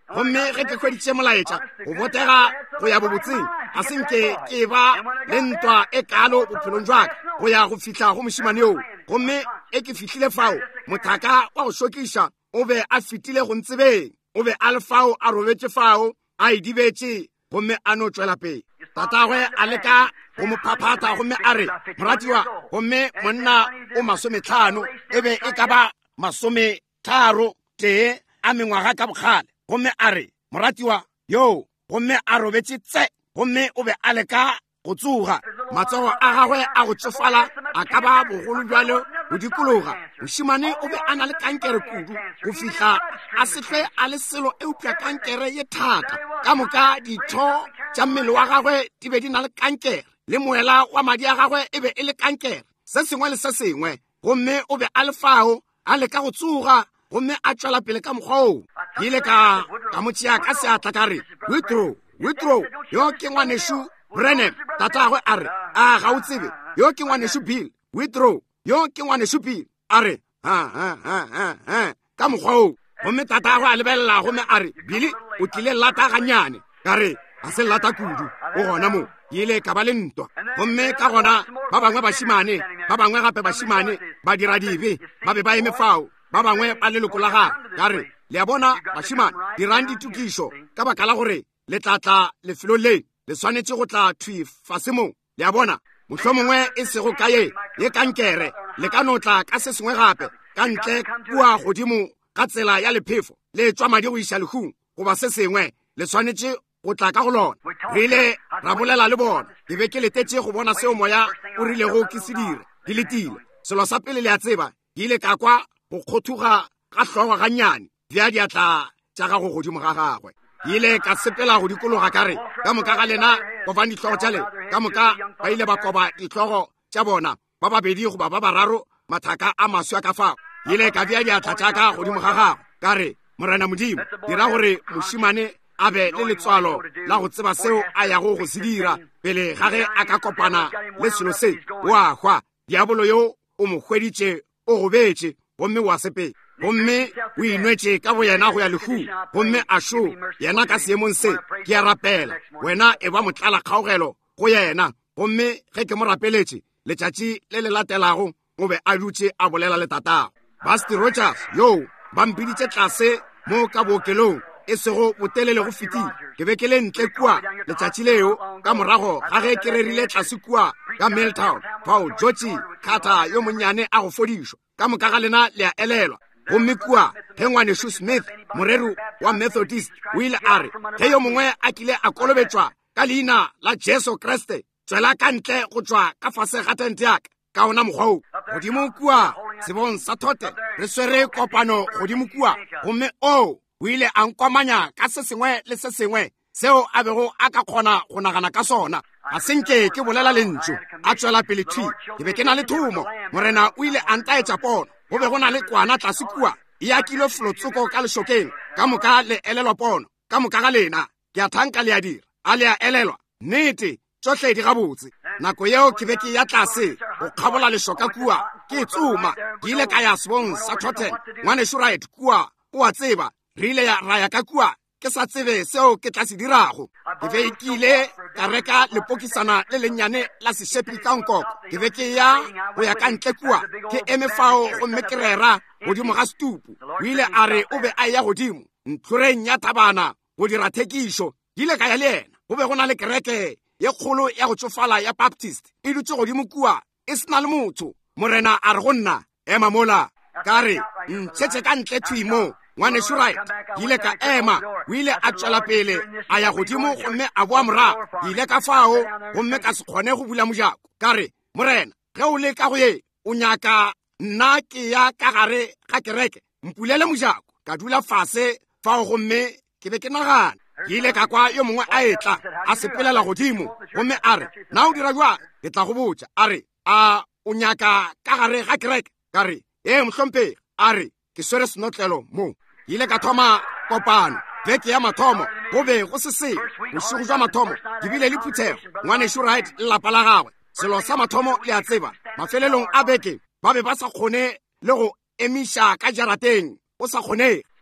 gomme ge ke hweditše molaetša go botega go ya bobotseng a senke ke ba le ntwa e kalo bophelong jwaka go ya go fihla go mošimane oo. Gomme e ke fihlile fao mothaka wa go šokiša o be a fitile go ntsebeng, o be a le fao a robetše fao a idibetše gomme a no tšwela pele. Tatagwe a leka go mo phaphata gomme a re, moratiwa, gomme monna o masomehlano e be e ka ba masome tharo tee a mengwaga ka bogale. Gomme a re, moratiwa yo, gomme a robetše tse, gomme o be a leka go tsoga. Matsogo a gagwe a go tsofala a ka ba bogolo bjalo go dikologa. Mošimane o be a na le kankere kudu go fihla a sehlwe a le selo e upša kankere ye thata. Ka moka ditho tša mmele wa gagwe di be di na le kankere, le moela wa madi a gagwe e be e le kankere, se sengwe le se sengwe. Gomme o be a le fao a leka go tsoga gomme a tšwela pele ka mokgwa oo. Ke ile ka ka mo tšea ka seatla ka re, Withrow, Withrow, yo ke ngwanešo Branham. Tatagwe a re, a ga o tsebe, yo ke ngwanešo Bill. Withrow, yo ke ngwanešo Bill. A re, ha ha ha ha ha ka mokgwa oo. Gomme tatagwe a lebelela gomme a re, Billy, o tlile lata ganyane. Ka re, a se lata kudu o gona mo. Ke ile ka ba le ntwa. Gomme ka gona ba bangwe bašimane, ba bangwe gape bašimane ba dira dibe, ba be ba eme fao, ba bangwe ba leloko la gagwe. Ka re, le a bona bašimane dirang ditukišo ka baka la gore le tlatla lefelo le le swanetše go tla thwi fase mo. Le a bona mohlomongwe e sego ka ye ye kankere le ka no tla ka se sengwe gape ka ntle kua godimo ka tsela ya lephefo le tšwa madi go iša legung goba se sengwe le swanetše go tla ka go lona. Re ile ra bolela le bona, ke be ke letetše go bona seo moya o rilego ke se dire ke letile. Selo sa pele le a tseba, ke ile ka kwa go kgothuga ga hlogo gannyane bja diatla tša gago godimo ga gagwe. Ke ile ka sepela go dikologa ka re, ka moka ga lena kofang dihlogo tša le, ka moka ba ile ba koba dihlogo tša bona ba babedi goba ba bararo mathaka a maswa ka fao. Ke ile ka bja diatla tša ka godimo ga gagwe ka re, Morena Modimo, dira gore mošimane a be le letswalo la go tseba seo a yago go se dira pele ga ge a ka kopana le selo se. Wa hwa diabolo yo o mo hweditše o go betše gomme wa sepele, gomme o inwetše ka bo yena go ya lehu, gomme a šo yena ka seemong se ke a rapela wena e ba motlala kgaogelo go yena. Gomme ge ke mo rapeletše letšatši le le latelago o be a dutše a bolela le tatago. Basti Rogers yo ba mpiditše tlase mo ka bookelong e sego botelele go fetile. Ke be ke le ntle kua letšatši leo ka morago ga ge ke rerile tlase kua ka Milltown fao George Carter yo monnyane a go fodišwa. Ka moka ga lena le a elelwa gomme kua ge ngwanešo Smith morero wa Methodist o ile a re, ge yo mongwe a kile a kolobetšwa ka leina la Jesu Kriste, tswela ka ntle go tšwa ka fase ga tente yaka. Ka ona mokgwa o godimo kua sebong sa thote re swere kopano godimo kua, gomme o o ile a nkwamanya ka se sengwe le se sengwe seo a bego a ka kgona go nagana ka sona. A senke ke bolela lentšu a tšwela pele thwi, ke be ke na le thomo. Morena o ile a ntaetša pono, go be go na le kwana tlase kua e akile folotsoko ka lešokeng, ka moka le elelwa pono. Ka moka ga lena ke a thanka le a dira a le a elelwa nnete tšohle di gabotse. Nako yeo ke be ke ya tlase go kgabola lešoka kua ke tsoma, ke ile ka ya sebong sa Totten. Ngwanešo Right kua o a tseba, re ile ya raya ka kua ke sa tsebe seo ke tla se dirago. Ke be ke ile ka reka lepokisana le lennyane la sešepi ka nkoko. Ke be ke ya go ya ka ntle kua ke eme fao gomme ke rera godimo ga stupu. O ile a re o be a ya godimo ntlhoreng ya tabana go dira thekišo. Ke ile ka ya le ena, go be go na le kereke ye kgolo ya go tsofala ya Baptist e dutse godimo kua e sena le motho. Morena a re go nna, ema mola. Ka re ntšhetše ka ntle thwimo. Ngwanešo Right ke ile ka ema, o ile a tšwela pele a ya godimo gomme a boa morago. Ke ile ka fao gomme ka se kgone go bula mojako. Ka re, Morena, ge o le ka go ye o nyaka nna ke ya ka gare ga kereke, mpulele mojako. Ka dula fase fao gomme ke be ke nagana. Ke ile ka kwa yo mongwe a etla a sepelela godimo gomme a re, na o dira jwang? Ke tla go botša. A re, a o nyaka ka gare ga kereke? Ka re, ee mohlomphegi. A re, ke swere senotlelo mo. Ke ile ka thoma kopano beke ya mathomo, go be go se seo bošego jwa mathomo ke bile le phuthego. Ngwanešo Right le lapa la gagwe selo sa mathomo le a tseba, mafelelong a beke ba be ba sa kgone le go emiša ka jarateng o sa kgonege.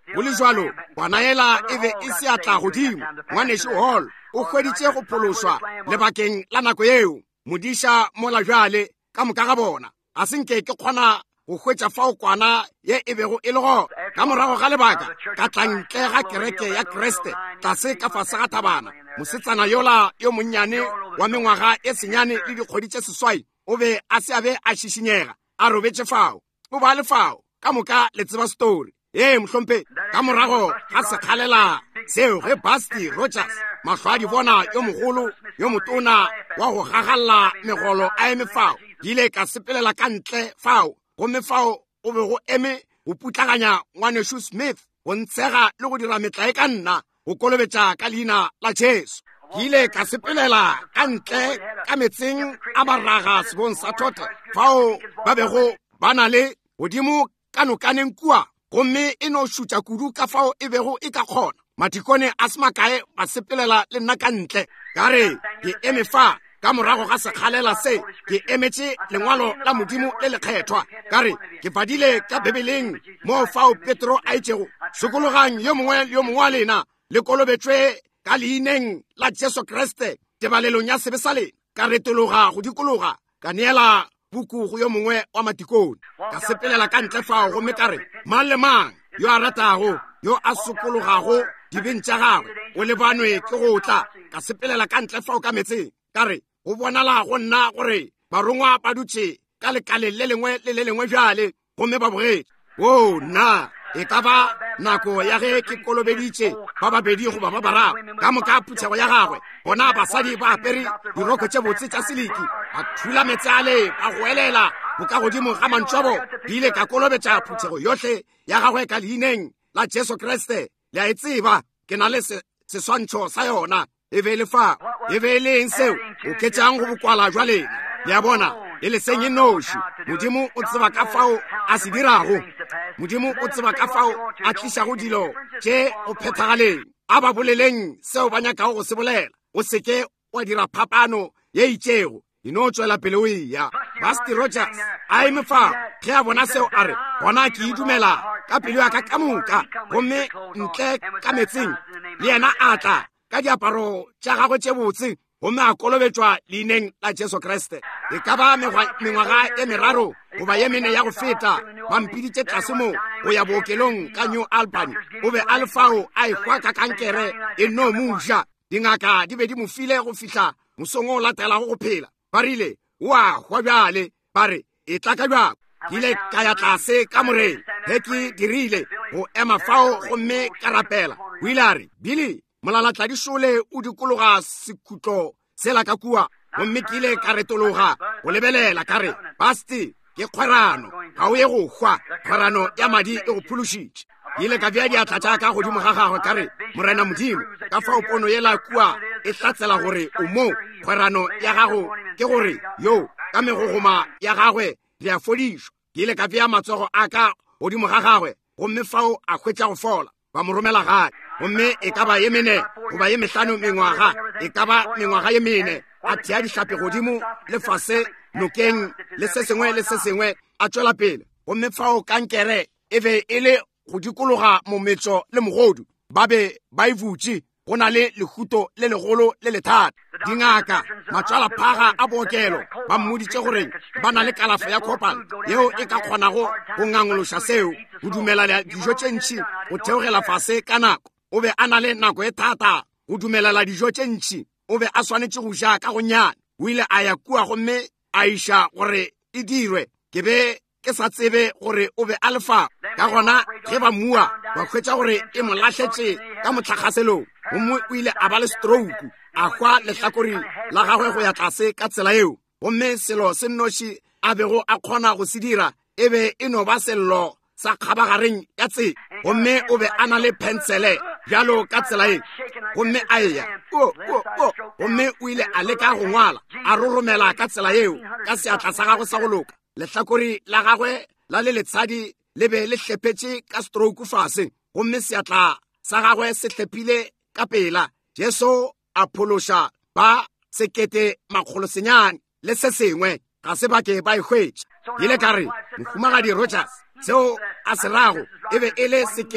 go le jwalo ngwana ela e be e se atla godimo. Ngwaneso Hall o hweditše go phološwa lebakeng la nako eo modiša mola jwale ka moka ga bona. A se nke ke kgona go hwetša fao kwana ye e bego e le go ka morago ga lebaka ka tlantle ga kereke ya Kreste tlase ka fase ga thabana. Mosetsana yola yo monnyane wa mengwaga e senyane le dikgwedi tše seswai o be a se a be a šišinyega a robetše fao. O ba le fao ka moka le tseba story ee mohlompe ka morago ga sekgalela seo ge Buster Rogers mahlo a di bona yo mogolo yo motona wa go gagalla megolo a eme fao. Ke ile ka sepelela ka ntle fao gomme fao o be go eme go putlaganya ngwaneso Smith go ntshega le go dira metlae ka nna go kolobetša ka leina la Jesu. Ke ile ka sepelela ka ntle ka metseng a maraga sebong sa Tote fao ba bego ba na le godimo ka nokaneng kua gomme e no šutša kudu ka fao e bego e ka kgona. Matikone a se makae ba sepelela le nna ka ntle ka re ke eme fa ka morago ga sekgalela se ke emetše lengwalo la modimo le lekgethwa ka re ke fadile ka bebeleng mo fao Petro a itšego sekologang yo mongwe le yo mongwe wa lena le kolobetšwe ka leineng la Jesu Kriste tebalelong ya sebe sa lena. Ka retologa go dikologa ka neela buku go yo mongwe wa matikone ka sepelela ka ntle fao gomme ka re mang le mang yo a ratago yo a sokologago dibeng tša gagwe o lebanwe ke go tla. Ka sepelela ka ntle fao ka metseng ka re go bonala go nna gore barongwa ba dutše ka lekale le lengwe le le lengwe bjale gomme ba bogetse. O nna e ka ba nako ya ge ke kolobeditše ba babedi go ba ba barago ka moka phutšego ya gagwe bona basadi ba apere diroko tše botse tša siliki ba thula metse ale ba go elela boka godimo ga mantšobo. Ke ile ka kolobetša phutšego yohle ya gagwe ka leineng la Jesu Kriste. Le a e tseba ke na le seswantšho sa yona e be le fa e be le eng seo o ketšang go bokwala jwaleng. Le a bona e le seng e noši. Modimo o tseba ka fao a se dirago. Modimo o tseba ka fao a tlišago dilo tše o phethagaleng a ba boleleng seo ba nyakago go se bolela. O seke wa dira phapano ye itšego e no tšwela pele o eya. Buster Rogers a eme fao ge a bona seo a re bona ke idumela ka pelo ya ka ka moka gomme ntle ka metseng le yena a tla ka diaparo tša gagwe tše botse gomme a kolobetšwa leineng la Jesu Kriste. E ka ba mengwaga e meraro goba ye mene ya go feta ba mpiditše tlase mo go ya bookelong ka New Albany. O be a le fao a ekgwa ka kankere e no muša. Dingaka di be di mo file go fihla mosong o latelago go phela. Ba rile wa hwa bjale ba re e tla ka bjako. Ke ile ka ya tlase ka moreng ge ke dirile go ema fao gomme ka rapela. O ile a re Billy molalatladisole o dikologa sekhutlo sela ka kua gomme ke ile ka retologa go lebelela ka re Basti ke kgwerano ga o ye go hwa kgwerano ya madi e go phološitše. Ke ile ka bea diatla tša ka godimo ga gagwe ka re Morena Modimo ka fao pono yela kua e tlatsela gore o mo kgwerano ya gago ke gore yo ka megogoma ya gagwe le a fodišwa. Ke ile ka bea matsogo a ka godimo ga gagwe gomme fao a hwetša go fola ba mo romela gae. Gomme e ka ba ye mene goba ye mehlano mengwaga e ka ba mengwaga ye mene a thea dihlapi godimo le fase nokeng le se sengwe le se sengwe a tšwela pele. Gomme fao kankere e be e le go dikologa mometso le mogodu ba be ba e butše go na le lehuto le legolo le lethata. Dingaka matswala phaga a bookelo ba mmoditše gore ba na le kalafo ya kopana yeo e ka kgonago go ngangološa seo go dumelela dijo tše ntši go theogela fase ka nako. O be a na le nako e thata go dumelela dijo tše ntši. O be a swanetše go ja ka gonyane. O ile a ya kua gomme a iša gore e dirwe. Ke be ke sa tsebe gore o be a lefa ka gona ge ba mua ba hwetša gore e mo lahletše ka motlhagaselong gomme o ile a ba le stroke a hwa lehlakori la gagwe go ya tlase ka tsela eo. Gomme selo se nnoši a bego a kgona go se dira e be e no ba sello sa kgabagareng ya tsela. Gomme o be a na le pensele bjalo ka tsela e gomme a eya o o o gomme o ile a leka go ngwala a roromela ka tsela eo ka seatla sa gagwe sa go loka. Lehlakori la gagwe la le letshadi le be le hlepetše ka stroke fase gomme seatla sa gagwe se hlepile ka pela. Jesu a phološa ba sekete makgolo senyane le se sengwe ga se bake ba e hwetša. Ile ka re mohumagadi Rogers seo a se rago e be e le sekete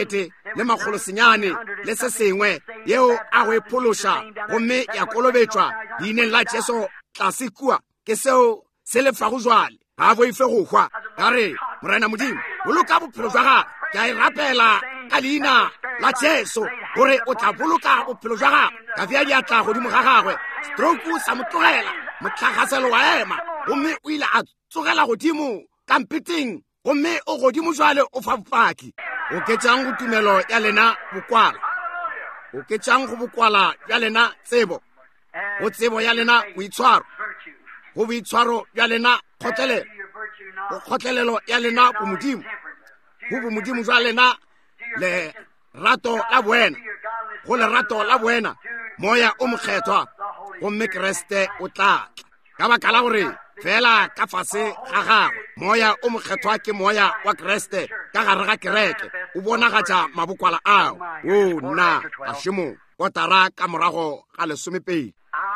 le magolosenyane le se sengwe yeo a go ephološa gomme ya kolobetšwa leineng la Jesu tlase kua ke seo se le fago jwale ga boife go hwa ka re Morena Modimo boloka bophelo jwa gagwe ke a e rapela ka leina la Jesu gore o tla boloka bophelo jwa gagwe ka bea diatla godimo ga gagwe stroke sa mo tlogela motlhagaselo wa ema gomme o ile a tsogela godimo kampeting gomme o godimo jwale o fa bopaki o ketšang go tumelo ya lena bokwala o ketšang go bokwala ya lena tsebo go tsebo ya lena boitshwaro go boitshwaro ya lena kgotlelelo go kgotlelelo ya lena bomodimo go bomodimo jwa lena le rato la buena go le rato la buena moya o mokgethwa gomme Kriste o tla ka baka la gore fela ka fase ga gagwe moya o mokgethwa ke moya wa Kriste ka gare ga kereke o bonagatša mabokwala ao o nna a šemo kotara ka morago ga lesomepedi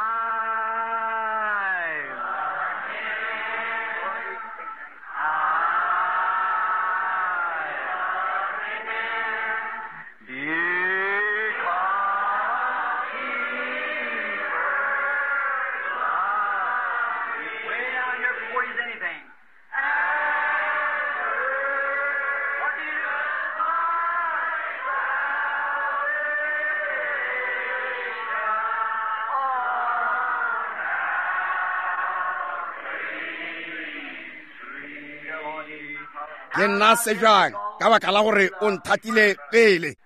ke nna se jang ka baka la gore o nthatile pele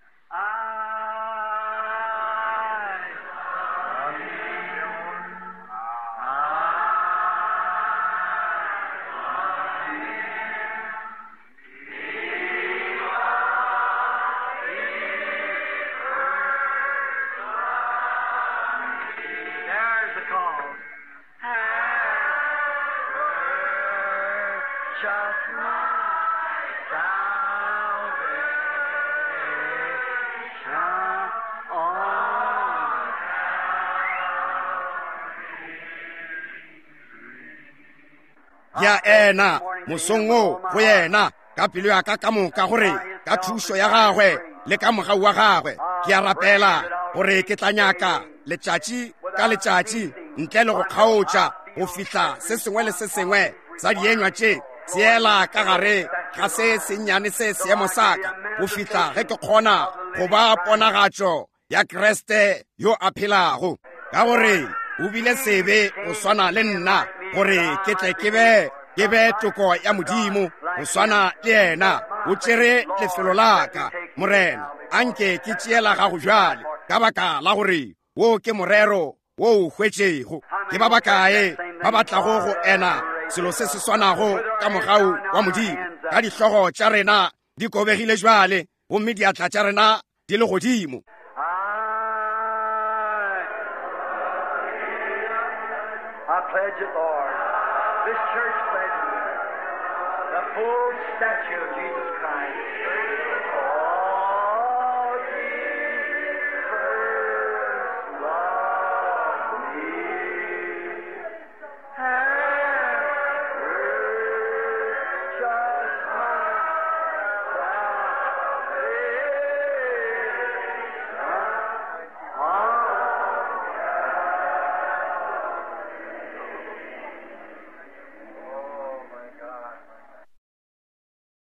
ya ena mosongo go yena ka pelo ya ka ka moka gore ka thuso ya gagwe le ka mogau wa gagwe ke a rapela gore ke tla nyaka letšatši ka letšatši ntle le go kgaotša go fihla se sengwe le se sengwe sa dienywa tše seela ka gare ga se sennyane se seemo saka go fihla ge ke kgona go ba ponagatšo ya Kriste yo a phelago ka gore o bile sebe go swana le nna gore ke tle ke be ke be toko ya modimo go swana le yena o tšere lefelo laka Morena anke ke tšeela gago jwale ka baka la gore wo ke morero wo o hwetšego ke ba bakae ba batlago go ena selo se se swanago ka mogau wa modimo ka dihlogo tša rena di kobegile jwale gomme diatla tša rena di le godimo I pledge it, Lord. This church pledges the full statue of Jesus Christ.